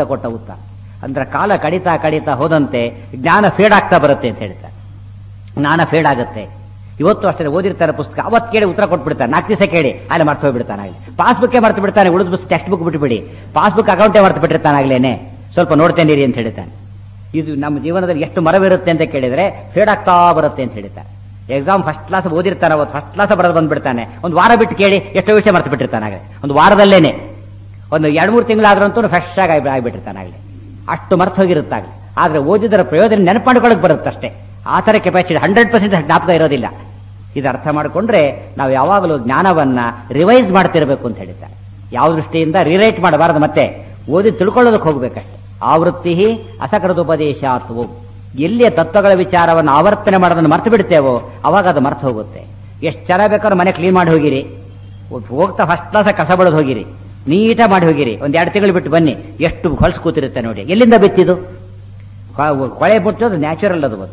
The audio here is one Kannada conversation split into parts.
ಭಗವಂತ ಕೊಟ್ಟ ಉತ್ತರ. ಅಂದ್ರೆ ಕಾಲ ಕಡಿತಾ ಕಡಿತಾ ಹೋದಂತೆ ಜ್ಞಾನ ಫೇಡ್ ಆಗ್ತಾ ಬರುತ್ತೆ ಅಂತ ಹೇಳ್ತಾರೆ. ಜ್ಞಾನ ಫೇಡ್ ಆಗುತ್ತೆ. ಇವತ್ತು ಅಷ್ಟೇ ಓದಿರ್ತಾರೆ ಪುಸ್ತಕ, ಅವತ್ತು ಕೇಳಿ ಉತ್ತರ ಕೊಟ್ಬಿಡ್ತಾನೆ, 4 ದಿವಸ ಕೇಳಿ ಅಲ್ಲಿ ಮರ್ತು ಹೋಗ್ಬಿಡ್ತಾನೆ. ಆಗಲಿ ಪಾಸ್ಬುಕ್ಕೇ ಮರ್ತು ಬಿಡ್ತಾನೆ, ಉಳಿದ ಟೆಕ್ಸ್ಟ್ ಬುಕ್ ಬಿಟ್ಬಿಡಿ, ಪಾಸ್ಬುಕ್ ಅಕೌಂಟೇ ಮರ್ತು ಬಿಟ್ಟಿರ್ತಾನೆ ಆಗ್ಲೇನೆ, ಸ್ವಲ್ಪ ನೋಡ್ತೇನೆ ಅಂತ ಹೇಳ್ತಾನೆ. ಇದು ನಮ್ಮ ಜೀವನದಲ್ಲಿ ಎಷ್ಟು ಮರವಿರುತ್ತೆ ಅಂತ ಕೇಳಿದ್ರೆ ಫೇಡ್ ಆಗ್ತಾ ಬರುತ್ತೆ ಅಂತ ಹೇಳ್ತಾರೆ. ಎಕ್ಸಾಮ್ ಫಸ್ಟ್ ಕ್ಲಾಸ್ ಓದಿರ್ತಾನೆ, ಅವತ್ತು ಫಸ್ಟ್ ಕ್ಲಾಸ್ ಬರೋದು ಬಂದ್ಬಿಡ್ತಾನೆ, ಒಂದು ವಾರ ಬಿಟ್ಟು ಕೇಳಿ ಎಷ್ಟೋ ವಿಷಯ ಮರ್ತು ಬಿಟ್ಟಿರ್ತಾನೆ. ಆಗಲಿ ಒಂದು ವಾರದಲ್ಲೇನೆ ಒಂದು 2-3 ತಿಂಗಳಾದ್ರಂತೂ ಫ್ರೆಶ್ ಆಗಿ ಆಗಿಬಿಟ್ಟಿರ್ತಾನೆ. ಆಗಲಿ ಅಷ್ಟು ಮರ್ತು ಹೋಗಿರುತ್ತಾಗಲಿ. ಆದ್ರೆ ಓದಿದರ ಪ್ರಯೋಜನ ನೆನಪಾಡ್ಕೊಳಕ್ ಬರುತ್ತಷ್ಟೇ. ಆ ಥರ ಕೆಪಾಸಿಟಿ 100% ಜ್ಞಾಪಕ ಇರೋದಿಲ್ಲ. ಇದು ಅರ್ಥ ಮಾಡಿಕೊಂಡ್ರೆ ನಾವು ಯಾವಾಗಲೂ ಜ್ಞಾನವನ್ನ ರಿವೈಸ್ ಮಾಡ್ತಿರ್ಬೇಕು ಅಂತ ಹೇಳ್ತಾರೆ. ಯಾವ ದೃಷ್ಟಿಯಿಂದ ರಿರೈಟ್ ಮಾಡಬಾರದು, ಮತ್ತೆ ಓದಿ ತಿಳ್ಕೊಳ್ಳೋದಕ್ಕೆ ಹೋಗ್ಬೇಕಷ್ಟೆ. ಆವೃತ್ತಿ ಅಸಕೃತೋಪದೇಶಾತ್ವೋ, ಎಲ್ಲಿಯ ತತ್ವಗಳ ವಿಚಾರವನ್ನು ಆವರ್ತನೆ ಮಾಡೋದನ್ನು ಮರ್ತು ಬಿಡ್ತೇವೋ ಅವಾಗ ಅದು ಮರ್ತು ಹೋಗುತ್ತೆ. ಎಷ್ಟು ಚೆನ್ನಾಗಿ ಬೇಕಾದ್ರೂ ಮನೆ ಕ್ಲೀನ್ ಮಾಡಿ ಹೋಗಿರಿ, ಹೋಗ್ತಾ ಫಸ್ಟ್ ಕ್ಲಾಸ್ ಕಸ ಬಳಿದು ಹೋಗಿರಿ, ನೀಟಾಗಿ ಮಾಡಿ ಹೋಗಿರಿ, 1-2 ತಿಂಗಳು ಬಿಟ್ಟು ಬನ್ನಿ, ಎಷ್ಟು ಹೊಲಸು ಕೂತಿರುತ್ತೆ ನೋಡಿ. ಎಲ್ಲಿಂದ ಬಿತ್ತಿದು? ಕೊಳೆ ಮುಟ್ಟೋದು ನ್ಯಾಚುರಲ್. ಅದು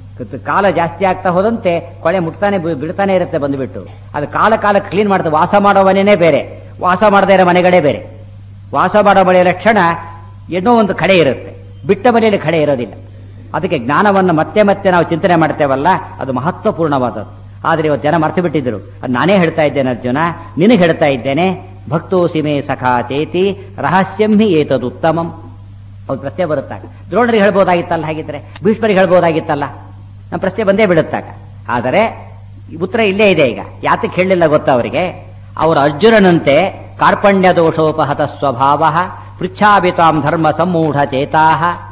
ಕಾಲ ಜಾಸ್ತಿ ಆಗ್ತಾ ಹೋದಂತೆ ಕೊಳೆ ಮುಟ್ತಾನೆ ಬಿಡ್ತಾನೆ ಇರುತ್ತೆ ಬಂದುಬಿಟ್ಟು. ಅದು ಕಾಲ ಕ್ಲೀನ್ ಮಾಡುತ್ತೆ. ವಾಸ ಮಾಡೋ ಮನೆಯೇ ಬೇರೆ, ವಾಸ ಮಾಡದೇ ಇರೋ ಮನೆಗಳೇ ಬೇರೆ. ವಾಸ ಮಾಡೋ ಮನೆಯ ಲಕ್ಷಣ ಏನೋ ಒಂದು ಕಡೆ ಇರುತ್ತೆ, ಬಿಟ್ಟ ಮನೆಯಲ್ಲಿ ಕಡೆ ಇರೋದಿಲ್ಲ. ಅದಕ್ಕೆ ಜ್ಞಾನವನ್ನು ಮತ್ತೆ ಮತ್ತೆ ನಾವು ಚಿಂತನೆ ಮಾಡ್ತೇವಲ್ಲ, ಅದು ಮಹತ್ವಪೂರ್ಣವಾದದ್ದು. ಆದರೆ ಇವತ್ತು ಜನ ಮರ್ತು ಬಿಟ್ಟಿದ್ರು. ಅದು ನಾನೇ ಹೇಳ್ತಾ ಇದ್ದೇನೆ ಅರ್ಜುನ, ನಿನಗೆ ಹೇಳ್ತಾ ಇದ್ದೇನೆ. ಭಕ್ತೋಸಿ ಮೇ ಸಖಾ ಚೇತಿ ರಹಸ್ಯಂ ಹಿ ಏತದು ಉತ್ತಮಂ. ಅವ್ರ ಪ್ರಶ್ನೆ ಬರುತ್ತಾಗ ದ್ರೋಣರಿಗೆ ಹೇಳ್ಬೋದಾಗಿತ್ತಲ್ಲ, ಹಾಗಿದ್ರೆ ಭೀಷ್ಮರಿಗೆ ಹೇಳ್ಬೋದಾಗಿತ್ತಲ್ಲ, ನಮ್ಮ ಪ್ರಶ್ನೆ ಬಂದೇ ಬಿಡುತ್ತಾಗ. ಆದರೆ ಉತ್ತರ ಇಲ್ಲೇ ಇದೆ. ಈಗ ಯಾತಕ್ಕೆ ಹೇಳಲಿಲ್ಲ ಗೊತ್ತಾ ಅವರಿಗೆ? ಅವರು ಅರ್ಜುನನಂತೆ ಕಾರ್ಪಣ್ಯ ದೋಷೋಪಹತ ಸ್ವಭಾವ ಪೃಚ್ಛಾಭಿತಾಂ ಧರ್ಮ ಸಮ್ಮೂಢ ಚೇತಾ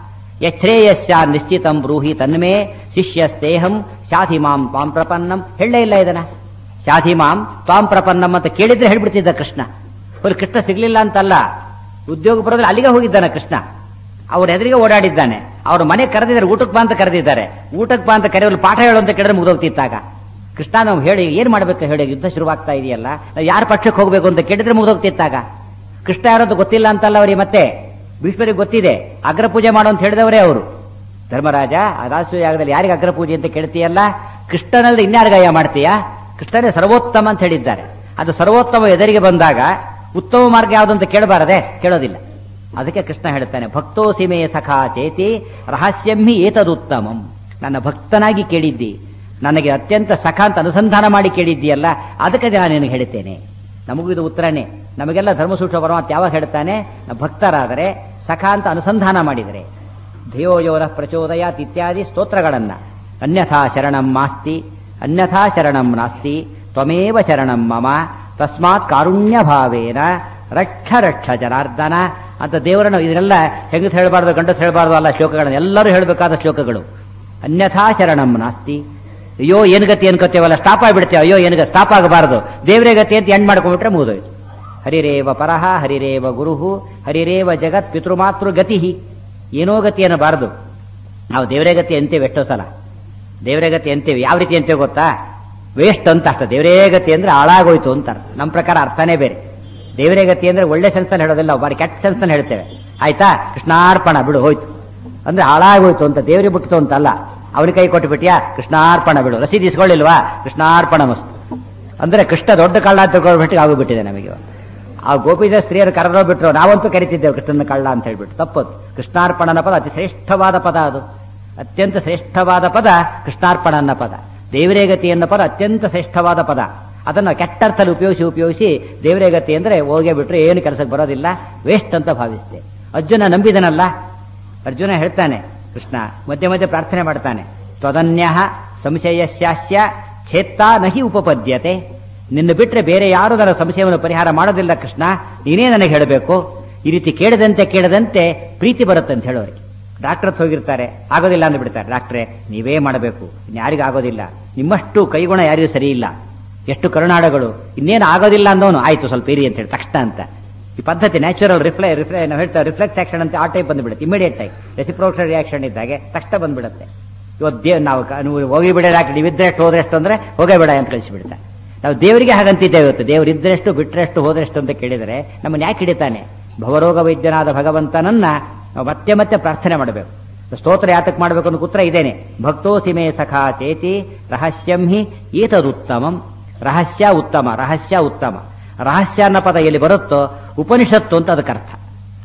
ಯಶ್ರೇಯಸ್ಯ ನಿಶ್ಚಿತಂ ಬ್ರೂಹಿ ತನ್ಮೇ ಶಿಷ್ಯಸ್ತೇಹಂ ಶಾಧಿಮಾಂ ತ್ವಾಂ ಪ್ರಪನ್ನಂ. ಹೇಳಲೇ ಇಲ್ಲ ಇದನ್ನ. ಶಾಧಿಮಾಂ ತ್ವಾಂ ಪ್ರಪನ್ನಂ ಅಂತ ಕೇಳಿದ್ರೆ ಹೇಳ್ಬಿಡ್ತಿದ್ದ ಕೃಷ್ಣ. ಅವ್ರು ಕೃಷ್ಣ ಸಿಗ್ಲಿಲ್ಲ ಅಂತಲ್ಲ, ಉದ್ಯೋಗ ಬರೋದ್ರೆ ಅಲ್ಲಿಗೆ ಹೋಗಿದ್ದಾನೆ ಕೃಷ್ಣ. ಅವ್ರ ಎದುರಿಗೆ ಓಡಾಡಿದ್ದಾನೆ. ಅವ್ರ ಮನೆ ಕರೆದಿದ್ದಾರೆ, ಊಟಕ್ಕೆ ಬಾ ಅಂತ ಕರೆದಿದ್ದಾರೆ. ಊಟಕ್ಕೆ ಬಾ ಅಂತ ಕರೆಯೋರು ಪಾಠ ಹೇಳು ಅಂತ ಕೇಳಿದ್ರೆ ಮುಗಿದೋಗ್ತಿತ್ತಾಗ. ಕೃಷ್ಣ ನಾವು ಹೇಳಿ ಏನ್ ಮಾಡ್ಬೇಕು ಹೇಳಿ, ಯುದ್ಧ ಶುರುವಾಗ್ತಾ ಇದೆಯಲ್ಲ, ನಾವು ಯಾರ ಪಕ್ಷಕ್ಕೆ ಹೋಗ್ಬೇಕು ಅಂತ ಕೇಳಿದ್ರೆ ಮುಗಿದೋಗ್ತಿತ್ತಾಗ. ಕೃಷ್ಣ ಯಾರದ್ದು ಗೊತ್ತಿಲ್ಲ ಅಂತಲ್ಲ ಅವರಿಗೆ. ಮತ್ತೆ ಭೀಷ್ಮರಿಗೆ ಗೊತ್ತಿದೆ. ಅಗ್ರ ಪೂಜೆ ಮಾಡು ಅಂತ ಹೇಳಿದವರೇ ಅವರು. ಧರ್ಮರಾಜ ರಾಜಸೂಯಾಗದಲ್ಲಿ ಯಾರಿಗೆ ಅಗ್ರ ಪೂಜೆ ಅಂತ ಕೇಳ್ತೀಯಲ್ಲ, ಕೃಷ್ಣನಲ್ಲಿ ಇನ್ಯಾರಿಗಾಯ ಮಾಡ್ತೀಯಾ? ಕೃಷ್ಣನೇ ಸರ್ವೋತ್ತಮ ಅಂತ ಹೇಳಿದ್ದಾರೆ. ಅದು ಸರ್ವೋತ್ತಮ ಎದುರಿಗೆ ಬಂದಾಗ ಉತ್ತಮ ಮಾರ್ಗ ಯಾವುದು ಅಂತ ಕೇಳಬಾರದೆ? ಕೇಳೋದಿಲ್ಲ. ಅದಕ್ಕೆ ಕೃಷ್ಣ ಹೇಳ್ತಾನೆ, ಭಕ್ತೋಸಿ ಮೇ ಸಖಾ ಚೇತಿ ರಹಸ್ಯಂಹಿ ಏತದುತ್ತಮಂ. ನನ್ನ ಭಕ್ತನಾಗಿ ಕೇಳಿದ್ದಿ, ನನಗೆ ಅತ್ಯಂತ ಸಖ ಅಂತ ಅನುಸಂಧಾನ ಮಾಡಿ ಕೇಳಿದ್ದೀಯಲ್ಲ, ಅದಕ್ಕೆ ನಾನು ನಿನಗೆ ಹೇಳ್ತೇನೆ. ನಮಗೂ ಇದು ಉತ್ತರನೇ. ನಮಗೆಲ್ಲ ಧರ್ಮಸೂಕ್ಷ್ಮ ಪರಮಾತ್ಮ ಯಾವಾಗ ಹೇಳ್ತಾನೆ? ಭಕ್ತರಾದರೆ ಸಖ ಅಂತ ಅನುಸಂಧಾನ ಮಾಡಿದರೆ, ಧಿಯೋಯೋನ ಪ್ರಚೋದಯಾತ್ ಇತ್ಯಾದಿ ಸ್ತೋತ್ರಗಳನ್ನ. ಅನ್ಯಥಾ ಶರಣಂ ಮಾಸ್ತಿ ಅನ್ಯಥಾ ಶರಣಂ ನಾಸ್ತಿ ತ್ವಮೇವ ಶರಣಂ ಮಮ ತಸ್ಮಾತ್ ಕಾರುಣ್ಯ ಭಾವೇನ ರಕ್ಷ ರಕ್ಷ ಜನಾರ್ದನ ಅಂತ ದೇವರನ್ನು. ಇದನ್ನೆಲ್ಲ ಹೆಂಗಸ್ ಹೇಳಬಾರ್ದು, ಗಂಡಸ್ ಹೇಳಬಾರ್ದು ಅಲ್ಲ, ಶ್ಲೋಕಗಳನ್ನು ಎಲ್ಲರೂ ಹೇಳಬೇಕಾದ ಶ್ಲೋಕಗಳು. ಅನ್ಯಥಾ ಶರಣಂ ನಾಸ್ತಿ. ಅಯ್ಯೋ ಏನು ಗತಿ ಅನ್ಕೋತೇವಲ್ಲ, ಸ್ಟಾಪ್ ಆಗಿಬಿಡ್ತೇವೆ. ಅಯ್ಯೋ ಏನು ಸ್ಟಾಪ್ ಆಗಬಾರದು, ದೇವರೇ ಗತಿ ಅಂತ ಎಂಡ್ ಮಾಡ್ಕೊಂಡ್ಬಿಟ್ರೆ ಮುಗಿದೋಯ್ತು. ಹರಿರೇವ ಪರಹ ಹರಿರೇವ ಗುರುಹು ಹರಿರೇವ ಜಗತ್ ಪಿತೃಮಾತೃ ಗತಿ. ಏನೋ ಗತಿ ಅನ್ನಬಾರದು. ನಾವು ದೇವರೇ ಗತಿ ಅಂತೇವೆ. ಎಷ್ಟೋ ಸಲ ದೇವರೇ ಗತಿ ಅಂತೇವೆ. ಯಾವ ರೀತಿ ಅಂತೇವೆ ಗೊತ್ತಾ? ವೇಸ್ಟ್ ಅಂತ ಅಷ್ಟ. ದೇವರೇ ಗತಿ ಅಂದ್ರೆ ಹಾಳಾಗೋಯ್ತು ಅಂತ. ನಮ್ಮ ಪ್ರಕಾರ ಅರ್ಥನೇ ಬೇರೆ. ದೇವರೇ ಗತಿ ಅಂದ್ರೆ ಒಳ್ಳೆ ಸೆನ್ಸ್ನಲ್ಲಿ ಹೇಳೋದಿಲ್ಲ, ಬಾರಿ ಕೆಟ್ಟ ಸೆನ್ಸ್ನಲ್ಲಿ ಹೇಳ್ತೇವೆ. ಆಯ್ತಾ? ಕೃಷ್ಣಾರ್ಪಣ ಬಿಡು ಹೋಯ್ತು ಅಂದ್ರೆ ಹಾಳಾಗೋಯ್ತು ಅಂತ, ದೇವರೇ ಬಿಡ್ತು ಅಂತ ಅಲ್ಲ. ಅವನ ಕೈ ಕೊಟ್ಟು ಬಿಟ್ಟಿಯಾ, ಕೃಷ್ಣಾರ್ಪಣ ಬಿಡು, ರಸೀದಿ ಇಸ್ಕೊಳ್ಳಿಲ್ವಾ, ಕೃಷ್ಣಾರ್ಪಣ ಮಸ್ತು ಅಂದ್ರೆ ಕೃಷ್ಣ ದೊಡ್ಡ ಕಳ್ಳ ಅಂತ ತಿಳ್ಕೊಳ್ಬಿಟ್ಟು ಆಗೋಗ್ಬಿಟ್ಟಿದೆ ನಮಗೆ. ಆ ಗೋಪಿದ ಸ್ತ್ರೀಯರು ಕರೆದೋ ಬಿಟ್ರು, ನಾವಂತೂ ಕರಿತಿದ್ದೇವೆ ಕೃಷ್ಣನ ಕಳ್ಳ ಅಂತ ಹೇಳ್ಬಿಟ್ಟು. ತಪ್ಪದು. ಕೃಷ್ಣಾರ್ಪಣನ ಪದ ಅತಿ ಶ್ರೇಷ್ಠವಾದ ಪದ. ಅದು ಅತ್ಯಂತ ಶ್ರೇಷ್ಠವಾದ ಪದ ಕೃಷ್ಣಾರ್ಪಣ ಅನ್ನೋ ಪದ. ದೇವರೇ ಗತಿ ಅನ್ನೋ ಪದ ಅತ್ಯಂತ ಶ್ರೇಷ್ಠವಾದ ಪದ. ಅದನ್ನು ಕೆಟ್ಟರ್ಥಲ್ಲಿ ಉಪಯೋಗಿಸಿ ದೇವರೇ ಗತಿ ಅಂದ್ರೆ ಹೋಗೇ ಬಿಟ್ರೆ ಏನು ಕೆಲಸಕ್ಕೆ ಬರೋದಿಲ್ಲ, ವೇಸ್ಟ್ ಅಂತ ಭಾವಿಸಿದೆ. ಅರ್ಜುನ ನಂಬಿದನಲ್ಲ. ಅರ್ಜುನ ಹೇಳ್ತಾನೆ, ಕೃಷ್ಣ ಮಧ್ಯೆ ಮಧ್ಯೆ ಪ್ರಾರ್ಥನೆ ಮಾಡ್ತಾನೆ, ತ್ವದನ್ಯ ಸಂಶಯಸ್ಯಾಸ್ಯ ಛೇತ್ತಾ ನಹಿ ಉಪಪದ್ಯತೆ. ನಿನ್ನ ಬಿಟ್ರೆ ಬೇರೆ ಯಾರು ನನ್ನ ಸಂಶಯವನ್ನು ಪರಿಹಾರ ಮಾಡೋದಿಲ್ಲ ಕೃಷ್ಣ, ನೀನೇ ನನಗೆ ಹೇಳಬೇಕು. ಈ ರೀತಿ ಕೇಳದಂತೆ ಪ್ರೀತಿ ಬರುತ್ತೆ ಅಂತ ಹೇಳೋರಿಗೆ. ಡಾಕ್ಟರ್ ಹೋಗಿರ್ತಾರೆ, ಆಗೋದಿಲ್ಲ ಅಂದು ಬಿಡ್ತಾರೆ. ಡಾಕ್ಟ್ರೇ ನೀವೇ ಮಾಡಬೇಕು, ಯಾರಿಗೂ ಆಗೋದಿಲ್ಲ, ನಿಮ್ಮಷ್ಟು ಕೈಗುಣ ಯಾರಿಗೂ ಸರಿ ಇಲ್ಲ, ಎಷ್ಟು ಕರುಣಾಡಗಳು, ಇನ್ನೇನು ಆಗೋದಿಲ್ಲ ಅಂದವನು ಆಯ್ತು ಸ್ವಲ್ಪ ಇರಿ ಅಂತ ಹೇಳಿ ತಕ್ಷಣ ಅಂತ. ಈ ಪದ್ಧತಿ ನ್ಯಾಚುರಲ್ ನಾವು ಹೇಳ್ತಾರೆ ರಿಫ್ಲೆಕ್ಸ್ ಆಕ್ಷನ್ ಅಂತ. ಆ ಟೈಪ್ ಬಂದ್ಬಿಡುತ್ತೆ ಇಮಿಡಿಯೇಟ್ ಆಗಿ. ರೆಸಿಪ್ರೋಕಲ್ ರಿಯಾಕ್ಷನ್ ಇದ್ದಾಗೆ ತಕ್ಷಣ ಬಂದ್ಬಿಡುತ್ತೆ. ಇವತ್ತು ನಾವು ಹೋಗಿ ಬಿಡ ಡಾಕ್ಟರ್, ನೀವಿದ್ರೆಷ್ಟು ಹೋದ್ರೆಷ್ಟು ಅಂದ್ರೆ ಹೋಗೇ ಬಿಡ ಅಂತ ಕಳಿಸಿಬಿಡ್ತಾರೆ. ನಾವು ದೇವರಿಗೆ ಹಾಗಂತಿದ್ದೇವೆ. ಇವತ್ತು ದೇವರಿದ್ದರೆಷ್ಟು ಬಿಟ್ಟರೆಷ್ಟು ಹೋದರೆಷ್ಟು ಅಂತ ಕೇಳಿದರೆ ನಮ್ಮನ್ನು ಯಾಕೆ ಹಿಡಿತಾನೆ? ಭವರೋಗ ವೈದ್ಯನಾದ ಭಗವಂತನನ್ನ ನಾವು ಮತ್ತೆ ಮತ್ತೆ ಪ್ರಾರ್ಥನೆ ಮಾಡಬೇಕು. ಸ್ತೋತ್ರ ಯಾತಕ್ಕೆ ಮಾಡಬೇಕು ಅನ್ನೋ ಉತ್ತರ ಇದೇನೆ. ಭಕ್ತೋಸಿ ಮೇ ಸಖಾ ಚೇತಿ ರಹಸ್ಯಂ ಹಿ ಏತದುತ್ತಮಂ. ರಹಸ್ಯ ಉತ್ತಮ, ರಹಸ್ಯ ಉತ್ತಮ. ರಹಸ್ಯ ಅನ್ನೋ ಪದ ಎಲ್ಲಿ ಬರುತ್ತೋ ಉಪನಿಷತ್ತು ಅಂತ ಅದಕ್ಕೆ ಅರ್ಥ.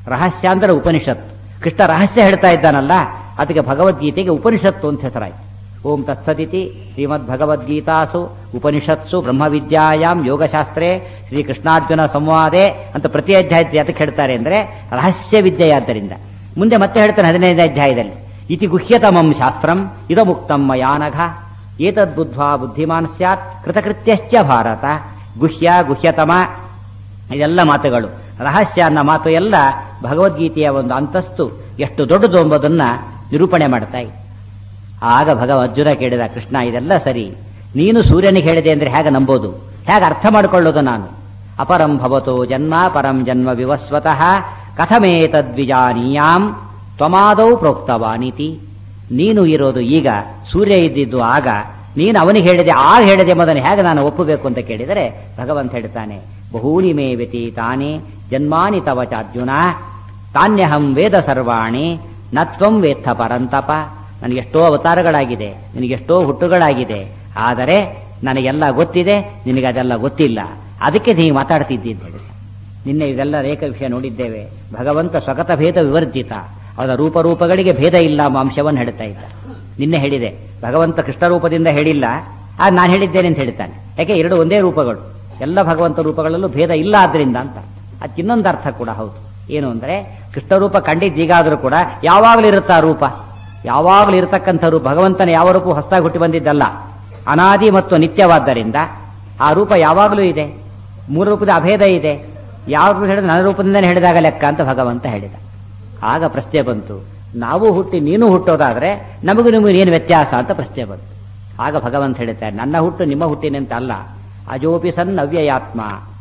ರಹಸ್ಯ ಅಂದ್ರೆ ಉಪನಿಷತ್ತು. ಕೃಷ್ಣ ರಹಸ್ಯ ಹೇಳ್ತಾ ಇದ್ದಾನಲ್ಲ, ಅದಕ್ಕೆ ಭಗವದ್ಗೀತೆಗೆ ಉಪನಿಷತ್ತು ಅಂತ ಹೆಸರಾಯ್ತು. ಓಂ ತತ್ಸದಿತಿ ಶ್ರೀಮದ್ ಭಗವದ್ಗೀತಾಸು ಉಪನಿಷತ್ಸು ಬ್ರಹ್ಮವಿದ್ಯಾಯಾಮ್ ಯೋಗಶಾಸ್ತ್ರೇ ಶ್ರೀಕೃಷ್ಣಾರ್ಜುನ ಸಂವಾದೆ ಅಂತ ಪ್ರತಿ ಅಧ್ಯಾಯ ಅದಕ್ಕೆ ಹೇಳ್ತಾರೆ ಅಂದ್ರೆ ರಹಸ್ಯ ವಿದ್ಯೆಯಾದ್ದರಿಂದ. ಮುಂದೆ ಮತ್ತೆ ಹೇಳ್ತಾನೆ 15ನೇ ಅಧ್ಯಾಯದಲ್ಲಿ, ಇತಿ ಗುಹ್ಯತಮಂ ಶಾಸ್ತ್ರಂ ಇದಮುಕ್ತಂ ಮಯಾನಘ ಏತದ್ಬುದ್ಧ್ವಾ ಬುದ್ಧಿಮಾನ್ ಸ್ಯಾತ್ ಕೃತಕೃತ್ಯಶ್ಚ ಭಾರತ. ಗುಹ್ಯ ಗುಹ್ಯತಮ ಇದೆಲ್ಲ ಮಾತುಗಳು, ರಹಸ್ಯ ಅನ್ನೋ ಮಾತು ಎಲ್ಲ ಭಗವದ್ಗೀತೆಯ ಒಂದು ಅಂತಸ್ತು ಎಷ್ಟು ದೊಡ್ಡದು ಎಂಬುದನ್ನ ನಿರೂಪಣೆ ಮಾಡ್ತಾ ಇದೆ. ಆಗ ಅರ್ಜುನ ಕೇಳಿದ, ಕೃಷ್ಣ ಇದೆಲ್ಲ ಸರಿ, ನೀನು ಸೂರ್ಯನಿಗೆ ಹೇಳಿದೆ ಅಂದ್ರೆ ಹೇಗೆ ನಂಬೋದು, ಹೇಗೆ ಅರ್ಥ ಮಾಡಿಕೊಳ್ಳೋದು ನಾನು? ಅಪರಂ ಭವತೋ ಜನ್ಮ ಪರಂ ಜನ್ಮ ವಿವಸ್ವತಃ ಕಥಮೇತದ್ವಿಜಾನೀಯಾಂ ತ್ವಮಾದೌ ಪ್ರೋಕ್ತವಾನಿತಿ. ನೀನು ಇರೋದು ಈಗ, ಸೂರ್ಯ ಇದ್ದಿದ್ದು ಆಗ, ನೀನು ಅವನಿಗೆ ಹೇಳಿದೆ ಆಗ ಹೇಳಿದೆ ಎಂಬುದನ್ನು ಹೇಗೆ ನಾನು ಒಪ್ಪಬೇಕು ಅಂತ ಕೇಳಿದರೆ ಭಗವಂತ ಹೇಳ್ತಾನೆ, ಬಹೂನಿ ಮೇ ವ್ಯತೀತಾನಿ ಜನ್ಮಾನಿ ತವ ಚಾರ್ಜುನ ತಾನ್ಯಹಂ ವೇದ ಸರ್ವಾಣಿ ನತ್ವಂ ವೇತ್ಥ ಪರಂತಪ. ನನಗೆಷ್ಟೋ ಅವತಾರಗಳಾಗಿದೆ, ನಿನಗೆಷ್ಟೋ ಹುಟ್ಟುಗಳಾಗಿದೆ, ಆದರೆ ನನಗೆಲ್ಲ ಗೊತ್ತಿದೆ, ನಿನಗದೆಲ್ಲ ಗೊತ್ತಿಲ್ಲ, ಅದಕ್ಕೆ ನೀನು ಮಾತಾಡ್ತಿದ್ದೀನಿ ಹೇಳಿ. ನಿನ್ನೆ ಇದೆಲ್ಲ ರೇಖ ವಿಷಯ ನೋಡಿದ್ದೇವೆ. ಭಗವಂತ ಸ್ವಗತ ಭೇದ ವಿವರ್ಜಿತ, ಅವರ ರೂಪಗಳಿಗೆ ಭೇದ ಇಲ್ಲ ಎಂಬ ಅಂಶವನ್ನು ಹೇಳ್ತಾ ಇದ್ದ. ನಿನ್ನೆ ಹೇಳಿದೆ, ಭಗವಂತ ಕೃಷ್ಣ ರೂಪದಿಂದ ಹೇಳಿಲ್ಲ, ಆಗ ನಾನು ಹೇಳಿದ್ದೇನೆ ಅಂತ ಹೇಳ್ತಾನೆ. ಯಾಕೆ ಎರಡು ಒಂದೇ ರೂಪಗಳು, ಎಲ್ಲ ಭಗವಂತ ರೂಪಗಳಲ್ಲೂ ಭೇದ ಇಲ್ಲ ಆದ್ರಿಂದ ಅಂತ. ಅದಕ್ಕೆ ಇನ್ನೊಂದು ಅರ್ಥ ಕೂಡ ಹೌದು. ಏನು ಅಂದ್ರೆ ಕೃಷ್ಣ ರೂಪ ಕಂಡಿದ್ದೀಗಾದರೂ ಕೂಡ ಯಾವಾಗಲೂ ಇರುತ್ತಾ ರೂಪ, ಯಾವಾಗಲೂ ಇರತಕ್ಕಂಥ ರೂಪ. ಭಗವಂತನ ಯಾವ ರೂಪ ಹೊಸದಾಗಿ ಹುಟ್ಟಿ ಬಂದಿದ್ದಲ್ಲ, ಅನಾದಿ ಮತ್ತು ನಿತ್ಯವಾದ್ದರಿಂದ ಆ ರೂಪ ಯಾವಾಗಲೂ ಇದೆ. ಮೂರು ರೂಪದ ಅಭೇದ ಇದೆ. ಯಾವ ರೂಪ ಹೇಳಿದ್ರೆ ನನ್ನ ರೂಪದಿಂದನೇ ಹೇಳಿದಾಗ ಲೆಕ್ಕ ಅಂತ ಭಗವಂತ ಹೇಳಿದ. ಆಗ ಪ್ರಶ್ನೆ ಬಂತು, ನಾವು ಹುಟ್ಟಿ ನೀನು ಹುಟ್ಟೋದಾದ್ರೆ ನಮಗೂ ನಿಮಗೂ ಏನು ವ್ಯತ್ಯಾಸ ಅಂತ ಪ್ರಶ್ನೆ ಬಂತು. ಆಗ ಭಗವಂತ ಹೇಳುತ್ತಾರೆ, ನನ್ನ ಹುಟ್ಟು ನಿಮ್ಮ ಹುಟ್ಟಿನಂತ ಅಲ್ಲ, ಅಜೋಪಿ ಸನ್ ಅವ್ಯಯಾತ್ಮ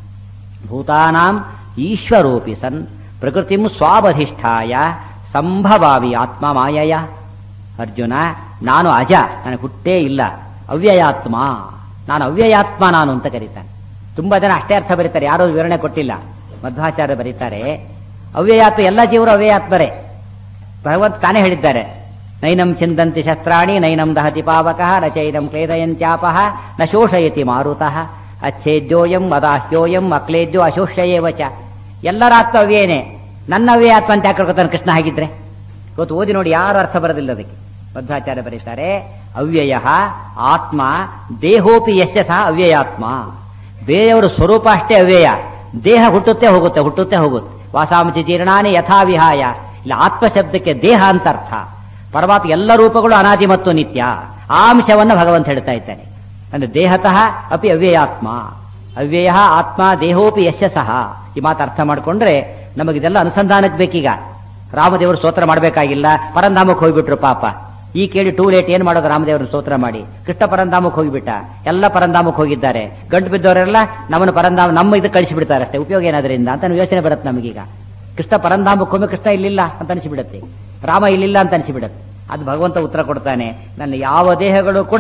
ಭೂತಾನಾಂ ಈಶ್ವರೋಪಿ ಸನ್ ಪ್ರಕೃತಿಂ ಸ್ವಾವಧಿಷ್ಠಾಯ ಸಂಭವಾವಿ ಆತ್ಮ ಮಾಯಯ. ಅರ್ಜುನ, ನಾನು ಅಜ, ನನಗೆ ಹುಟ್ಟೇ ಇಲ್ಲ, ಅವ್ಯಯಾತ್ಮ, ನಾನು ಅವ್ಯಯಾತ್ಮ ನಾನು ಅಂತ ಕರೀತಾನೆ. ತುಂಬಾ ಜನ ಅಷ್ಟೇ ಅರ್ಥ ಬರೀತಾರೆ, ಯಾರೋ ವಿವರಣೆ ಕೊಟ್ಟಿಲ್ಲ. ಮಧ್ವಾಚಾರ್ಯ ಬರೀತಾರೆ, ಅವ್ಯಯಾತ್ಮ ಎಲ್ಲ ಜೀವರು ಅವ್ಯಯಾತ್ಮರೇ. ಭಗವಂತ ತಾನೇ ಹೇಳಿದ್ದಾರೆ, ನೈನಂ ಚಿಂದಂತಿ ಶಸ್ತ್ರಾಣಿ ನೈನಂ ದಹತಿ ಪಾವಕಃ ನ ಚೈನಂ ಕ್ಲೇದಯಂತ್ಯಾಪಃ ನ ಶೋಷಯತಿ ಮಾರುತಃ ಅಚ್ಛೇದ್ಯೋಯಂ ಅದಾಹ್ಯೋಯಂ ಅಕ್ಲೇದ್ಯೋ ಅಶೋಷ್ಯಯೇವ ಚ. ಎಲ್ಲರ ಆತ್ಮ ಅವ್ಯೇನೆ, ನನ್ನ ಅವ್ಯಯಾತ್ಮ ಅಂತ ಯಾಕೆ ಕರ್ಕೊತಾನೆ ಕೃಷ್ಣ ಹಾಗಿದ್ರೆ? ಇವತ್ತು ಓದಿ ನೋಡಿ, ಯಾರು ಅರ್ಥ ಬರೋದಿಲ್ಲ ಅದಕ್ಕೆ. ಮಧ್ವಾಚಾರ್ಯ ಬರೀತಾರೆ, ಅವ್ಯಯ ಆತ್ಮ ದೇಹೋಪಿ ಯಶ್ಯ ಸಹ ಅವ್ಯಯಾತ್ಮ. ಬೇರೆಯವರ ಸ್ವರೂಪ ಅಷ್ಟೇ ಅವ್ಯಯ, ದೇಹ ಹುಟ್ಟುತ್ತೆ ಹೋಗುತ್ತೆ, ಹುಟ್ಟುತ್ತೆ ಹೋಗುತ್ತೆ. ವಾಸಾಂಶಿ ಜೀರ್ಣಾನಿ ಯಥಾ ವಿಹಾಯ. ಇಲ್ಲ, ಆತ್ಮ ಶಬ್ದಕ್ಕೆ ದೇಹ ಅಂತ ಅರ್ಥ. ಪರಮಾತ್ಮ ಎಲ್ಲ ರೂಪಗಳು ಅನಾದಿ ಮತ್ತು ನಿತ್ಯ, ಆ ಅಂಶವನ್ನು ಭಗವಂತ ಹೇಳ್ತಾ ಇದ್ದಾನೆ. ಅಂದ್ರೆ ದೇಹತಃ ಅಪಿ ಅವ್ಯಯಾತ್ಮ, ಅವ್ಯಯ ಆತ್ಮ ದೇಹೋಪಿ ಯಶ್ಯ ಸಹ. ಈ ಮಾತು ಅರ್ಥ ಮಾಡಿಕೊಂಡ್ರೆ ನಮಗಿದೆಲ್ಲ ಅನುಸಂಧಾನಕ್ಕೆ ಬೇಕೀಗ. ರಾಮದೇವರು ಸ್ತೋತ್ರ ಮಾಡಬೇಕಾಗಿಲ್ಲ, ಪರಂಧಾಮಕ್ಕೆ ಹೋಗ್ಬಿಟ್ರು ಪಾಪ. ಈ ಕೇಳಿ ಟೂ ಲೇಟ್ ಏನ್ ಮಾಡೋದು, ರಾಮದೇವರನ್ನು ಸ್ತೋತ್ರ ಮಾಡಿ. ಕೃಷ್ಣ ಪರಂಧಾಮಕ್ಕೆ ಹೋಗಿಬಿಟ್ಟ, ಎಲ್ಲ ಪರಂಧಾಮಕ್ಕೆ ಹೋಗಿದ್ದಾರೆ. ಗಂಟು ಬಿದ್ದವರೆಲ್ಲ ನಮ್ಮನ್ನು ಪರಂಧಾಮ ನಮ್ಮ ಇದು ಕಳಿಸಿಬಿಡ್ತಾರೆ ಅಷ್ಟೇ, ಉಪಯೋಗ ಏನಾದ್ರಿಂದ ಅಂತ ಯೋಚನೆ ಬರುತ್ತೆ ನಮಗೀಗ. ಕೃಷ್ಣ ಪರಂಧಾಮಕ್ಕೆ ಹೋಗಿ ಕೃಷ್ಣ ಇಲ್ಲಿಲ್ಲ ಅಂತ ಅನಿಸಿಬಿಡುತ್ತೆ, ರಾಮ ಇಲ್ಲಿಲ್ಲ ಅಂತ ಅನಿಸಿಬಿಡುತ್ತೆ. ಅದು ಭಗವಂತ ಉತ್ತರ ಕೊಡ್ತಾನೆ, ನನ್ನ ಯಾವ ದೇಹಗಳು ಕೂಡ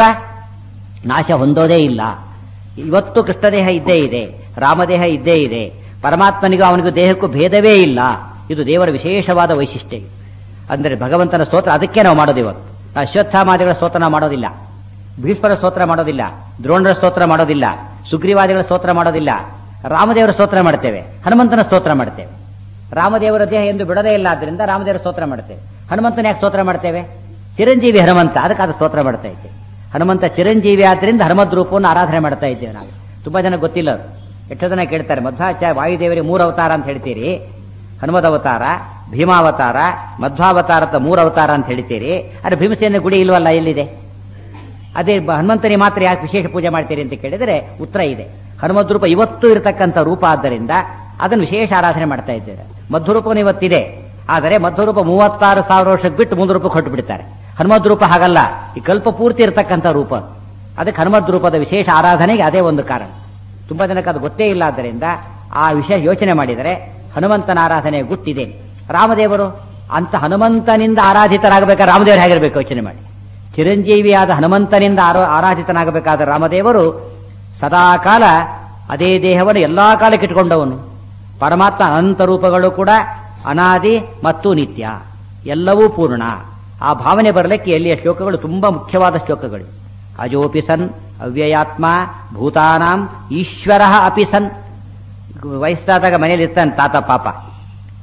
ನಾಶ ಹೊಂದೋದೇ ಇಲ್ಲ. ಇವತ್ತು ಕೃಷ್ಣ ದೇಹ ಇದ್ದೇ ಇದೆ, ರಾಮದೇಹ ಇದ್ದೇ ಇದೆ. ಪರಮಾತ್ಮನಿಗೂ ಅವನಿಗೂ ದೇಹಕ್ಕೂ ಭೇದವೇ ಇಲ್ಲ. ಇದು ದೇವರ ವಿಶೇಷವಾದ ವೈಶಿಷ್ಟ್ಯ. ಅಂದರೆ ಭಗವಂತನ ಸ್ತೋತ್ರ ಅದಕ್ಕೆ ನಾವು ಮಾಡೋದು. ಇವತ್ತು ಅಶ್ವತ್ಥಾಮಾದಿಗಳ ಸ್ತೋತ್ರ ನಾವು ಮಾಡೋದಿಲ್ಲ, ಭೀಷ್ಮರ ಸ್ತೋತ್ರ ಮಾಡೋದಿಲ್ಲ, ದ್ರೋಣರ ಸ್ತೋತ್ರ ಮಾಡೋದಿಲ್ಲ, ಸುಗ್ರೀವಾದಿಗಳ ಸ್ತೋತ್ರ ಮಾಡೋದಿಲ್ಲ. ರಾಮದೇವರ ಸ್ತೋತ್ರ ಮಾಡ್ತೇವೆ, ಹನುಮಂತನ ಸ್ತೋತ್ರ ಮಾಡ್ತೇವೆ. ರಾಮದೇವರ ದೇಹ ಎಂದು ಬಿಡದೇ ಇಲ್ಲ, ಆದ್ರಿಂದ ರಾಮದೇವರ ಸ್ತೋತ್ರ ಮಾಡ್ತೇವೆ. ಹನುಮಂತನ ಯಾಕೆ ಸ್ತೋತ್ರ ಮಾಡ್ತೇವೆ? ಚಿರಂಜೀವಿ ಹನುಮಂತ, ಅದಕ್ಕೆ ಅದು ಸ್ತೋತ್ರ ಮಾಡ್ತಾ ಇದ್ದೇವೆ. ಹನುಮಂತ ಚಿರಂಜೀವಿ ಆದ್ರಿಂದ ಹನುಮದ್ ರೂಪವನ್ನು ಆರಾಧನೆ ಮಾಡ್ತಾ ಇದ್ದೇವೆ ನಾವು. ತುಂಬಾ ಜನ ಗೊತ್ತಿಲ್ಲ, ಎಷ್ಟೋ ಜನ ಕೇಳ್ತಾರೆ, ಮಧ್ವಾಚಾರ್ಯ ವಾಯುದೇವರಿಗೆ 3 ಅವತಾರ ಅಂತ ಹೇಳ್ತೀರಿ, ಹನುಮದ ಅವತಾರ, ಭೀಮಾವತಾರ, ಮಧ್ವಾವತಾರದ 3 ಅವತಾರ ಅಂತ ಹೇಳ್ತೀರಿ. ಆದರೆ ಭೀಮಸೇನ ಗುಡಿ ಇಲ್ವಲ್ಲ, ಎಲ್ಲಿದೆ? ಅದೇ ಹನುಮಂತನಿಗೆ ಮಾತ್ರ ಯಾಕೆ ವಿಶೇಷ ಪೂಜೆ ಮಾಡ್ತೀರಿ ಅಂತ ಕೇಳಿದರೆ ಉತ್ತರ ಇದೆ. ಹನುಮದ್ ರೂಪ ಇವತ್ತು ಇರತಕ್ಕಂಥ ರೂಪ ಆದ್ದರಿಂದ ಅದನ್ನು ವಿಶೇಷ ಆರಾಧನೆ ಮಾಡ್ತಾ ಇದ್ದೇವೆ. ಮಧ್ವರೂಪನು ಇವತ್ತಿದೆ, ಆದರೆ ಮಧ್ವರೂಪ 36,000 ವರ್ಷಕ್ಕೆ ಬಿಟ್ಟು 3 ರೂಪಕ್ಕೆ ಹೊಟ್ಟು ಬಿಡ್ತಾರೆ. ಹನುಮದ್ ರೂಪ ಹಾಗಲ್ಲ, ಈ ಕಲ್ಪ ಪೂರ್ತಿ ಇರತಕ್ಕಂಥ ರೂಪ. ಅದಕ್ಕೆ ಹನುಮದ್ ರೂಪದ ವಿಶೇಷ ಆರಾಧನೆಗೆ ಅದೇ ಒಂದು ಕಾರಣ. ತುಂಬಾ ಜನಕ್ಕೆ ಅದು ಗೊತ್ತೇ ಇಲ್ಲ, ಆದ್ದರಿಂದ ಆ ವಿಷಯ ಯೋಚನೆ ಮಾಡಿದರೆ ಹನುಮಂತನ ಆರಾಧನೆ ಗುಟ್ಟಿದೆ. ರಾಮದೇವರು ಅಂತ ಹನುಮಂತನಿಂದ ಆರಾಧಿತರಾಗಬೇಕಾದ ರಾಮದೇವರು ಹೇಗಿರಬೇಕು ಯೋಚನೆ ಮಾಡಿ. ಚಿರಂಜೀವಿಯಾದ ಹನುಮಂತನಿಂದ ಆರಾಧಿತನಾಗಬೇಕಾದ ರಾಮದೇವರು ಸದಾಕಾಲ ಅದೇ ದೇಹವನ್ನು ಎಲ್ಲಾ ಕಾಲಕ್ಕೆ ಇಟ್ಟುಕೊಂಡವನು. ಪರಮಾತ್ಮ ಅನಂತ ರೂಪಗಳು ಕೂಡ ಅನಾದಿ ಮತ್ತು ನಿತ್ಯ, ಎಲ್ಲವೂ ಪೂರ್ಣ. ಆ ಭಾವನೆ ಬರಲಿಕ್ಕೆ ಎಲ್ಲಿಯ ಶ್ಲೋಕಗಳು ತುಂಬಾ ಮುಖ್ಯವಾದ ಶ್ಲೋಕಗಳು. ಅಜೋಪಿ ಸನ್ ಅವ್ಯಯಾತ್ಮ ಭೂತಾನಾಂ ಈಶ್ವರ ಅಪಿ ಸನ್. ವಯಸ್ಸಾದಾಗ ಮನೇಲಿ ಇರ್ತಾನೆ ತಾತ ಪಾಪ,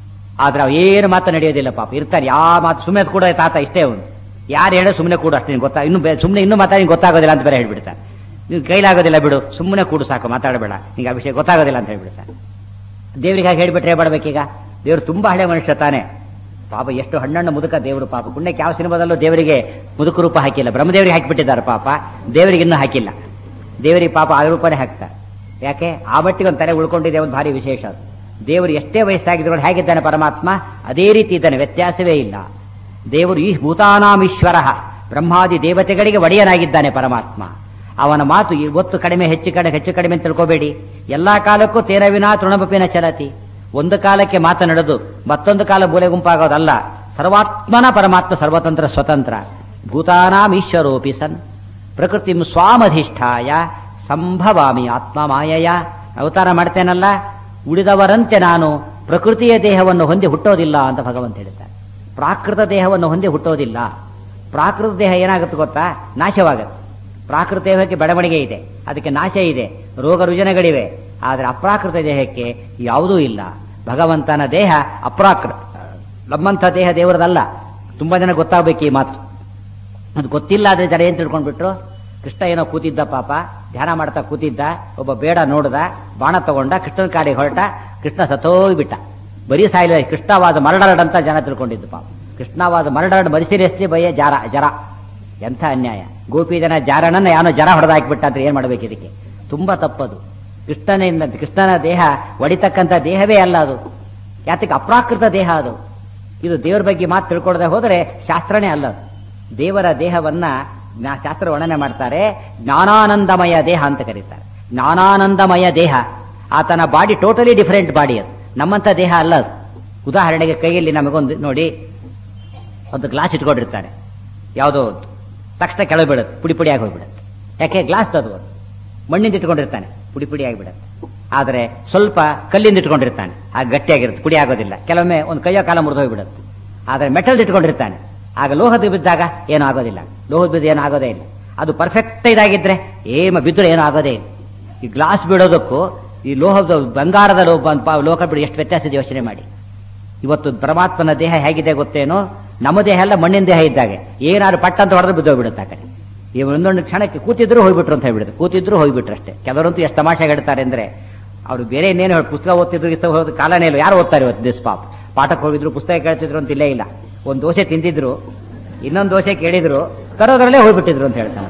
ಆದ್ರೆ ಅವ ಏನು ಮಾತು ನಡೆಯೋದಿಲ್ಲ ಪಾಪ, ಇರ್ತಾರೆ ಯಾವ ಮಾತು ಸುಮ್ಮನೆ ಕೂಡ ತಾತ ಇಷ್ಟೇ ಅವನು, ಯಾರು ಹೇಳೋ ಸುಮ್ಮನೆ ಕೂಡು ಅಷ್ಟೇ, ಗೊತ್ತಾ ಇನ್ನು ಸುಮ್ಮನೆ ಇನ್ನೂ ಮಾತಾಡಿ ನಿಂಗೆ ಗೊತ್ತಾಗೋದಿಲ್ಲ ಅಂತ ಬೇರೆ ಹೇಳ್ಬಿಡ್ತಾರೆ. ನಿನ್ ಕೈಲಾಗೋದಿಲ್ಲ ಬಿಡು, ಸುಮ್ಮನೆ ಕೂಡು ಸಾಕು, ಮಾತಾಡಬೇಡ, ನಿಂಗೆ ಆ ವಿಷಯ ಗೊತ್ತಾಗೋದಿಲ್ಲ ಅಂತ ಹೇಳ್ಬಿಡ್ತಾರೆ. ದೇವ್ರಿಗೆ ಹಾಗೆ ಹೇಳ್ಬಿಟ್ರೆ ಮಾಡ್ಬೇಕೀಗ? ದೇವ್ರು ತುಂಬಾ ಹಳೆ ಮನುಷ್ಯ ತಾನೆ ಪಾಪ, ಎಷ್ಟು ಹಣ್ಣಣ್ಣ ಮುದುಕ ದೇವರು ಪಾಪ. ಪುಣ್ಯಕ್ಕೆ ಯಾವ ಸಿನಿಮಾದಲ್ಲೂ ದೇವರಿಗೆ ಮುದುಕ ರೂಪ ಹಾಕಿಲ್ಲ, ಬ್ರಹ್ಮದೇವರಿಗೆ ಹಾಕಿಬಿಟ್ಟಿದ್ದಾರೆ ಪಾಪ, ದೇವರಿಗೆ ಇನ್ನೂ ಹಾಕಿಲ್ಲ. ದೇವರಿಗೆ ಪಾಪ ಆ ರೂಪನೇ ಹಾಕ್ತಾರೆ. ಯಾಕೆ? ಆ ಮಟ್ಟಿಗೆ ಒಂದು ತಲೆ ಉಳ್ಕೊಂಡಿದೆ, ಒಂದು ಭಾರಿ ವಿಶೇಷ ಅದು. ದೇವರು ಎಷ್ಟೇ ವಯಸ್ಸಾಗಿದ್ರು ಹೇಗಿದ್ದಾನೆ ಪರಮಾತ್ಮ, ಅದೇ ರೀತಿ ಇದ್ದಾನೆ, ವ್ಯತ್ಯಾಸವೇ ಇಲ್ಲ. ದೇವರು ಈ ಭೂತಾನಾಮೀಶ್ವರ, ಬ್ರಹ್ಮಾದಿ ದೇವತೆಗಳಿಗೆ ಒಡೆಯನಾಗಿದ್ದಾನೆ ಪರಮಾತ್ಮ. ಅವನ ಮಾತು ಇವತ್ತು ಕಡಿಮೆ ಹೆಚ್ಚು ಕಡಿಮೆ ಅಂತ ತಿಳ್ಕೋಬೇಡಿ. ಎಲ್ಲಾ ಕಾಲಕ್ಕೂ ತೇರವಿನ ತೃಣಬಪಿನ ಚಲತಿ. ಒಂದು ಕಾಲಕ್ಕೆ ಮಾತನಾಡೋದು ಮತ್ತೊಂದು ಕಾಲ ಮೂಲೆ ಗುಂಪಾಗೋದಲ್ಲ. ಸರ್ವಾತ್ಮನ ಪರಮಾತ್ಮ ಸರ್ವತಂತ್ರ ಸ್ವತಂತ್ರ. ಭೂತಾನಾಮೀಶ್ವರೋಪಿ ಸನ್ ಪ್ರಕೃತಿ ಸ್ವಾಮಧಿಷ್ಠಾಯ ಸಂಭವಾಮಿ ಆತ್ಮ ಮಾಯಯ. ಅವತಾರ ಮಾಡ್ತೇನಲ್ಲ, ಉಳಿದವರಂತೆ ನಾನು ಪ್ರಕೃತಿಯ ದೇಹವನ್ನು ಹೊಂದಿ ಹುಟ್ಟೋದಿಲ್ಲ ಅಂತ ಭಗವಂತ ಹೇಳ್ತಾರೆ. ಪ್ರಾಕೃತ ದೇಹವನ್ನು ಹೊಂದಿ ಹುಟ್ಟೋದಿಲ್ಲ. ಪ್ರಾಕೃತ ದೇಹ ಏನಾಗುತ್ತೆ ಗೊತ್ತಾ? ನಾಶವಾಗುತ್ತೆ. ಪ್ರಾಕೃತ ದೇಹಕ್ಕೆ ಬೆಳವಣಿಗೆ ಇದೆ, ಅದಕ್ಕೆ ನಾಶ ಇದೆ, ರೋಗ ರುಜಿನಗಳಿವೆ. ಆದರೆ ಅಪ್ರಾಕೃತ ದೇಹಕ್ಕೆ ಯಾವುದೂ ಇಲ್ಲ. ಭಗವಂತನ ದೇಹ ಅಪ್ರಾಕೃತ, ನಮ್ಮಂಥ ದೇಹ ದೇವರದಲ್ಲ. ತುಂಬಾ ಜನ ಗೊತ್ತಾಗಬೇಕು ಈ ಮಾತು. ಅದು ಗೊತ್ತಿಲ್ಲ ಆದ್ರೆ ಜನ ಏನ್ ತಿಳ್ಕೊಂಡ್ಬಿಟ್ರು, ಕೃಷ್ಣ ಏನೋ ಕೂತಿದ್ದ ಪಾಪ, ಧ್ಯಾನ ಮಾಡ್ತಾ ಕೂತಿದ್ದ, ಒಬ್ಬ ಬೇಡ ನೋಡ್ದ, ಬಾಣ ತಗೊಂಡ, ಕೃಷ್ಣನ ಕಾಡಿಗೆ ಹೊರಟ, ಕೃಷ್ಣ ಸತ್ತೋಗ್ಬಿಟ್ಟ. ಬರೀ ಸಾಯಿಲ್ಲ, ಕೃಷ್ಣವಾದ ಮರಡರಡ್ ಅಂತ ಜನ ತಿಳ್ಕೊಂಡಿದ್ದು ಪಾಪ. ಕೃಷ್ಣವಾದ ಮರಡರಡ್ ಮರಿಸಿರೆಸ್ತಿ ಬಯ್ಯ ಜರ. ಎಂಥ ಅನ್ಯಾಯ. ಗೋಪಿ ಜನ ಜಾರನನ್ನ ಯಾನೋ ಜರ ಹೊಡೆದಾಕ್ಬಿಟ್ಟ ಅಂದ್ರೆ ಏನ್ ಮಾಡ್ಬೇಕು ಇದಕ್ಕೆ? ತುಂಬಾ ತಪ್ಪದು. ಕೃಷ್ಣನ ದೇಹ ಒಡಿತಕ್ಕಂಥ ದೇಹವೇ ಅಲ್ಲ ಅದು. ಯಾತಕ್ಕೆ? ಅಪ್ರಾಕೃತ ದೇಹ ಅದು. ಇದು ದೇವರ ಬಗ್ಗೆ ಮಾತು ತಿಳ್ಕೊಡದೆ ಹೋದರೆ ಶಾಸ್ತ್ರನೇ ಅಲ್ಲ ಅದು. ದೇವರ ದೇಹವನ್ನ ಶಾಸ್ತ್ರ ವರ್ಣನೆ ಮಾಡ್ತಾರೆ, ಜ್ಞಾನಾನಂದಮಯ ದೇಹ ಅಂತ ಕರೀತಾರೆ. ಜ್ಞಾನಾನಂದಮಯ ದೇಹ. ಆತನ ಬಾಡಿ ಟೋಟಲಿ ಡಿಫರೆಂಟ್ ಬಾಡಿ ಅದು, ನಮ್ಮಂಥ ದೇಹ ಅಲ್ಲ ಅದು. ಉದಾಹರಣೆಗೆ ಕೈಯಲ್ಲಿ ನಮಗೊಂದು ನೋಡಿ, ಒಂದು ಗ್ಲಾಸ್ ಇಟ್ಕೊಂಡಿರ್ತಾರೆ, ಯಾವುದೋ ತಕ್ಷಣ ಕೆಳಗೆ ಬೀಳುತ್ತೆ, ಪುಡಿ ಪುಡಿ ಆಗಿ ಹೋಗ್ಬಿಡುತ್ತೆ. ಯಾಕೆ? ಗ್ಲಾಸ್ ಅದು ಮಣ್ಣಿಂದ ಇಟ್ಕೊಂಡಿರ್ತಾನೆ, ಪುಡಿ ಪುಡಿ ಆಗಿಬಿಡುತ್ತೆ. ಆದರೆ ಸ್ವಲ್ಪ ಕಲ್ಲಿಂದ ಇಟ್ಕೊಂಡಿರ್ತಾನೆ, ಆಗ ಗಟ್ಟಿಯಾಗಿರುತ್ತೆ, ಪುಡಿ ಆಗೋದಿಲ್ಲ. ಕೆಲವೊಮ್ಮೆ ಒಂದು ಕೈಯೋ ಕಾಲ ಮುರಿದು ಹೋಗ್ಬಿಡುತ್ತೆ. ಆದರೆ ಮೆಟಲ್ ಇಟ್ಕೊಂಡಿರ್ತಾನೆ, ಆಗ ಲೋಹದ ಬಿದ್ದಾಗ ಏನೂ ಆಗೋದಿಲ್ಲ. ಲೋಹದ ಬಿದ್ದು ಏನೂ ಆಗೋದೇ ಇಲ್ಲ. ಅದು ಪರ್ಫೆಕ್ಟ್ ಇದಾಗಿದ್ರೆ ಬಿದ್ದರೆ ಏನೂ ಆಗೋದೇ ಇಲ್ಲ. ಈ ಗ್ಲಾಸ್ ಬಿಡೋದಕ್ಕೂ ಈ ಲೋಹದ ಬಂಗಾರದ ಲೋಹ ಬಿಡಿ ಎಷ್ಟು ವ್ಯತ್ಯಾಸ ಇದೆ ಯೋಚನೆ ಮಾಡಿ. ಇವತ್ತು ಪರಮಾತ್ಮನ ದೇಹ ಹೇಗಿದೆ ಗೊತ್ತೇನೋ? ನಮ್ಮ ದೇಹ ಎಲ್ಲ ಮಣ್ಣಿನ ದೇಹ ಇದ್ದಾಗೆ, ಏನಾದ್ರು ಪಟ್ಟ ಅಂತ ಹೊಡೆದ್ರೆ ಬಿದ್ದೋಗ್ಬಿಡುತ್ತೆ ಆ ಕಡೆ. ಈ ಒಂದೊಂದು ಕ್ಷಣಕ್ಕೆ ಕೂತಿದ್ರು ಹೋಗ್ಬಿಟ್ರು ಅಂತ ಹೇಳ್ಬಿಡುತ್ತೆ, ಕೂತಿದ್ರು ಹೋಗ್ಬಿಟ್ರು ಅಷ್ಟೇ. ಕೆಲವರಂತೂ ಎಷ್ಟು ತಮಾಷೆ ಹೇಳ್ತಾರೆ ಅಂದ್ರೆ, ಅವರು ಬೇರೆ ಇನ್ನೇನು ಪುಸ್ತಕ ಓದ್ತಿದ್ರು ಹೋದ ಕಾಲನೇ ಇಲ್ಲ. ಯಾರು ಓದ್ತಾರೆ ಇವತ್ತು ದಿಸ್ ಪಾಪ? ಪಾಠಕ್ಕೆ ಹೋಗಿದ್ರು, ಪುಸ್ತಕ ಕೇಳ್ತಿದ್ರು ಅಂತ ಇಲ್ಲೇ ಇಲ್ಲ. ಒಂದು ದೋಸೆ ತಿಂದಿದ್ರು, ಇನ್ನೊಂದು ದೋಸೆ ಕೇಳಿದ್ರು, ತರೋದ್ರಲ್ಲೇ ಹೋಗ್ಬಿಟ್ಟಿದ್ರು ಅಂತ ಹೇಳ್ತಾನೆ.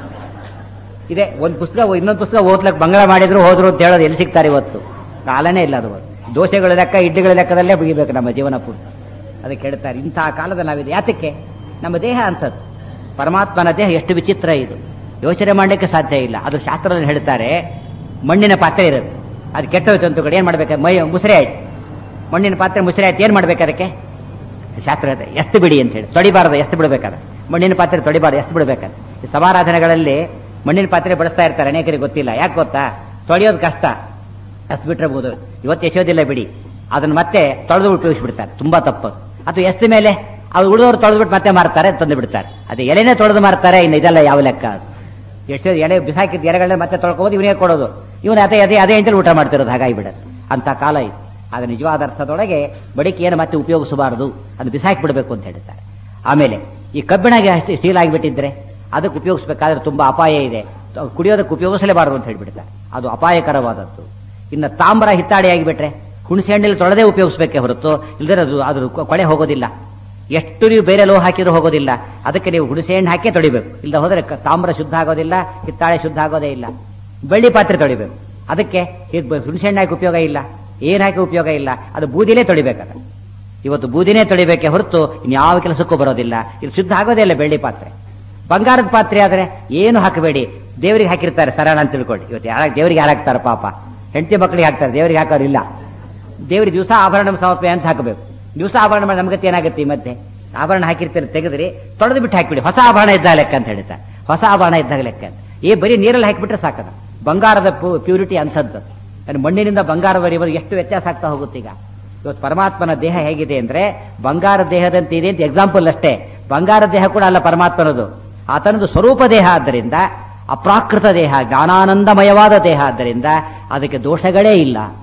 ಇದೆ ಒಂದು ಪುಸ್ತಕ ಇನ್ನೊಂದು ಪುಸ್ತಕ ಓದ್ಲಕ್ಕೆ ಬಂಗಾಳ ಮಾಡಿದ್ರು ಹೋದ್ರು ಅಂತ ಹೇಳೋದು ಎಲ್ಲಿ ಸಿಗ್ತಾರೆ ಇವತ್ತು? ಕಾಲನೇ ಇಲ್ಲ ಅದು. ದೋಸೆಗಳ ಲೆಕ್ಕ ಇಡ್ಲಿಗಳ ಲೆಕ್ಕದಲ್ಲೇ ಬೀಗಬೇಕು ನಮ್ಮ ಜೀವನ ಪೂರ್ತಿ. ಅದಕ್ಕೆ ಹೇಳ್ತಾರೆ, ಇಂತಹ ಕಾಲದ ನಾವಿದೆ. ಯಾತಕ್ಕೆ? ನಮ್ಮ ದೇಹ ಅಂತದ್ದು. ಪರಮಾತ್ಮನ ದೇಹ ಎಷ್ಟು ವಿಚಿತ್ರ ಇದು, ಯೋಚನೆ ಮಾಡಲಿಕ್ಕೆ ಸಾಧ್ಯ ಇಲ್ಲ. ಅದು ಶಾಸ್ತ್ರದಲ್ಲಿ ಹೇಳ್ತಾರೆ, ಮಣ್ಣಿನ ಪಾತ್ರೆ ಇರುತ್ತೆ, ಅದು ಕೆಟ್ಟೋಯ್ತು ಅಂತ ಕಡೆ ಏನ್ ಮಾಡ್ಬೇಕು? ಮುಸ್ರೆ ಆಯ್ತು, ಮಣ್ಣಿನ ಪಾತ್ರೆ ಮುಸ್ರೆ ಆಯ್ತು, ಏನ್ ಮಾಡ್ಬೇಕು ಅದಕ್ಕೆ? ಶಾಸ್ತ್ರ ಎಷ್ಟು ಬಿಡಿ ಅಂತ ಹೇಳಿ, ತೊಳಿಬಾರದು, ಎಷ್ಟು ಬಿಡ್ಬೇಕಾದ್ರೆ ಮಣ್ಣಿನ ಪಾತ್ರೆ ತೊಳಿಬಾರದು, ಎಷ್ಟು ಬಿಡ್ಬೇಕಾದ್ರೆ. ಈ ಸಮಾರಾಧನೆಗಳಲ್ಲಿ ಮಣ್ಣಿನ ಪಾತ್ರೆ ಬಳಸ್ತಾ ಇರ್ತಾರೆ, ಅನೇಕರಿಗೆ ಗೊತ್ತಿಲ್ಲ. ಯಾಕೆ ಗೊತ್ತಾ? ತೊಳೆಯೋದು ಕಷ್ಟ, ಎಷ್ಟು ಬಿಟ್ಟಿರಬಹುದು. ಇವತ್ತು ಎಸೋದಿಲ್ಲ ಬಿಡಿ, ಅದನ್ನ ಮತ್ತೆ ತೊಳೆದು ಉಪಯೋಗಿಸ್ಬಿಡ್ತಾರೆ, ತುಂಬಾ ತಪ್ಪು. ಅಥವಾ ಎಷ್ಟು ಮೇಲೆ ಅವ್ರು ಉಳಿದವರು ತೊಳೆದ್ಬಿಟ್ಟು ಮತ್ತೆ ಮಾರ್ತಾರೆ, ತಂದು ಬಿಡ್ತಾರೆ. ಅದು ಎಲೆನೇ ತೊಳೆದು ಮಾರ್ತಾರೆ, ಇನ್ನು ಇದೆಲ್ಲ ಯಾವ ಲೆಕ್ಕ? ಎಷ್ಟು ಎಲೆ ಬಿಸಾಕಿದ ಎಲೆಗಳನ್ನ ಮತ್ತೆ ತೊಳ್ಕೋಬೋದು, ಇವನಿಗೆ ಕೊಡೋದು, ಇವನು ಅದೇ ಅಂತೇಳಿ ಊಟ ಮಾಡ್ತಿರೋದು, ಹಾಗಾಗಿಬಿಡತ್ತೆ. ಅಂತ ಕಾಲ ಇದು. ಆದ್ರೆ ನಿಜವಾದ ಅರ್ಥದೊಳಗೆ ಬಡಿಕೆಯನ್ನು ಮತ್ತೆ ಉಪಯೋಗಿಸಬಾರದು, ಅದು ಬಿಸಾಕಿ ಬಿಡಬೇಕು ಅಂತ ಹೇಳ್ತಾರೆ. ಆಮೇಲೆ ಈ ಕಬ್ಬಿಣಗೆ ಸೀಲ್ ಆಗಿಬಿಟ್ಟಿದ್ರೆ ಅದಕ್ಕೆ ಉಪಯೋಗಿಸ್ಬೇಕಾದ್ರೆ ತುಂಬಾ ಅಪಾಯ ಇದೆ, ಕುಡಿಯೋದಕ್ಕೆ ಉಪಯೋಗಿಸಲೇಬಾರದು ಅಂತ ಹೇಳ್ಬಿಡ್ತಾರೆ, ಅದು ಅಪಾಯಕರವಾದದ್ದು. ಇನ್ನು ತಾಮ್ರ ಹಿತ್ತಾಡಿ ಆಗಿಬಿಟ್ರೆ ಹುಣಸೆ ಹಣ್ಣಲ್ಲಿ ತೊಳೆದೇ ಉಪಯೋಗಿಸ್ಬೇಕೇ ಹೊರತು ಇಲ್ದರೆ ಅದು ಕೊಳೆ ಹೋಗೋದಿಲ್ಲ. ಎಷ್ಟು ನೀವು ಬೇರೆ ಲೋಹ ಹಾಕಿದ್ರು ಹೋಗೋದಿಲ್ಲ, ಅದಕ್ಕೆ ನೀವು ಹುಣಸೆ ಹಣ್ಣು ಹಾಕೇ ತೊಳಿಬೇಕು. ಇಲ್ಲ ಹೋದ್ರೆ ತಾಮ್ರ ಶುದ್ಧ ಆಗೋದಿಲ್ಲ, ಹಿತ್ತಾಳೆ ಶುದ್ಧ ಆಗೋದೇ ಇಲ್ಲ. ಬೆಳ್ಳಿ ಪಾತ್ರೆ ತೊಳಿಬೇಕು, ಅದಕ್ಕೆ ಹುಣಸೆ ಹಣ್ಣು ಹಾಕಿ ಉಪಯೋಗ ಇಲ್ಲ, ಏನ್ ಹಾಕಿ ಉಪಯೋಗ ಇಲ್ಲ, ಅದು ಬೂದಿನೇ ತೊಳಿಬೇಕಾದ. ಇವತ್ತು ಬೂದಿನೇ ತೊಳಿಬೇಕೆ ಹೊರತು ಇನ್ಯಾವ ಕೆಲಸಕ್ಕೂ ಬರೋದಿಲ್ಲ. ಇದು ಶುದ್ಧ ಆಗೋದೇ ಇಲ್ಲ ಬೆಳ್ಳಿ ಪಾತ್ರೆ. ಬಂಗಾರದ ಪಾತ್ರೆ ಆದ್ರೆ ಏನು ಹಾಕಬೇಡಿ, ದೇವರಿಗೆ ಹಾಕಿರ್ತಾರೆ ಸರಳ ಅಂತ ತಿಳ್ಕೊಳ್ಳಿ. ಇವತ್ತು ದೇವರಿಗೆ ಯಾರು ಹಾಕ್ತಾರೆ? ಪಾಪ ಹೆಂಡತಿ ಮಕ್ಕಳಿಗೆ ಹಾಕ್ತಾರೆ, ದೇವರಿಗೆ ಹಾಕೋರಿಲ್ಲ. ದೇವರಿಗೆ ದಿವಸ ಆಭರಣ ಸಮರ್ಪಣೆ ಅಂತ ಹಾಕಬೇಕು. ದಿವಸ ಆಭರಣ ಮಾಡಿ ನಮ್ಗತ್ತೆ ಏನಾಗುತ್ತೆ? ಮತ್ತೆ ಆಭರಣ ಹಾಕಿರ್ತಾರೆ, ತೆಗೆದ್ರಿ ತೊಳೆದು ಬಿಟ್ಟು ಹಾಕಿಬಿಡಿ, ಹೊಸ ಆಭರಣ ಇದ್ದಾಗ ಲೆಕ್ಕ ಅಂತ ಹೇಳ್ತಾರೆ. ಹೊಸ ಆಭರಣ ಇದ್ದಾಗ ಲೆಕ್ಕ ಬರೀ ನೀರಲ್ಲಿ ಹಾಕಿಬಿಟ್ರೆ ಸಾಕದ. ಬಂಗಾರದ ಪ್ಯೂರಿಟಿ ಅಂಥದ್ದು. ಮಣ್ಣಿನಿಂದ ಬಂಗಾರವರೆಗೂ ಎಷ್ಟು ವ್ಯತ್ಯಾಸ ಆಗ್ತಾ ಹೋಗುತ್ತೆ. ಈಗ ಇವತ್ತು ಪರಮಾತ್ಮನ ದೇಹ ಹೇಗಿದೆ ಅಂದ್ರೆ ಬಂಗಾರ ದೇಹದಂತೆ ಇದೆ ಅಂತ ಎಕ್ಸಾಂಪಲ್ ಅಷ್ಟೇ. ಬಂಗಾರ ದೇಹ ಕೂಡ ಅಲ್ಲ ಪರಮಾತ್ಮನದು, ಆತನದು ಸ್ವರೂಪ ದೇಹ. ಆದ್ದರಿಂದ ಅಪ್ರಾಕೃತ ದೇಹ, ಜ್ಞಾನಾನಂದಮಯವಾದ ದೇಹ. ಆದ್ದರಿಂದ ಅದಕ್ಕೆ ದೋಷಗಳೇ ಇಲ್ಲ.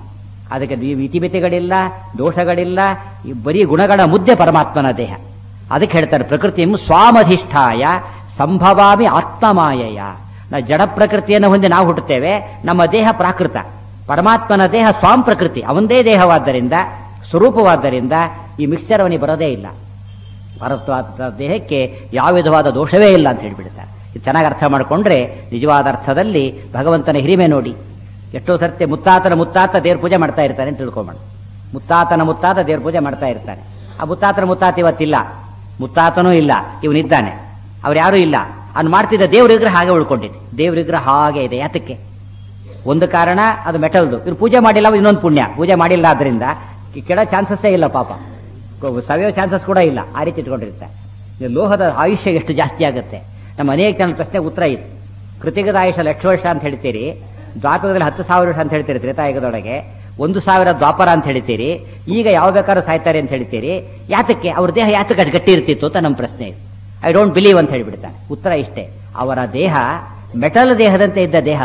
ಅದಕ್ಕೆ ಇತಿಮಿತಿಗಳಿಲ್ಲ, ದೋಷಗಳಿಲ್ಲ, ಬರೀ ಗುಣಗಳ ಮುದ್ದೆ ಪರಮಾತ್ಮನ ದೇಹ. ಅದಕ್ಕೆ ಹೇಳ್ತಾರೆ ಪ್ರಕೃತಿಯು ಸ್ವಾಮಧಿಷ್ಠಾಯ ಸಂಭವಾಮಿ ಆತ್ಮಮಾಯಯ. ನಾವು ಜಡ ಪ್ರಕೃತಿಯನ್ನು ಹೊಂದಿ ನಾವು ಹುಟ್ಟುತ್ತೇವೆ, ನಮ್ಮ ದೇಹ ಪ್ರಾಕೃತ. ಪರಮಾತ್ಮನ ದೇಹ ಸ್ವಾಂ ಪ್ರಕೃತಿ, ಅವಂದೇ ದೇಹವಾದ್ದರಿಂದ, ಸ್ವರೂಪವಾದ್ದರಿಂದ ಈ ಮಿಕ್ಸ್ಚರ್ ಅವನಿಗೆ ಬರೋದೇ ಇಲ್ಲ. ಪರತ್ವಾದ ದೇಹಕ್ಕೆ ಯಾವ ವಿಧವಾದ ದೋಷವೇ ಇಲ್ಲ ಅಂತ ಹೇಳಿಬಿಡ್ತಾರೆ. ಇದು ಚೆನ್ನಾಗಿ ಅರ್ಥ ಮಾಡಿಕೊಂಡ್ರೆ ನಿಜವಾದ ಅರ್ಥದಲ್ಲಿ ಭಗವಂತನ ಹಿರಿಮೆ ನೋಡಿ. ಎಷ್ಟೋ ಸರ್ತಿ ಮುತ್ತಾತನ ಮುತ್ತಾತ ದೇವ್ರ ಪೂಜೆ ಮಾಡ್ತಾ ಇರ್ತಾನೆ ಅಂತ ತಿಳ್ಕೊಂಬಣ. ಮುತ್ತಾತನ ಮುತ್ತಾತ ದೇವ್ರ ಪೂಜೆ ಮಾಡ್ತಾ ಇರ್ತಾನೆ. ಆ ಮುತ್ತಾತನ ಮುತ್ತಾತ ಇವತ್ತಿಲ್ಲ, ಮುತ್ತಾತನೂ ಇಲ್ಲ, ಇವನಿದ್ದಾನೆ, ಅವ್ರು ಯಾರೂ ಇಲ್ಲ. ಅವ್ನು ಮಾಡ್ತಿದ್ದ ದೇವ್ರ ವಿಗ್ರಹ ಹಾಗೆ ಉಳ್ಕೊಂಡಿದೆ. ದೇವ್ರ ವಿಗ್ರಹ ಹಾಗೆ ಇದೆ. ಯಾತಕ್ಕೆ? ಒಂದು ಕಾರಣ ಅದು ಮೆಟಲ್ದು. ಇವ್ರು ಪೂಜೆ ಮಾಡಿಲ್ಲ, ಇನ್ನೊಂದು ಪುಣ್ಯ. ಪೂಜೆ ಮಾಡಿಲ್ಲ ಆದ್ರಿಂದ ಕೆಡ ಚಾನ್ಸಸ್ಸೇ ಇಲ್ಲ ಪಾಪ, ಸವೆಯೋ ಚಾನ್ಸಸ್ ಕೂಡ ಇಲ್ಲ. ಆ ರೀತಿ ಇಟ್ಕೊಂಡಿರುತ್ತೆ. ಲೋಹದ ಆಯುಷ್ಯ ಎಷ್ಟು ಜಾಸ್ತಿ ಆಗುತ್ತೆ. ನಮ್ಮ ಅನೇಕ ಜನ ಪ್ರಶ್ನೆಗೆ ಉತ್ತರ ಇತ್ತು. ಕೃತಿಕದ ಆಯುಷ್ಯ 1,00,000 ವರ್ಷ ಅಂತ ಹೇಳ್ತೀರಿ, ದ್ವಾಪರದಲ್ಲಿ 10,000 ವರ್ಷ ಅಂತ ಹೇಳ್ತೀರಿ, ತ್ರೇತಾಯುಗದೊಳಗೆ 1,000 ದ್ವಾಪರ ಅಂತ ಹೇಳ್ತೀರಿ, ಈಗ ಯಾವ ಬೇಕಾದ್ರೂ ಸಾಯ್ತಾರೆ ಅಂತ ಹೇಳ್ತೀರಿ. ಯಾತಕ್ಕೆ? ಅವ್ರ ದೇಹ ಯಾತಕ್ಕೆ ಗಟ್ಟಿ ಇರ್ತಿತ್ತು ಅಂತ ನಮ್ಮ ಪ್ರಶ್ನೆ ಇದೆ. ಐ ಡೋಂಟ್ ಬಿಲೀವ್ ಅಂತ ಹೇಳಿಬಿಡ್ತಾನೆ. ಉತ್ತರ ಇಷ್ಟೇ, ಅವರ ದೇಹ ಮೆಟಲ್ ದೇಹದಂತೆ ಇದ್ದ ದೇಹ.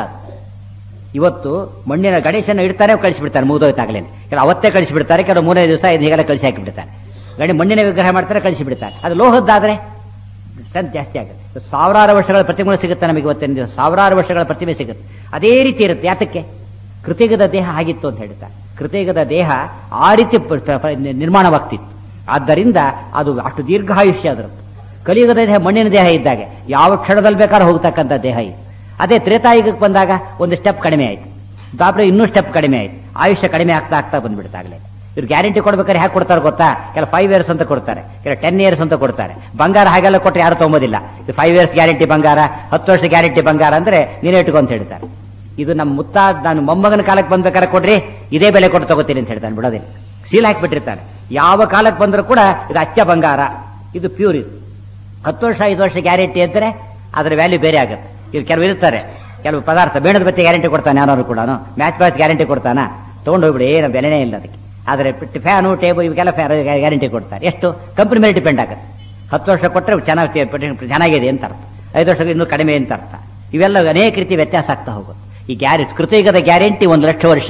ಇವತ್ತು ಮಣ್ಣಿನ ಗಣೇಶನ ಇಡ್ತಾರೆ, ಕಳಿಸಿಬಿಡ್ತಾರೆ, ಮುಗಿದೋಯ್ತಾಗಲೇನೆ. ಕೆಲವು ಅವತ್ತೇ ಕಳಿಸಿಬಿಡ್ತಾರೆ, ಕೆಲವು 3 ದಿವಸ ಹೀಗೆಲ್ಲ ಕಳಿಸಿ ಹಾಕಿಬಿಡ್ತಾರೆ. ಮಣ್ಣಿನ ವಿಗ್ರಹ ಮಾಡ್ತಾರೆ, ಕಳಿಸಿಬಿಡ್ತಾರೆ. ಅದು ಲೋಹದ್ದಾದ್ರೆ ಸ್ಟ್ರೆಂತ್ ಜಾಸ್ತಿ ಆಗುತ್ತೆ. 1000 ವರ್ಷಗಳ ಪ್ರತಿಮೆ ಸಿಗುತ್ತೆ ನಮಗೆ ಇವತ್ತಿನ ದಿವಸ, 1000 ವರ್ಷಗಳ ಪ್ರತಿಮೆ ಸಿಗುತ್ತೆ. ಅದೇ ರೀತಿ ಇರುತ್ತೆ. ಯಾತಕ್ಕೆ? ಕೃತಿಗದ ದೇಹ ಆಗಿತ್ತು ಅಂತ ಹೇಳ್ತಾರೆ. ಕೃತಿಗದ ದೇಹ ಆ ರೀತಿ ನಿರ್ಮಾಣವಾಗ್ತಿತ್ತು. ಆದ್ದರಿಂದ ಅದು ಅಷ್ಟು ದೀರ್ಘಾಯುಷ್ಯ ಅದರದ್ದು. ಕಲಿಯುಗದ ದೇಹ ಮಣ್ಣಿನ ದೇಹ ಇದ್ದಾಗೆ ಯಾವ ಕ್ಷಣದಲ್ಲಿ ಬೇಕಾದ್ರೂ ಹೋಗ್ತಕ್ಕಂಥ ದೇಹ ಇದು. ಅದೇ ತ್ರೇತಾಯುಗಕ್ಕೆ ಬಂದಾಗ ಒಂದು ಸ್ಟೆಪ್ ಕಡಿಮೆ ಆಯ್ತು, ದಾಪ್ರೆ ಇನ್ನೂ ಸ್ಟೆಪ್ ಕಡಿಮೆ ಆಯ್ತು, ಆಯುಷ್ಯ ಕಡಿಮೆ ಆಗ್ತಾ ಆಗ್ತಾ ಬಂದ್ಬಿಡ್ತಾಗಲೇ. ಇವ್ರು ಗ್ಯಾರಂಟಿ ಕೊಡ್ಬೇಕಾದ್ರೆ ಹೇಗೆ ಕೊಡ್ತಾರೆ ಗೊತ್ತಾ? ಕೆಲ 5 years ಅಂತ ಕೊಡ್ತಾರೆ, ಕೆಲ 10 years ಅಂತ ಕೊಡ್ತಾರೆ. ಬಂಗಾರ ಹಾಗೆಲ್ಲ ಕೊಟ್ಟರೆ ಯಾರು ತೊಗೊಂಬೋದಿಲ್ಲ. 5 years ಗ್ಯಾರಂಟಿ ಬಂಗಾರ, 10 ವರ್ಷ ಗ್ಯಾರಂಟಿ ಬಂಗಾರ ಅಂದ್ರೆ ನೀನೇ ಇಟ್ಕೊ ಅಂತ ಹೇಳ್ತಾರೆ. ಇದು ನಮ್ಮ ನಾನು ಮೊಮ್ಮಗನ ಕಾಲಕ್ಕೆ ಬಂದ್ಬೇಕಾದ್ರೆ ಕೊಡ್ರಿ, ಇದೇ ಬೆಲೆ ಕೊಟ್ಟು ತಗೋತೀನಿ ಅಂತ ಹೇಳ್ತಾನೆ, ಬಿಡೋದಿಲ್ಲ. ಸೀಲ್ ಹಾಕಿಬಿಟ್ಟಿರ್ತಾನೆ. ಯಾವ ಕಾಲಕ್ಕೆ ಬಂದರೂ ಕೂಡ ಇದು ಅಚ್ಚ ಬಂಗಾರ, ಇದು ಪ್ಯೂರ್. ಇದು 10 ವರ್ಷ 5 ವರ್ಷ ಗ್ಯಾರಂಟಿ ಅಂದ್ರೆ ಅದರ ವ್ಯಾಲ್ಯೂ ಬೇರೆ ಆಗುತ್ತೆ. ಇದು ಕೆಲವು ಇರ್ತಾರೆ, ಕೆಲವು ಪದಾರ್ಥ ಬೇಣದ ಬತ್ತಿ ಗ್ಯಾರಂಟಿ ಕೊಡ್ತಾನೆ, ಯಾರು ಕೂಡ ಮ್ಯಾಚ್ ಬಾಕ್ಸ್ ಗ್ಯಾರಂಟಿ ಕೊಡ್ತಾನ, ತೊಗೊಂಡು ಹೋಗ್ಬಿಡಿ, ಏನು ಬೆಲೆನೇ ಇಲ್ಲ ಅದಕ್ಕೆ. ಆದರೆ ಫ್ಯಾನು ಟೇಬಲ್ ಇವಕ್ಕೆಲ್ಲ ಗ್ಯಾರಂಟಿ ಕೊಡ್ತಾರೆ. ಎಷ್ಟು? ಕಂಪನಿ ಮೇಲೆ ಡಿಪೆಂಡ್ ಆಗುತ್ತೆ. 10 ವರ್ಷ ಕೊಟ್ಟರೆ ಚೆನ್ನಾಗಿದೆ ಅಂತ ಅರ್ಥ, 5 ವರ್ಷ ಇನ್ನೂ ಕಡಿಮೆ ಅಂತ ಅರ್ಥ. ಇವೆಲ್ಲ ಅನೇಕ ರೀತಿ ವ್ಯತ್ಯಾಸ ಆಗ್ತಾ ಹೋಗುತ್ತೆ. ಈ ಕೃತಿಯುಗದ ಗ್ಯಾರಂಟಿ 1,00,000 ವರ್ಷ,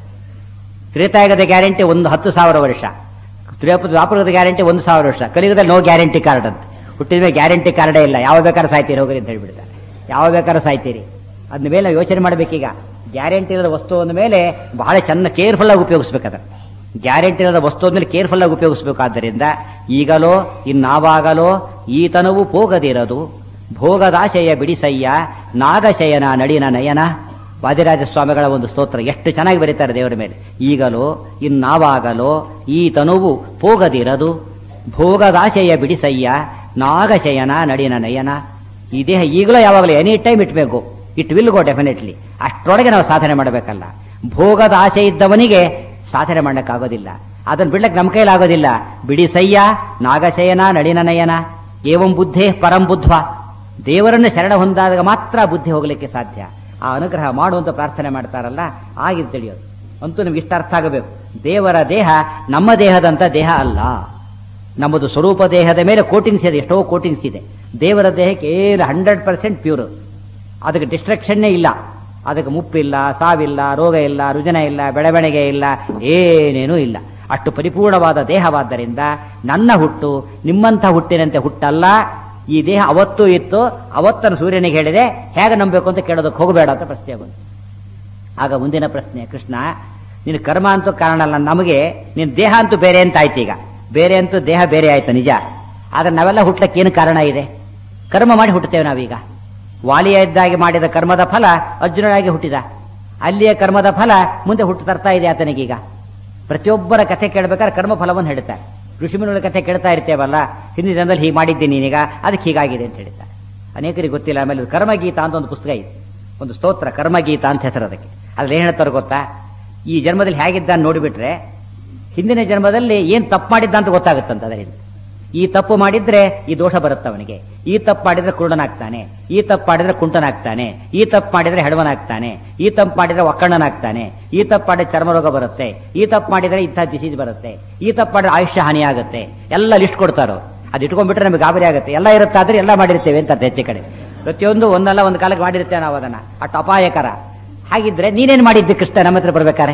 ತ್ರೇತಾಯುಗದ ಗ್ಯಾರಂಟಿ 10,000 ವರ್ಷ, ದ್ವಾಪರಯುಗದ ಗ್ಯಾರಂಟಿ 1,000 ವರ್ಷ, ಕಲಿಯುಗದಲ್ಲಿ ನೋ ಗ್ಯಾರಂಟಿ ಕಾರ್ಡ್ ಅಂತ. ಹುಟ್ಟಿದ ಮೇಲೆ ಗ್ಯಾರಂಟಿ ಕಾರ್ಡೇ ಇಲ್ಲ, ಯಾವ ಬೇಕಾದ್ರೂ ಸಾಯ್ತೀರಿ ಹೋಗ್ರಿ ಅಂತ ಹೇಳ್ಬಿಡ್ತಾರೆ. ಯಾವ ಬೇಕಾದ್ರೂ ಸಾಯ್ತೀರಿ. ಅದ್ರ ಮೇಲೆ ಯೋಚನೆ ಮಾಡಬೇಕೀಗ. ಗ್ಯಾರಂಟಿ ಇರೋದ ವಸ್ತು ಅಂದ ಮೇಲೆ ಬಹಳ ಚೆನ್ನ ಕೇರ್ಫುಲ್ ಆಗಿ ಉಪಯೋಗಿಸ್ಬೇಕಾದ್ರೆ, ಗ್ಯಾರಂಟಿ ಇರೋದ ವಸ್ತು ಅಂದ್ಮೇಲೆ ಕೇರ್ಫುಲ್ ಆಗಿ ಉಪಯೋಗಿಸ್ಬೇಕಾದ್ದರಿಂದ ಈಗಲೋ ಇನ್ನಾವಾಗಲೋ ಈತನವು ಪೋಗದಿರದು ಭೋಗದಾಶಯ ಬಿಡಿಸಯ್ಯ ನಾಗಶಯನ ನಡಿನ ನಯನ. ವಾದಿರಾಜ ಸ್ವಾಮಿಗಳ ಒಂದು ಸ್ತೋತ್ರ ಎಷ್ಟು ಚೆನ್ನಾಗಿ ಬರೀತಾರೆ ದೇವರ ಮೇಲೆ. ಈಗಲೋ ಇನ್ನಾವಾಗಲೋ ಈತನುವು ಪೋಗದಿರದು ಭೋಗದಾಶಯ ಬಿಡಿಸಯ್ಯ ನಾಗಶಯನ ನಡಿನ ನಯನ. ಈ ದೇಹ ಈಗಲೂ ಯಾವಾಗಲೂ ಎನಿ ಟೈಮ್ ಇಟ್ಬೇಕು, ಇಟ್ ವಿಲ್ ಗೋ ಡೆಫಿನೆಟ್ಲಿ. ಅಷ್ಟರೊಳಗೆ ನಾವು ಸಾಧನೆ ಮಾಡಬೇಕಲ್ಲ. ಭೋಗದ ಆಸೆ ಇದ್ದವನಿಗೆ ಸಾಧನೆ ಮಾಡಕ್ಕಾಗೋದಿಲ್ಲ, ಅದನ್ನು ಬಿಡ್ಲಕ್ಕೆ ನಮ್ಮ ಕೈಲಾಗೋದಿಲ್ಲ. ಬಿಡಿಸಯ್ಯ ನಾಗಶಯನ ನಡಿನ ನಯನ ಏವಂ ಬುದ್ಧೇ ಪರಂ ಬುದ್ಧ್ವ. ದೇವರನ್ನು ಶರಣ ಹೊಂದಾದಾಗ ಮಾತ್ರ ಬುದ್ಧಿ ಹೋಗಲಿಕ್ಕೆ ಸಾಧ್ಯ. ಆ ಅನುಗ್ರಹ ಮಾಡುವಂತ ಪ್ರಾರ್ಥನೆ ಮಾಡ್ತಾರಲ್ಲ, ಆಗಿದ್ದು ತಿಳಿಯೋದು. ಅಂತೂ ನಿಮ್ಗೆ ಇಷ್ಟ ಅರ್ಥ ಆಗಬೇಕು. ದೇವರ ದೇಹ ನಮ್ಮ ದೇಹದಂತ ದೇಹ ಅಲ್ಲ. ನಮ್ಮದು ಸ್ವರೂಪ ದೇಹದ ಮೇಲೆ ಕೋಟಿಂಗ್ಸ್ ಇದೆ, ಎಷ್ಟೋ ಕೋಟಿಂಗ್ಸ್ ಇದೆ. ದೇವರ ದೇಹಕ್ಕೆ 100% ಪ್ಯೂರ್. ಅದಕ್ಕೆ ಡಿಸ್ಟ್ರಕ್ಷನ್ನೇ ಇಲ್ಲ, ಅದಕ್ಕೆ ಮುಪ್ಪಿಲ್ಲ, ಸಾವಿಲ್ಲ, ರೋಗ ಇಲ್ಲ, ರುಜನ ಇಲ್ಲ, ಬೆಳವಣಿಗೆ ಇಲ್ಲ, ಏನೇನೂ ಇಲ್ಲ. ಅಷ್ಟು ಪರಿಪೂರ್ಣವಾದ ದೇಹವಾದ್ದರಿಂದ ನನ್ನ ಹುಟ್ಟು ನಿಮ್ಮಂಥ ಹುಟ್ಟಿನಂತೆ ಹುಟ್ಟಲ್ಲ. ಈ ದೇಹ ಅವತ್ತೂ ಇತ್ತು, ಅವತ್ತನ್ನು ಸೂರ್ಯನಿಗೆ ಹೇಳಿದೆ, ಹೇಗೆ ನಂಬಬೇಕು ಅಂತ ಕೇಳೋದಕ್ಕೆ ಹೋಗಬೇಡ ಅಂತ ಪ್ರಶ್ನೆ ಬಂತು. ಆಗ ಮುಂದಿನ ಪ್ರಶ್ನೆ, ಕೃಷ್ಣ ನಿನ್ನ ಕರ್ಮ ಅಂತೂ ಕಾರಣ ಅಲ್ಲ, ನಮಗೆ ನಿನ್ನ ದೇಹ ಅಂತೂ ಬೇರೆ ಅಂತ ಆಯ್ತು. ಈಗ ಬೇರೆ ಅಂತೂ ದೇಹ ಬೇರೆ ಆಯ್ತು ನಿಜ, ಆದ್ರೆ ನಾವೆಲ್ಲ ಹುಟ್ಟಕ್ಕೆ ಏನು ಕಾರಣ ಇದೆ? ಕರ್ಮ ಮಾಡಿ ಹುಟ್ಟುತ್ತೇವೆ ನಾವೀಗ. ವಾಲಿಯ ಇದ್ದಾಗಿ ಮಾಡಿದ ಕರ್ಮದ ಫಲ ಅರ್ಜುನನಾಗಿ ಹುಟ್ಟಿದ, ಅಲ್ಲಿಯ ಕರ್ಮದ ಫಲ ಮುಂದೆ ಹುಟ್ಟು ತರ್ತಾ ಇದೆ ಆತನಿಗೀಗ. ಪ್ರತಿಯೊಬ್ಬರ ಕಥೆ ಕೇಳಬೇಕಾದ್ರೆ ಕರ್ಮ ಫಲವನ್ನು ಹೇಳ್ತಾರೆ. ಋಷಿಮುನಿಗಳ ಕಥೆ ಕೇಳ್ತಾ ಇರ್ತೇವಲ್ಲ, ಹಿಂದಿನ ದಿನದಲ್ಲಿ ಹೀಗೆ ಮಾಡಿದ್ದೀನಿ ನೀನೀಗ, ಅದಕ್ಕೆ ಹೀಗಾಗಿದೆ ಅಂತ ಹೇಳ್ತಾರೆ. ಅನೇಕರಿಗೆ ಗೊತ್ತಿಲ್ಲ. ಆಮೇಲೆ ಕರ್ಮಗೀತ ಅಂತ ಒಂದು ಪುಸ್ತಕ ಇದೆ, ಒಂದು ಸ್ತೋತ್ರ, ಕರ್ಮಗೀತ ಅಂತ ಹೆಸರು ಅದಕ್ಕೆ. ಅದ್ರಲ್ಲಿ ಏನು ಹೇಳ್ತಾರೆ ಗೊತ್ತಾ? ಈ ಜನ್ಮದಲ್ಲಿ ಹೇಗಿದ್ದ ನೋಡಿಬಿಟ್ರೆ ಹಿಂದಿನ ಜನ್ಮದಲ್ಲಿ ಏನ್ ತಪ್ಪು ಮಾಡಿದ್ದ ಅಂತ ಗೊತ್ತಾಗುತ್ತಂತ. ಅದರಿಂದ ಈ ತಪ್ಪು ಮಾಡಿದ್ರೆ ಈ ದೋಷ ಬರುತ್ತೆ ಅವನಿಗೆ, ಈ ತಪ್ಪು ಮಾಡಿದ್ರೆ ಕುರುಡನಾಗ್ತಾನೆ, ಈ ತಪ್ಪು ಮಾಡಿದ್ರೆ ಕುಂಟನಾಗ್ತಾನೆ, ಈ ತಪ್ಪು ಮಾಡಿದ್ರೆ ಹೆಡವನಾಗ್ತಾನೆ, ಈ ತಪ್ಪು ಮಾಡಿದ್ರೆ ಒಕ್ಕಣ್ಣನಾಗ್ತಾನೆ, ಈ ತಪ್ಪು ಮಾಡಿದ್ರೆ ಚರ್ಮರೋಗ ಬರುತ್ತೆ, ಈ ತಪ್ಪು ಮಾಡಿದ್ರೆ ಇಂಥ ಡಿಸೀಸ್ ಬರುತ್ತೆ, ಈ ತಪ್ಪು ಮಾಡಿದ್ರೆ ಆಯುಷ್ಯ ಹಾನಿ ಆಗುತ್ತೆ. ಎಲ್ಲ ಲಿಸ್ಟ್ ಕೊಡ್ತಾರೋ. ಅದು ಇಟ್ಕೊಂಡ್ಬಿಟ್ರೆ ನಮಗೆ ಗಾಬರಿ ಆಗುತ್ತೆ. ಎಲ್ಲ ಇರುತ್ತಾದ್ರೆ ಎಲ್ಲ ಮಾಡಿರ್ತೇವೆ ಅಂತ ಹೆಚ್ಚೆ ಕಡೆ. ಪ್ರತಿಯೊಂದು ಒಂದಲ್ಲ ಒಂದು ಕಾಲಕ್ಕೆ ಮಾಡಿರ್ತೇವೆ ನಾವು ಅದನ್ನ. ಅಷ್ಟು ಅಪಾಯಕರ. ಹಾಗಿದ್ರೆ ನೀನೇನ್ ಮಾಡಿದ್ದೆ ಕೃಷ್ಣ ನಮ್ಮ ಹತ್ರ ಬರ್ಬೇಕಾರೆ?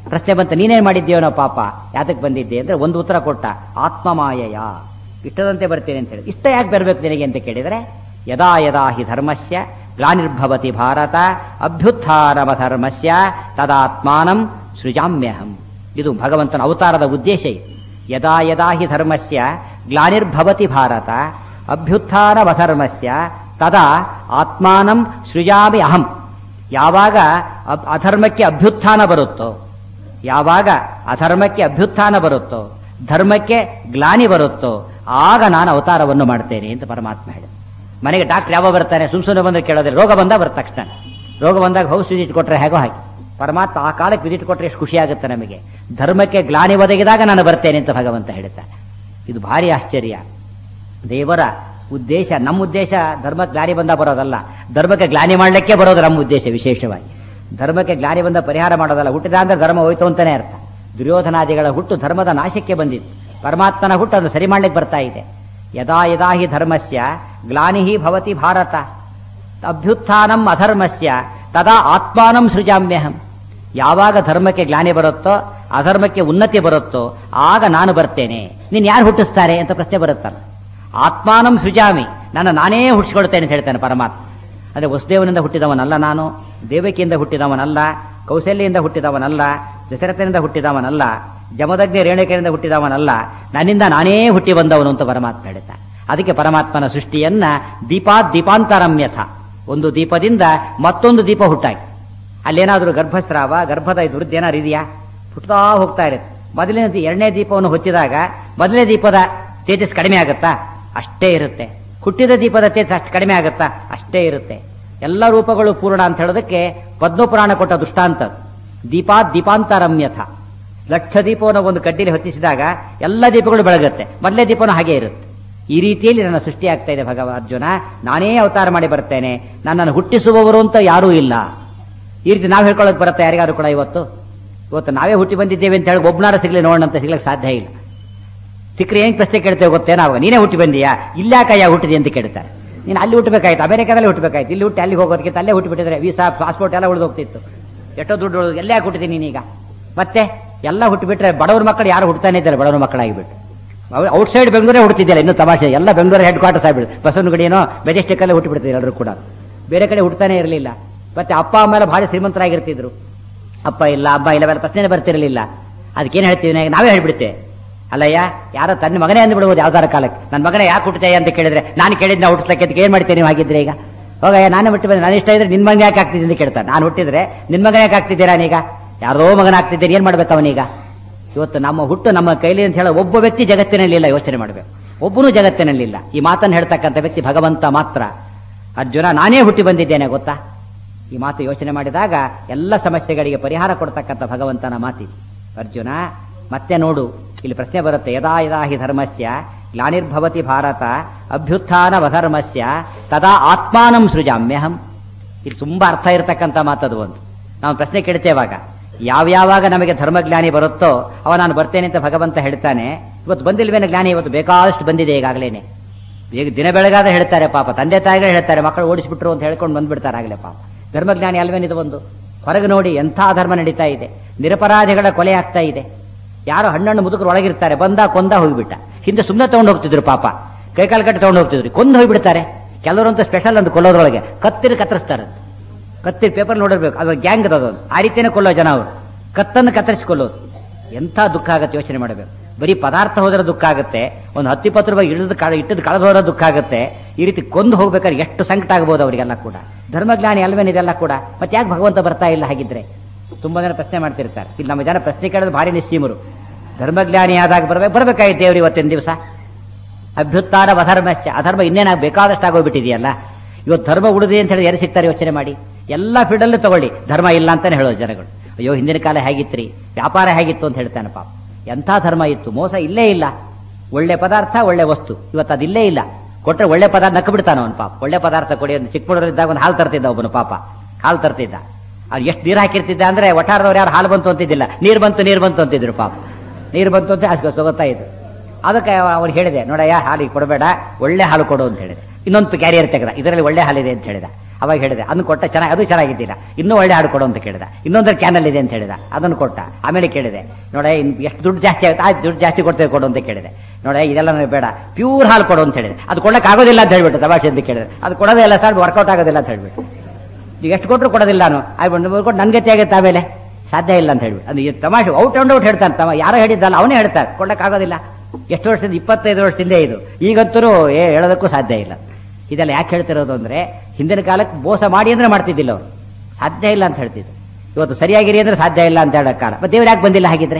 ಪ್ರಶ್ನೆ ಬಂತ, ನೀನೇನ್ ಮಾಡಿದ್ದೀವನೋ ಪಾಪ, ಯಾತಕ್ಕೆ ಬಂದಿದ್ದೆ ಅಂದ್ರೆ ಒಂದು ಉತ್ತರ ಕೊಟ್ಟ, ಆತ್ಮಮಾಯಯ, ಇಷ್ಟದಂತೆ ಬರ್ತೇನೆ ಅಂತ ಹೇಳಿ. ಇಷ್ಟ ಯಾಕೆ ಬರ್ಬೇಕು ನಿನಗೆ ಅಂತ ಕೇಳಿದ್ರೆ, ಯದಾ ಯದಾ ಹಿ ಧರ್ಮಸ್ಯ ಗ್ಲಾನಿರ್ಭವತಿ ಭಾರತ ಅಭ್ಯುತ್ಥಾನಮಧರ್ಮಸ್ಯ ತದಾತ್ಮಾನಂ ಸೃಜಾಮ್ಯಹಂ. ಇದು ಭಗವಂತನ ಅವತಾರದ ಉದ್ದೇಶ. ಯದಾ ಯದಾ ಹಿ ಧರ್ಮಸ್ಯ ಗ್ಲಾನಿರ್ಭವತಿ ಭಾರತ ಅಭ್ಯುತ್ಥಾನಮಧರ್ಮಸ್ಯ ತದಾ ಆತ್ಮಾನಂ ಸೃಜಾಮಿ ಅಹಂ. ಯಾವಾಗ ಅಧರ್ಮಕ್ಕೆ ಅಭ್ಯುತ್ಥಾನ ಬರುತ್ತೋ, ಯಾವಾಗ ಅಧರ್ಮಕ್ಕೆ ಅಭ್ಯುತ್ಥಾನ ಬರುತ್ತೋ, ಧರ್ಮಕ್ಕೆ ಗ್ಲಾನಿ ಬರುತ್ತೋ, ಆಗ ನಾನು ಅವತಾರವನ್ನು ಮಾಡ್ತೇನೆ ಅಂತ ಪರಮಾತ್ಮ ಹೇಳಿದ. ಮನೆಗೆ ಡಾಕ್ಟರ್ ಯಾವ ಬರ್ತಾನೆ, ಸುಮ್ಸುನೆ ಬಂದ್ರೆ ಕೇಳೋದ್ರೆ, ರೋಗ ಬಂದಾಗ ಬರ್ತ ತಕ್ಷಣ. ರೋಗ ಬಂದಾಗ ಹೌಸ್ ವಿಸಿಟ್ ಕೊಟ್ರೆ ಹೇಗೋ ಹಾಗೆ ಪರಮಾತ್ಮ ಆ ಕಾಲಕ್ಕೆ ವಿಸಿಟ್ ಕೊಟ್ಟರೆ ಎಷ್ಟು ಖುಷಿ ಆಗುತ್ತೆ ನಮಗೆ. ಧರ್ಮಕ್ಕೆ ಗ್ಲಾನಿ ಒದಗಿದಾಗ ನಾನು ಬರ್ತೇನೆ ಅಂತ ಭಗವಂತ ಹೇಳ್ತಾನೆ. ಇದು ಭಾರಿ ಆಶ್ಚರ್ಯ. ದೇವರ ಉದ್ದೇಶ, ನಮ್ಮ ಉದ್ದೇಶ ಧರ್ಮಕ್ಕೆ ಗ್ಲಾನಿ ಬಂದ ಬರೋದಲ್ಲ, ಧರ್ಮಕ್ಕೆ ಗ್ಲಾನಿ ಮಾಡಲಿಕ್ಕೆ ಬರೋದು ನಮ್ಮ ಉದ್ದೇಶ. ವಿಶೇಷವಾಗಿ ಧರ್ಮಕ್ಕೆ ಗ್ಲಾನಿ ಬಂದ ಪರಿಹಾರ ಮಾಡೋದಲ್ಲ. ಹುಟ್ಟಿದ ಅಂದ್ರೆ ಧರ್ಮ ಹೋಯ್ತು ಅಂತಾನೆ ಅರ್ಥ. ದುರ್ಯೋಧನಾದಿಗಳ ಹುಟ್ಟು ಧರ್ಮದ ನಾಶಕ್ಕೆ ಬಂದಿತ್ತು, ಪರಮಾತ್ಮನ ಹುಟ್ಟು ಅದು ಸರಿ ಮಾಡ್ಲಿಕ್ಕೆ ಬರ್ತಾ ಇದೆ. ಯದಾ ಯದಾ ಹಿ ಧರ್ಮಸ್ಯ ಗ್ಲಾನಿ ಭವತಿ ಭಾರತ ಅಭ್ಯುತ್ಥಾನಂ ಅಧರ್ಮಸ್ಯ ತದಾ ಆತ್ಮಾನಂ ಸೃಜಾಮ್ಯಹಂ. ಯಾವಾಗ ಧರ್ಮಕ್ಕೆ ಗ್ಲಾನಿ ಬರುತ್ತೋ, ಅಧರ್ಮಕ್ಕೆ ಉನ್ನತಿ ಬರುತ್ತೋ, ಆಗ ನಾನು ಬರ್ತೇನೆ. ನೀನ್ ಯಾರು ಹುಟ್ಟಿಸ್ತಾರೆ ಅಂತ ಪ್ರಶ್ನೆ ಬರುತ್ತಲ್ಲ. ಆತ್ಮಾನಂ ಸೃಜಾಮಿ, ನಾನೇ ಹುಟ್ಟಿಸ್ಕೊಳ್ತೇನೆ ಅಂತ ಹೇಳ್ತಾನೆ ಪರಮಾತ್ಮ. ಅಂದ್ರೆ ವಸುದೇವನಿಂದ ಹುಟ್ಟಿದವನಲ್ಲ ನಾನು, ದೇವಕಿಯಿಂದ ಹುಟ್ಟಿದವನಲ್ಲ, ಕೌಶಲ್ಯದಿಂದ ಹುಟ್ಟಿದವನಲ್ಲ, ದಶರಥನಿಂದ ಹುಟ್ಟಿದವನಲ್ಲ, ಜಮದಗ್ನಿ ರೇಣುಕೆಯಿಂದ ಹುಟ್ಟಿದವನಲ್ಲ, ನನ್ನಿಂದ ನಾನೇ ಹುಟ್ಟಿ ಬಂದವನು ಅಂತ ಪರಮಾತ್ಮ ಹೇಳ್ತಾನೆ. ಅದಕ್ಕೆ ಪರಮಾತ್ಮನ ಸೃಷ್ಟಿಯನ್ನ ದೀಪಾಂತರಮ್ಯಥ, ಒಂದು ದೀಪದಿಂದ ಮತ್ತೊಂದು ದೀಪ ಹುಟ್ಟಾಗಿ. ಅಲ್ಲೇನಾದ್ರೂ ಗರ್ಭಸ್ರಾವ, ಗರ್ಭದ ವೃದ್ಧಿ ಏನಾದ್ರು ಇದೆಯಾ? ಹುಟ್ಟುತ್ತಾ ಹೋಗ್ತಾ ಇರುತ್ತೆ. ಮೊದಲನೇ ಎರಡನೇ ದೀಪವನ್ನು ಹೊತ್ತಿದಾಗ ಮೊದಲನೇ ದೀಪದ ತೇಜಸ್ ಕಡಿಮೆ ಆಗುತ್ತಾ? ಅಷ್ಟೇ ಇರುತ್ತೆ. ಹುಟ್ಟಿದ ದೀಪದ ತೇಜಸ್ ಅಷ್ಟು ಕಡಿಮೆ ಆಗುತ್ತಾ? ಅಷ್ಟೇ ಇರುತ್ತೆ. ಎಲ್ಲ ರೂಪಗಳು ಪೂರ್ಣ ಅಂತ ಹೇಳೋದಕ್ಕೆ ಪದ್ಮಪುರಾಣ ಕೊಟ್ಟ ದೃಷ್ಟಾಂತ. ದೀಪಾಂತರಮ್ಯಥ, ಲಕ್ಷ ದೀಪವನ್ನು ಒಂದು ಕಡ್ಡಿಲಿ ಹೊತ್ತಿಸಿದಾಗ ಎಲ್ಲ ದೀಪಗಳು ಬೆಳಗುತ್ತೆ, ಮೊದಲನೇ ದೀಪನೂ ಹಾಗೆ ಇರುತ್ತೆ. ಈ ರೀತಿಯಲ್ಲಿ ನನ್ನ ಸೃಷ್ಟಿ ಆಗ್ತಾ ಇದೆ ಅರ್ಜುನ. ನಾನೇ ಅವತಾರ ಮಾಡಿ ಬರ್ತೇನೆ, ನನ್ನನ್ನು ಹುಟ್ಟಿಸುವವರು ಅಂತ ಯಾರೂ ಇಲ್ಲ. ಈ ರೀತಿ ನಾವು ಹೇಳ್ಕೊಳ್ಳೋಕೆ ಬರುತ್ತೆ ಯಾರಿಗಾರು ಕೂಡ? ಇವತ್ತು ನಾವೇ ಹುಟ್ಟಿ ಬಂದಿದ್ದೇವೆ ಅಂತ ಹೇಳಿ ಒಬ್ಬನಾರ ಸಿಗ್ಲಿ ನೋಡೋಣ ಅಂತ ಸಿಗ್ಲಿಕ್ಕೆ ಸಾಧ್ಯ ಇಲ್ಲ. ಸಿಕ್ಕರೆ ಏನ್ ಪ್ರಶ್ನೆ ಕೇಳ್ತೇವೆ ಗೊತ್ತೇ? ನಾವು ನೀನೇ ಹುಟ್ಟಿ ಬಂದೀಯಾ, ಇಲ್ಲಾಕಯ್ಯ ಹುಟ್ಟಿದೆ ಅಂತ ಕೇಳ್ತಾರೆ. ನೀನು ಅಲ್ಲಿ ಹುಟ್ಟಬೇಕಾಯ್ತು, ಅಮೆರಿಕಾದಲ್ಲಿ ಹುಟ್ಟಬೇಕಾಯ್ತು, ಇಲ್ಲಿ ಹುಟ್ಟಿ ಅಲ್ಲಿಗೆ ಹೋಗೋದಕ್ಕಿಂತ ಅಲ್ಲೇ ಹುಟ್ಟಿಬಿಟ್ಟಿದ್ರೆ ವೀಸಾ ಪಾಸ್ಪೋರ್ಟ್ ಎಲ್ಲ ಉಳಿದೋಗ್ತಿತ್ತು. ಎಷ್ಟೋ ದುಡ್ಡು ಉಳಿದು ಎಲ್ಲೇ ಹುಟ್ಟಿದ್ದೀನಿ ನೀನೀಗ. ಮತ್ತೆ ಎಲ್ಲ ಹುಟ್ಟಿಬಿಟ್ರೆ ಬಡವ್ರ ಮಕ್ಕಳು ಯಾರು ಹುಡ್ತಾನೆ ಇದ್ದಾರೆ, ಬಡವ್ರ ಮಕ್ಕಳಾಗಿಬಿಟ್ಟು. ಔಟ್ಸೈಡ್ ಬೆಂಗಳೂರೇ ಹುಡ್ತಿದ್ದಿಲ್ಲ. ಇನ್ನೂ ತಮಾಷೆ, ಎಲ್ಲ ಬೆಂಗಳೂರು ಹೆಡ್ ಕ್ವಾರ್ಟರ್ಸ್ ಆಗಿಬಿಟ್ಟು ಬಸವನಗುಡಿನೋ ಮೆಜೆಸ್ಟಿಕ್ ಅಲ್ಲೇ ಹುಟ್ಟಿಬಿಡ್ತಿದ್ರು ಎಲ್ಲರೂ ಕೂಡ. ಬೇರೆ ಕಡೆ ಹುಡ್ತಾನೆ ಇರಲಿಲ್ಲ. ಮತ್ತೆ ಅಪ್ಪ ಅಮ್ಮ ಎಲ್ಲ ಭಾರಿ ಶ್ರೀಮಂತರಾಗಿರ್ತಿದ್ರು. ಅಪ್ಪ ಇಲ್ಲ, ಅಮ್ಮ ಇಲ್ಲ, ಬೇರೆ ಪ್ರಶ್ನೆ ಬರ್ತಿರಲಿಲ್ಲ. ಅದಕ್ಕೇನು ಹೇಳ್ತೀವಿ ನಾವೇ ಹೇಳ್ಬಿಡ್ತೇವೆ, ಅಲ್ಲಯ್ಯ ಯಾರೋ ತನ್ನ ಮಗನೇ ಅಂದ್ಬಿಡ್ಬೋದು ಯಾವ್ದಾರ ಕಾಲಕ್ಕೆ. ನನ್ನ ಮಗನೇ ಯಾಕೆ ಹುಟ್ಟುತ್ತೆ ಅಂತ ಕೇಳಿದ್ರೆ, ನಾನು ಕೇಳಿದ್ನ ಹುಟ್ಟಿಸ್ಲಕ್ಕೆ ಅದಕ್ಕೆ ಏನ್ ಮಾಡ್ತೇನೆ ನೀವು ಹಾಗಿದ್ರೆ? ಈಗ ಹೋಗಯ್ಯ ನಾನೇ ಹುಟ್ಟಿ ಬಂದ್ರೆ ನಾನು ಇಷ್ಟ ಇದ್ರೆ ನಿನ್ ಮಗನ ಯಾಕೆ ಆಗ್ತಿದ್ದೀನಿ ಅಂತ ಕೇಳ್ತಾನೆ. ನಾನು ಹುಟ್ಟಿದ್ರೆ ನಿನ್ ಮಗನ ಯಾಕೆ ಆಗ್ತಿದ್ದೀರಾ ನೀಗ? ಯಾರೋ ಮಗನ ಆಗ್ತಿದ್ದೀರಿ, ಏನ್ ಮಾಡ್ಬೇಕು ಅವನೀಗ? ಇವತ್ತು ನಮ್ಮ ಹುಟ್ಟು ನಮ್ಮ ಕೈಲಿ ಅಂತ ಹೇಳೋ ಒಬ್ಬ ವ್ಯಕ್ತಿ ಜಗತ್ತಿನಲ್ಲಿಲ್ಲ. ಯೋಚನೆ ಮಾಡಬೇಕು, ಒಬ್ಬನೂ ಜಗತ್ತಿನಲ್ಲಿಲ್ಲ. ಈ ಮಾತನ್ನು ಹೇಳ್ತಕ್ಕಂಥ ವ್ಯಕ್ತಿ ಭಗವಂತ ಮಾತ್ರ. ಅರ್ಜುನ ನಾನೇ ಹುಟ್ಟಿ ಬಂದಿದ್ದೇನೆ ಗೊತ್ತಾ? ಈ ಮಾತು ಯೋಚನೆ ಮಾಡಿದಾಗ ಎಲ್ಲ ಸಮಸ್ಯೆಗಳಿಗೆ ಪರಿಹಾರ ಕೊಡ್ತಕ್ಕಂಥ ಭಗವಂತನ ಮಾತಿ. ಅರ್ಜುನ ಮತ್ತೆ ನೋಡು, ಇಲ್ಲಿ ಪ್ರಶ್ನೆ ಬರುತ್ತೆ, ಯದಾ ಯದಾ ಹಿ ಧರ್ಮಸ್ಯ ಗ್ಲಾನಿರ್ಭವತಿ ಭಾರತ ಅಭ್ಯುತ್ಥಾನಮಧರ್ಮಸ್ಯ ತದಾ ಆತ್ಮಾನಂ ಸೃಜಾಮ್ಯಹಂ. ಇದು ತುಂಬಾ ಅರ್ಥ ಇರತಕ್ಕಂಥ ಮಾತದು. ಒಂದು ನಾವು ಪ್ರಶ್ನೆ ಕೇಳ್ತೇವಾಗ ಯಾವ್ಯಾವಾಗ ನಮಗೆ ಧರ್ಮಜ್ಞಾನಿ ಬರುತ್ತೋ ಅವ ನಾನು ಬರ್ತೇನೆ ಅಂತ ಭಗವಂತ ಹೇಳ್ತಾನೆ. ಇವತ್ತು ಬಂದಿಲ್ವೇನೆ ಜ್ಞಾನಿ? ಇವತ್ತು ಬೇಕಾದಷ್ಟು ಬಂದಿದೆ ಈಗಾಗಲೇನೆ. ಈಗ ದಿನ ಬೆಳಗಾದ ಹೇಳ್ತಾರೆ ಪಾಪ, ತಂದೆ ತಾಯಿಗಳೇ ಹೇಳ್ತಾರೆ ಮಕ್ಕಳು ಓಡಿಸ್ಬಿಟ್ರು ಅಂತ ಹೇಳ್ಕೊಂಡು ಬಂದ್ಬಿಡ್ತಾರೆ ಆಗಲೇ ಪಾಪ. ಧರ್ಮಜ್ಞಾನಿ ಅಲ್ವೇನಿದು? ಒಂದು ಹೊರಗೆ ನೋಡಿ ಎಂಥ ಧರ್ಮ ನಡೀತಾ ಇದೆ, ನಿರಪರಾಧಿಗಳ ಕೊಲೆ ಆಗ್ತಾ ಇದೆ. ಯಾರೋ ಹಣ್ಣು ಮುದುಕರು ಒಳಗಿರ್ತಾರೆ, ಬಂದ ಕೊಂದ ಹೋಗ್ಬಿಟ್ಟ. ಹಿಂದೆ ಸುಮ್ಮನೆ ತಗೊಂಡು ಹೋಗ್ತಿದ್ರು ಪಾಪ, ಕೈಕಾಲು ಕಟ್ಟಿ ತಗೊಂಡು ಹೋಗ್ತಿದ್ರು, ಕೊಂದು ಹೋಗ್ಬಿಡ್ತಾರೆ. ಕೆಲವರಂತೂ ಸ್ಪೆಷಲ್ ಅಂತ ಕೊಲ್ಲೋದ್ರೊಳಗೆ ಕತ್ತರಿಸ್ತಾರೆ. ಕತ್ತಿ ಪೇಪರ್ ನೋಡಿರ್ಬೇಕು, ಅದು ಗ್ಯಾಂಗ್ ಅದೊಂದು. ಆ ರೀತಿಯೇ ಕೊಲ್ಲೋ ಜನ ಅವರು, ಕತ್ತನ್ನು ಕತ್ತರಿಸಿಕೊಳ್ಳೋದು. ಎಂಥ ದುಃಖ ಆಗುತ್ತೆ ಯೋಚನೆ ಮಾಡಬೇಕು. ಬರೀ ಪದಾರ್ಥ ಹೋದ್ರೆ ದುಃಖ ಆಗುತ್ತೆ, ಒಂದು 10-20 ರೂಪಾಯಿ ಇಟ್ಟದ್ದು ಕಳೆದು ಹೋದ್ರೆ ದುಃಖ ಆಗುತ್ತೆ. ಈ ರೀತಿ ಕೊಂದು ಹೋಗ್ಬೇಕಾದ್ರೆ ಎಷ್ಟು ಸಂಕಟ ಆಗ್ಬೋದು ಅವರಿಗೆಲ್ಲ ಕೂಡ. ಧರ್ಮಜ್ಞಾನಿ ಅಲ್ವೇನಿದೆಲ್ಲ ಕೂಡ. ಮತ್ತೆ ಯಾಕೆ ಭಗವಂತ ಬರ್ತಾ ಇಲ್ಲ ಹಾಗಿದ್ರೆ? ತುಂಬಾ ಜನ ಪ್ರಶ್ನೆ ಮಾಡ್ತಿರ್ತಾರೆ. ಇಲ್ಲಿ ನಮ್ಮ ಜನ ಪ್ರಶ್ನೆ ಕೇಳೋದು ಭಾರಿ ನಿಶ್ಚೀಮರು. ಧರ್ಮಜ್ಞಾನಿ ಆದಾಗ ಬರ್ಬೇಕಾಯ್ತು ದೇವ್ರು ಇವತ್ತಿನ ದಿವಸ. ಅಭ್ಯುತ್ಥಾನ ಅಧರ್ಮಸ್ಯ, ಅಧರ್ಮ ಇನ್ನೇನಾಗ ಬೇಕಾದಷ್ಟು ಆಗೋಗ್ಬಿಟ್ಟಿದೆಯಲ್ಲ. ಇವತ್ತು ಧರ್ಮ ಉಳಿದಿ ಅಂತ ಹೇಳಿ ಯಾರು ಸಿಗ್ತಾರೆ ಯೋಚನೆ ಮಾಡಿ. ಎಲ್ಲ ಫೀಲ್ಡಲ್ಲೂ ತಗೊಳ್ಳಿ, ಧರ್ಮ ಇಲ್ಲ ಅಂತಾನೆ ಹೇಳೋದು ಜನಗಳು. ಅಯ್ಯೋ ಹಿಂದಿನ ಕಾಲ ಹೇಗಿತ್ರಿ, ವ್ಯಾಪಾರ ಹೇಗಿತ್ತು ಅಂತ ಹೇಳ್ತಾನೆ ಪಾಪ. ಎಂಥ ಧರ್ಮ ಇತ್ತು, ಮೋಸ ಇಲ್ಲೇ ಇಲ್ಲ. ಒಳ್ಳೆ ಪದಾರ್ಥ, ಒಳ್ಳೆ ವಸ್ತು, ಇವತ್ತು ಅದಿಲ್ಲೇ ಇಲ್ಲ. ಕೊಟ್ಟರೆ ಒಳ್ಳೆ ಪದಾರ್ಥ ನಕ್ಕ ಬಿಡ್ತಾನ ಅವನು ಪಾಪ. ಒಳ್ಳೆ ಪದಾರ್ಥ ಕೊಡಿ ಅಂತ ಚಿಕ್ಕಮಗಳೂರಿದ್ದಾಗ ಒಂದು ಹಾಲು ತರ್ತಿದ್ದ ಒಬ್ಬನು ಪಾಪ, ಹಾಲು ತರ್ತಿದ್ದ. ಅವ್ರು ಎಷ್ಟು ನೀರು ಹಾಕಿರ್ತಿದ್ದ ಅಂದ್ರೆ ಒಟ್ಟಾರದವ್ರು ಯಾರು ಹಾಲು ಬಂತು ಅಂತಿದ್ದಿಲ್ಲ, ನೀರು ಬಂತು ಅಂತಿದ್ರು ಪಾಪ. ನೀರು ಬಂತು ಅಂತ ಅಷ್ಟು ಸೊಗತ್ತಾ ಇದ್ರು. ಅದಕ್ಕೆ ಅವ್ರು ಹೇಳಿದೆ, ನೋಡಯ್ಯ ಹಾಲಿಗೆ ಕೊಡಬೇಡ, ಒಳ್ಳೆ ಹಾಲು ಕೊಡು ಅಂತ ಹೇಳಿದೆ. ಇನ್ನೊಂದು ಕ್ಯಾರಿಯರ್ ತೆಗೆದ, ಇದರಲ್ಲಿ ಒಳ್ಳೆ ಹಾಲಿದೆ ಅಂತ ಹೇಳಿದ. ಅವಾಗ ಹೇಳಿದೆ ಅದನ್ನು ಕೊಟ್ಟ, ಚೆನ್ನಾಗಿ, ಅದು ಚೆನ್ನಾಗಿದ್ದಿಲ್ಲ, ಇನ್ನೂ ಒಳ್ಳೆ ಹಾಡು ಕೊಡು ಅಂತ ಕೇಳಿದ. ಇನ್ನೊಂದರ ಚಾನಲ್ ಇದೆ ಅಂತ ಹೇಳಿದ, ಅದನ್ನು ಕೊಟ್ಟ. ಆಮೇಲೆ ಕೇಳಿದೆ, ನೋಡ ಎಷ್ಟು ದುಡ್ಡು ಜಾಸ್ತಿ ಆಗುತ್ತೆ, ಆ ದುಡ್ಡು ಜಾಸ್ತಿ ಕೊಡ್ತೇವೆ ಕೊಡು ಅಂತ ಕೇಳಿದೆ. ನೋಡ ಇದೆಲ್ಲ ನನಗೆ ಬೇಡ, ಪ್ಯೂರ್ ಹಾಲು ಕೊಡು ಅಂತ ಹೇಳಿದೆ. ಅದು ಕೊಡಕ್ಕೆ ಆಗೋದಿಲ್ಲ ಅಂತ ಹೇಳ್ಬಿಟ್ಟು ತಮಾಷೆ ಅಂತ ಕೇಳಿದೆ. ಅದು ಕೊಡೋದೇ ಇಲ್ಲ ಸರ್, ವರ್ಕೌಟ್ ಆಗೋದಿಲ್ಲ ಅಂತ ಹೇಳ್ಬಿಟ್ಟು. ಈಗ ಎಷ್ಟು ಕೊಟ್ಟರು ಕೊಡೋದಿಲ್ಲ ನಾನು, ಕೊಟ್ಟು ನನ್ನ ಗತಿ ಆಗುತ್ತೆ ಆಮೇಲೆ, ಸಾಧ್ಯ ಇಲ್ಲ ಅಂತ ಹೇಳ್ಬಿಟ್ಟು. ಅದು ತಮಾಷೆ ಔಟ್ ಅಂಡ್ ಔಟ್ ಹೇಳ್ತಾನೆ. ಯಾರೋ ಹೇಳಿದ್ದಲ್ಲ, ಅವನೇ ಹೇಳ್ತಾರೆ ಕೊಡಕ್ಕಾಗೋದಿಲ್ಲ. ಎಷ್ಟು ವರ್ಷದಿಂದ, 25 ವರ್ಷದಿಂದ ಇದು, ಈಗಂತೂ ಹೇಳೋದಕ್ಕೂ ಸಾಧ್ಯ ಇಲ್ಲ. ಇದೆಲ್ಲ ಯಾಕೆ ಹೇಳ್ತಿರೋದು ಅಂದ್ರೆ, ಹಿಂದಿನ ಕಾಲಕ್ಕೆ ಮೋಸ ಮಾಡಿ ಅಂದ್ರೆ ಮಾಡ್ತಿದ್ದಿಲ್ಲ ಅವರು, ಸಾಧ್ಯ ಇಲ್ಲ ಅಂತ ಹೇಳ್ತಿದ್ರು. ಇವತ್ತು ಸರಿಯಾಗಿರಿ ಅಂದ್ರೆ ಸಾಧ್ಯ ಇಲ್ಲ ಅಂತ ಹೇಳೋ ಕಾಲ. ಮತ್ತೆ ದೇವ್ರು ಯಾಕೆ ಬಂದಿಲ್ಲ ಹಾಗಿದ್ರೆ?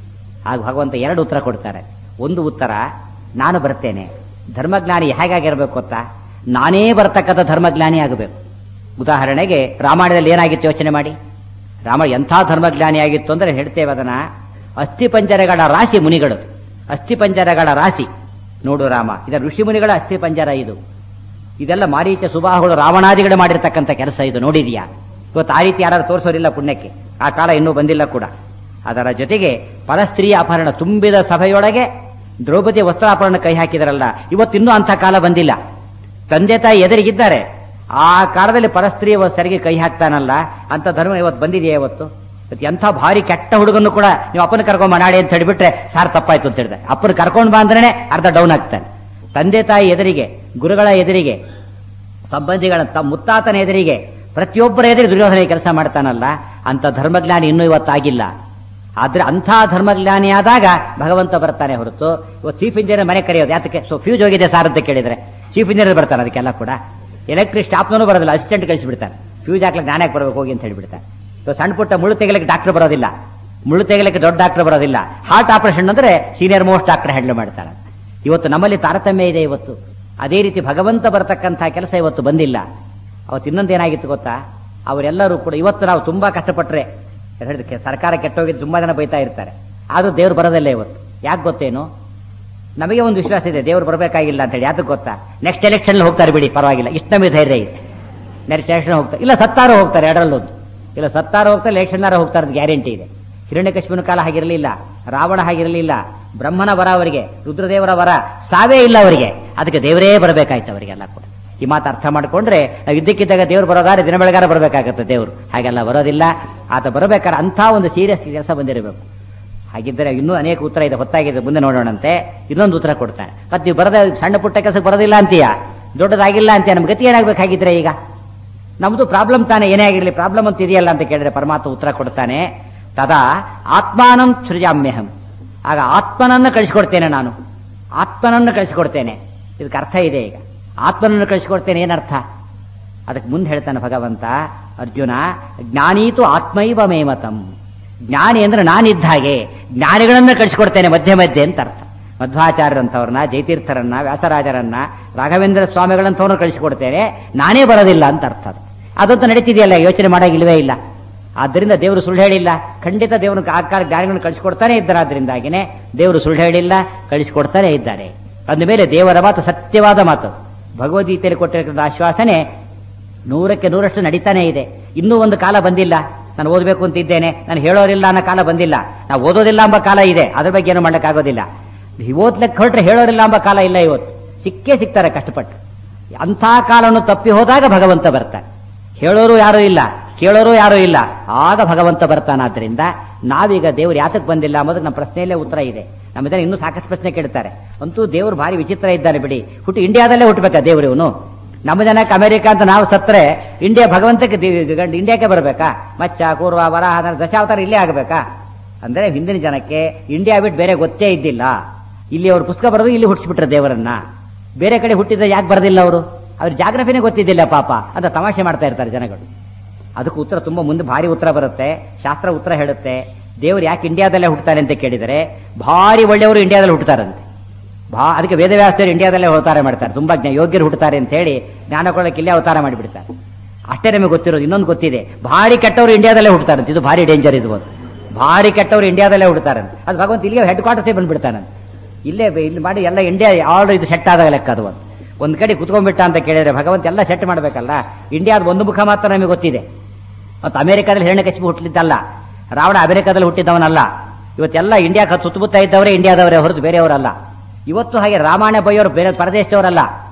ಆಗ ಭಗವಂತ 2 ಉತ್ತರ ಕೊಡ್ತಾರೆ. ಒಂದು ಉತ್ತರ, ನಾನು ಬರ್ತೇನೆ, ಧರ್ಮಜ್ಞಾನಿ ಹೇಗಾಗಿರ್ಬೇಕು ಗೊತ್ತಾ, ನಾನೇ ಬರ್ತಕ್ಕಂಥ ಧರ್ಮಜ್ಞಾನಿ ಆಗಬೇಕು. ಉದಾಹರಣೆಗೆ ರಾಮಾಯಣದಲ್ಲಿ ಏನಾಗಿತ್ತು ಯೋಚನೆ ಮಾಡಿ. ರಾಮ ಎಂಥ ಧರ್ಮಜ್ಞಾನಿ ಆಗಿತ್ತು ಅಂದ್ರೆ ಹೇಳ್ತೇವೆ ಅದನ್ನ, ಅಸ್ಥಿಪಂಜರಗಳ ರಾಶಿ ಮುನಿಗಳು, ಅಸ್ಥಿಪಂಜರಗಳ ರಾಶಿ ನೋಡು ರಾಮ. ಇದರ ಋಷಿ ಮುನಿಗಳ ಅಸ್ಥಿಪಂಜರ ಇದು. ಇದೆಲ್ಲ ಮಾರೀಚ ಸುಬಾಹುಗಳು ರಾವಣಾದಿಗಳು ಮಾಡಿರ್ತಕ್ಕಂಥ ಕೆಲಸ ಇದು, ನೋಡಿದ್ಯಾ? ಇವತ್ತು ಆ ರೀತಿ ಯಾರು ತೋರಿಸೋರಿಲ್ಲ ಪುಣ್ಯಕ್ಕೆ, ಆ ಕಾಲ ಇನ್ನೂ ಬಂದಿಲ್ಲ ಕೂಡ. ಅದರ ಜೊತೆಗೆ ಪರಸ್ತ್ರೀಯ ಅಪಹರಣ ತುಂಬಿದ ಸಭೆಯೊಳಗೆ ದ್ರೌಪದಿ ವಸ್ತ್ರಾಪರಣ ಕೈ ಹಾಕಿದರಲ್ಲ, ಇವತ್ತಿನ್ನೂ ಅಂಥ ಕಾಲ ಬಂದಿಲ್ಲ. ತಂದೆ ತಾಯಿ ಎದುರಿಗಿದ್ದಾರೆ, ಆ ಕಾಲದಲ್ಲಿ ಪರಸ್ತ್ರೀಯ ಸರಿಗೆ ಕೈ ಹಾಕ್ತಾನಲ್ಲ, ಅಂತ ಧರ್ಮ ಇವತ್ತು ಬಂದಿದೆಯಾ? ಇವತ್ತು ಎಂಥ ಭಾರಿ ಕೆಟ್ಟ ಹುಡುಗನ್ನು ಕೂಡ ನೀವು ಅಪ್ಪನ ಕರ್ಕೊಂಡ್ ಮಾಡಿ ಅಂತ ಹೇಳಿಬಿಟ್ರೆ ಸಾರ್ ತಪ್ಪಾಯ್ತು ಅಂತ ಹೇಳಿದ್ರೆ, ಅಪ್ಪನ ಕರ್ಕೊಂಡು ಬಾ ಅಂದ್ರೆ ಅರ್ಧ ಡೌನ್ ಆಗ್ತಾನೆ. ತಂದೆ ತಾಯಿ ಎದುರಿಗೆ, ಗುರುಗಳ ಎದುರಿಗೆ, ಸಂಬಂಧಿಗಳ ಮುತ್ತಾತನ ಎದುರಿಗೆ, ಪ್ರತಿಯೊಬ್ಬರ ಎದುರು ದುರ್ಯೋಧನ ಕೆಲಸ ಮಾಡ್ತಾನಲ್ಲ, ಅಂತ ಧರ್ಮಜ್ಞಾನಿ ಇನ್ನೂ ಇವತ್ತಾಗಿಲ್ಲ. ಆದ್ರೆ ಅಂಥ ಧರ್ಮಜ್ಞಾನಿ ಆದಾಗ ಭಗವಂತ ಬರ್ತಾನೆ ಹೊರತು, ಇವತ್ತು ಚೀಫ್ ಇಂಜಿನಿಯರ್ ಮನೆ ಕರೆಯೋದು ಯಾತಕ್ಕೆ? ಸೊ ಫ್ಯೂಸ್ ಹೋಗಿದೆ ಸಾರ್ ಅಂತ ಕೇಳಿದ್ರೆ ಚೀಫ್ ಇಂಜಿನಿಯರ್ ಬರ್ತಾನೆ, ಅದಕ್ಕೆಲ್ಲ ಕೂಡ ಎಲೆಕ್ಟ್ರಿಕ್ ಸ್ಟಾಫ್ನೂ ಬರೋದಿಲ್ಲ, ಅಸಿಸ್ಟೆಂಟ್ ಕಳಿಸಿಬಿಡ್ತಾನೆ. ಫ್ಯೂಸ್ ಹಾಕ್ಲಿಕ್ಕೆ ನಾನೇ ಬರ್ಬೇಕು ಹೋಗಿ ಅಂತ ಹೇಳಿಬಿಡ್ತಾನೆ. ಸಣ್ಣ ಪುಟ್ಟ ಮುಳ್ಳು ತೆಗಲಿಕ್ಕೆ ಡಾಕ್ಟರ್ ಬರೋದಿಲ್ಲ, ಮುಳ್ಳು ತೆಗಲಿಕ್ಕೆ ದೊಡ್ಡ ಡಾಕ್ಟರ್ ಬರೋದಿಲ್ಲ. ಹಾರ್ಟ್ ಆಪರೇಷನ್ ಅಂದ್ರೆ ಸೀನಿಯರ್ ಮೋಸ್ಟ್ ಡಾಕ್ಟರ್ ಹ್ಯಾಂಡಲ್ ಮಾಡ್ತಾನೆ. ಇವತ್ತು ನಮ್ಮಲ್ಲಿ ತಾರತಮ್ಯ ಇದೆ ಇವತ್ತು. ಅದೇ ರೀತಿ ಭಗವಂತ ಬರತಕ್ಕಂಥ ಕೆಲಸ ಇವತ್ತು ಬಂದಿಲ್ಲ. ಅವತ್ತು ಇನ್ನೊಂದೇನಾಗಿತ್ತು ಗೊತ್ತಾ, ಅವರೆಲ್ಲರೂ ಕೂಡ ಇವತ್ತು ನಾವು ತುಂಬಾ ಕಷ್ಟಪಟ್ಟರೆ ಹೇಳಿದಕ್ಕೆ ಸರ್ಕಾರ ಕೆಟ್ಟೋಗಿದ್ದು ತುಂಬಾ ಜನ ಬೈತಾ ಇರ್ತಾರೆ, ಆದ್ರೂ ದೇವ್ರು ಬರೋದಿಲ್ಲ ಇವತ್ತು. ಯಾಕೆ ಗೊತ್ತೇನು? ನಮಗೆ ಒಂದು ವಿಶ್ವಾಸ ಇದೆ ದೇವ್ರು ಬರಬೇಕಾಗಿಲ್ಲ ಅಂತ ಹೇಳಿ. ಯಾತಕ್ಕೆ ಗೊತ್ತಾ? ನೆಕ್ಸ್ಟ್ ಎಲೆಕ್ಷನ್ ಹೋಗ್ತಾರೆ ಬಿಡಿ, ಪರವಾಗಿಲ್ಲ, ಇಷ್ಟು ನಮಗೆ ಧೈರ್ಯ ಇದೆ. ನೆಕ್ಸ್ಟ್ ಎಲೆಕ್ಷನ್ ಹೋಗ್ತಾರೆ, ಇಲ್ಲ ಸತ್ತಾರು ಹೋಗ್ತಾರೆ, ಎರಡರಲ್ಲೊಂದು. ಇಲ್ಲ ಸತ್ತಾರು ಹೋಗ್ತಾರೆ, ಎಲೆಕ್ಷನ್ನಾರು ಹೋಗ್ತಾರೆ, ಗ್ಯಾರಂಟಿ ಇದೆ. ಹಿರಣ್ಯಕಶಿಪುನ ಕಾಲ ಹಾಗಿರಲಿಲ್ಲ, ರಾವಣ ಹಾಗಿರಲಿಲ್ಲ, ಬ್ರಹ್ಮನ ವರ ಅವರಿಗೆ, ರುದ್ರದೇವರ ವರ, ಸಾವೇ ಇಲ್ಲ ಅವರಿಗೆ. ಅದಕ್ಕೆ ದೇವರೇ ಬರಬೇಕಾಯ್ತು ಅವರಿಗೆಲ್ಲ ಕೂಡ. ಈ ಮಾತು ಅರ್ಥ ಮಾಡ್ಕೊಂಡ್ರೆ ನಾವು ಇದ್ದಕ್ಕಿದ್ದಾಗ ದೇವ್ರು ಬರೋದಾದ್ರೆ ದಿನ ಬೆಳಗಾರ ಬರಬೇಕಾಗತ್ತೆ ದೇವರು. ಹಾಗೆಲ್ಲ ಬರೋದಿಲ್ಲ. ಆತ ಬರಬೇಕಾದ್ರೆ ಅಂಥ ಒಂದು ಸೀರಿಯಸ್ ಕೆಲಸ ಬಂದಿರಬೇಕು. ಹಾಗಿದ್ದರೆ ಇನ್ನೂ ಅನೇಕ ಉತ್ತರ ಇದೆ, ಹೊತ್ತಾಗಿದೆ, ಮುಂದೆ ನೋಡೋಣಂತೆ. ಇನ್ನೊಂದು ಉತ್ತರ ಕೊಡ್ತಾನೆ. ಮತ್ತೆ ನೀವು ಬರದ ಸಣ್ಣ ಪುಟ್ಟ ಕೆಲಸಕ್ಕೆ ಬರೋದಿಲ್ಲ ಅಂತೀಯ, ದೊಡ್ಡದಾಗಿಲ್ಲ ಅಂತೀಯ, ನಮ್ ಗತಿ ಏನಾಗಬೇಕಾಗಿದ್ರೆ ಈಗ? ನಮ್ದು ಪ್ರಾಬ್ಲಮ್ ತಾನೇ, ಏನೇ ಆಗಿರಲಿ ಪ್ರಾಬ್ಲಮ್ ಅಂತ ಇದೆಯಲ್ಲ ಅಂತ ಕೇಳಿದ್ರೆ ಪರಮಾತ್ಮ ಉತ್ತರ ಕೊಡ್ತಾನೆ. ತದಾ ಆತ್ಮಾನಂ ಸೃಜಾಮ್ಯಹಂ, ಆಗ ಆತ್ಮನನ್ನು ಕಳಿಸಿಕೊಡ್ತೇನೆ ನಾನು, ಆತ್ಮನನ್ನು ಕಳಿಸಿಕೊಡ್ತೇನೆ. ಇದಕ್ಕೆ ಅರ್ಥ ಇದೆ. ಈಗ ಆತ್ಮನನ್ನು ಕಳಿಸಿಕೊಡ್ತೇನೆ ಏನರ್ಥ? ಅದಕ್ಕೆ ಮುಂದೆ ಹೇಳ್ತಾನೆ ಭಗವಂತ, ಅರ್ಜುನ ಜ್ಞಾನೀತು ಆತ್ಮೈವ ಮೇಮತಂ, ಜ್ಞಾನಿ ಅಂದ್ರೆ ನಾನಿದ್ದ ಹಾಗೆ ಜ್ಞಾನಿಗಳನ್ನ ಕಳಿಸಿಕೊಡ್ತೇನೆ ಮಧ್ಯೆ ಮಧ್ಯೆ ಅಂತ ಅರ್ಥ. ಮಧ್ವಾಚಾರ್ಯರಂಥವ್ರನ್ನ, ಜಯತೀರ್ಥರನ್ನ, ವ್ಯಾಸರಾಜರನ್ನ, ರಾಘವೇಂದ್ರ ಸ್ವಾಮಿಗಳಂಥವ್ರನ್ನ ಕಳಿಸಿಕೊಡ್ತೇನೆ, ನಾನೇ ಬರೋದಿಲ್ಲ ಅಂತ ಅರ್ಥ. ಅದಂತೂ ನಡೀತಿದೆಯಲ್ಲ, ಯೋಚನೆ ಮಾಡಾಗಿಲ್ವೇ ಇಲ್ಲ. ಆದ್ದರಿಂದ ದೇವರು ಸುಳ್ಳು ಹೇಳಿಲ್ಲ, ಖಂಡಿತ ದೇವರು ಆ ಕಾಲ ಜ್ಞಾನಿಗಳನ್ನು ಕಳಿಸಿಕೊಡ್ತಾನೆ ಇದ್ದಾರೆ. ಆದ್ರಿಂದಾಗಿನೇ ದೇವರು ಸುಳ್ಳು ಹೇಳಿಲ್ಲ, ಕಳಿಸಿಕೊಡ್ತಾನೆ ಇದ್ದಾರೆ. ಅಂದ ಮೇಲೆ ದೇವರ ಮಾತು ಸತ್ಯವಾದ ಮಾತು. ಭಗವದ್ಗೀತೆಯಲ್ಲಿ ಕೊಟ್ಟಿರತಕ್ಕಂಥ ಆಶ್ವಾಸನೆ 100ಕ್ಕೆ 100ರಷ್ಟು ನಡೀತಾನೆ ಇದೆ. ಇನ್ನೂ ಒಂದು ಕಾಲ ಬಂದಿಲ್ಲ, ನಾನು ಓದಬೇಕು ಅಂತಿದ್ದೇನೆ, ನಾನು ಹೇಳೋರಿಲ್ಲ ಅನ್ನೋ ಕಾಲ ಬಂದಿಲ್ಲ. ನಾವು ಓದೋದಿಲ್ಲ ಎಂಬ ಕಾಲ ಇದೆ, ಅದ್ರ ಬಗ್ಗೆ ಏನು ಮಾಡ್ಲಿಕ್ಕಾಗೋದಿಲ್ಲ. ಓದ್ಲಿಕ್ಕೆ ಹೊರಟ್ರೆ ಹೇಳೋರಿಲ್ಲ ಎಂಬ ಕಾಲ ಇಲ್ಲ. ಇವತ್ತು ಸಿಕ್ಕೇ ಸಿಗ್ತಾರೆ ಕಷ್ಟಪಟ್ಟು. ಅಂಥ ಕಾಲವನ್ನು ತಪ್ಪಿ ಹೋದಾಗ ಭಗವಂತ ಬರ್ತಾನೆ. ಹೇಳೋರು ಯಾರೂ ಇಲ್ಲ, ಕೇಳೋರು ಯಾರೂ ಇಲ್ಲ, ಆಗ ಭಗವಂತ ಬರ್ತಾನಾದ್ರಿಂದ ನಾವೀಗ ದೇವ್ರು ಯಾತಕ್ಕೆ ಬಂದಿಲ್ಲ ಅನ್ನೋದಕ್ಕೆ ನಮ್ಮ ಪ್ರಶ್ನೆಯಲ್ಲೇ ಉತ್ತರ ಇದೆ. ನಮ್ಮ ಜನ ಇನ್ನೂ ಸಾಕಷ್ಟು ಪ್ರಶ್ನೆ ಕೇಳ್ತಾರೆ. ಅಂತೂ ದೇವ್ರು ಭಾರಿ ವಿಚಿತ್ರ ಇದ್ದಾನೆ ಬಿಡಿ, ಇಂಡಿಯಾದಲ್ಲೇ ಹುಟ್ಟಬೇಕಾ ದೇವ್ರು ಇವನು? ನಮ್ಮ ಜನಕ್ಕೆ ಅಮೆರಿಕ ಅಂತ ನಾವು ಸತ್ರೆ ಇಂಡಿಯಾ ಭಗವಂತಕ್ಕೆ ಇಂಡಿಯಾಕ್ಕೆ ಬರಬೇಕಾ? ಮಚ್ಚ, ಕೂರ್ವ, ವರಾಹ, ದಶಾವತಾರ ಇಲ್ಲೇ ಆಗಬೇಕಾ? ಅಂದ್ರೆ ಹಿಂದಿನ ಜನಕ್ಕೆ ಇಂಡಿಯಾ ಬಿಟ್ಟು ಬೇರೆ ಗೊತ್ತೇ ಇದ್ದಿಲ್ಲ. ಇಲ್ಲಿ ಅವರು ಪುಸ್ತಕ ಬರೆದು ಇಲ್ಲಿ ಹುಟ್ಟಿಸ್ಬಿಟ್ರೆ ದೇವರನ್ನ. ಬೇರೆ ಕಡೆ ಹುಟ್ಟಿದ್ರೆ ಯಾಕೆ ಬರೋದಿಲ್ಲ ಅವರು? ಅವ್ರ ಜಾಗ್ರಫಿನೇ ಗೊತ್ತಿದ್ದಿಲ್ಲ ಪಾಪ ಅಂತ ತಮಾಷೆ ಮಾಡ್ತಾ ಇರ್ತಾರೆ ಜನಗಳು. ಅದಕ್ಕೆ ಉತ್ತರ ತುಂಬಾ ಮುಂದೆ ಭಾರಿ ಉತ್ತರ ಬರುತ್ತೆ. ಶಾಸ್ತ್ರ ಉತ್ತರ ಹೇಳುತ್ತೆ. ದೇವರು ಯಾಕೆ ಇಂಡಿಯಾದಲ್ಲೇ ಹುಟ್ಟುತ್ತಾರೆ ಅಂತ ಕೇಳಿದರೆ, ಭಾರಿ ಒಳ್ಳೆಯವರು ಇಂಡಿಯಾದಲ್ಲಿ ಹುಟ್ಟುತ್ತಾರಂತೆ. ಅದಕ್ಕೆ ವೇದವ್ಯಾಸರು ಇಂಡಿಯಾದಲ್ಲೇ ಅವತಾರ ಮಾಡ್ತಾರೆ. ತುಂಬಾ ಯೋಗ್ಯರು ಹುಟ್ಟುತ್ತಾರೆ ಅಂತ ಹೇಳಿ ಜ್ಞಾನಕೊಳ್ಳಕ್ಕೆ ಇಲ್ಲೇ ಅವತಾರ ಮಾಡಿಬಿಡ್ತಾರೆ. ಅಷ್ಟೇ ನಮಗೆ ಗೊತ್ತಿರೋದು. ಇನ್ನೊಂದು ಗೊತ್ತಿದೆ, ಭಾರಿ ಕೆಟ್ಟವರು ಇಂಡಿಯಾದಲ್ಲೇ ಹುಟ್ಟುತ್ತಾರಂತೆ. ಇದು ಭಾರಿ ಡೇಂಜರ್. ಇದು ಭಾರಿ ಕೆಟ್ಟವರು ಇಂಡಿಯಾದಲ್ಲೇ ಹುಟ್ಟುತ್ತಾರಂತೆ. ಅದು ಭಗವಂತ ಇಲ್ಲಿಗೆ ಹೆಡ್ ಕ್ವಾರ್ಟರ್ಸೇ ಬಂದ್ಬಿಡ್ತಾನಂತೆ. ಇಲ್ಲಿ ಮಾಡಿ ಎಲ್ಲ ಇಂಡಿಯಾ ಆಲ್ರೆಡಿ ಇದು ಸೆಟ್ ಆದಾಗ ಲೆಕ್ಕ. ಅದು ಒಂದು ಕಡೆ ಕುತ್ಕೊಂಡ್ಬಿಟ್ಟ ಅಂತ ಕೇಳಿದ್ರೆ ಭಗವಂತ ಎಲ್ಲ ಸೆಟ್ ಮಾಡಬೇಕಲ್ಲ. ಇಂಡಿಯಾದ ಒಂದು ಮುಖ ಮಾತ್ರ ನಮಗೆ ಗೊತ್ತಿದೆ. ಮತ್ತು ಅಮೆರಿಕಾದಲ್ಲಿ ಹಿರಣ್ಯಕಶಿಪು ಹುಟ್ಟಲಿದ್ದಲ್ಲ, ರಾವಣ ಅಮೆರಿಕಾದಲ್ಲಿ ಹುಟ್ಟಿದ್ದವನಲ್ಲ. ಇವತ್ತೆಲ್ಲ ಇಂಡಿಯಾಕ್ಕೆ ಸುತ್ತಮುತ್ತ ಇದ್ದವರೇ ಇಂಡಿಯಾದವರೇ ಹೊರತು ಬೇರೆಯವರಲ್ಲ. ಇವತ್ತು ಹಾಗೆ ರಾಮಾಯಣ ಬೈಯೋರು ಬೇರೆ ಪರದೇಶದವರಲ್ಲ.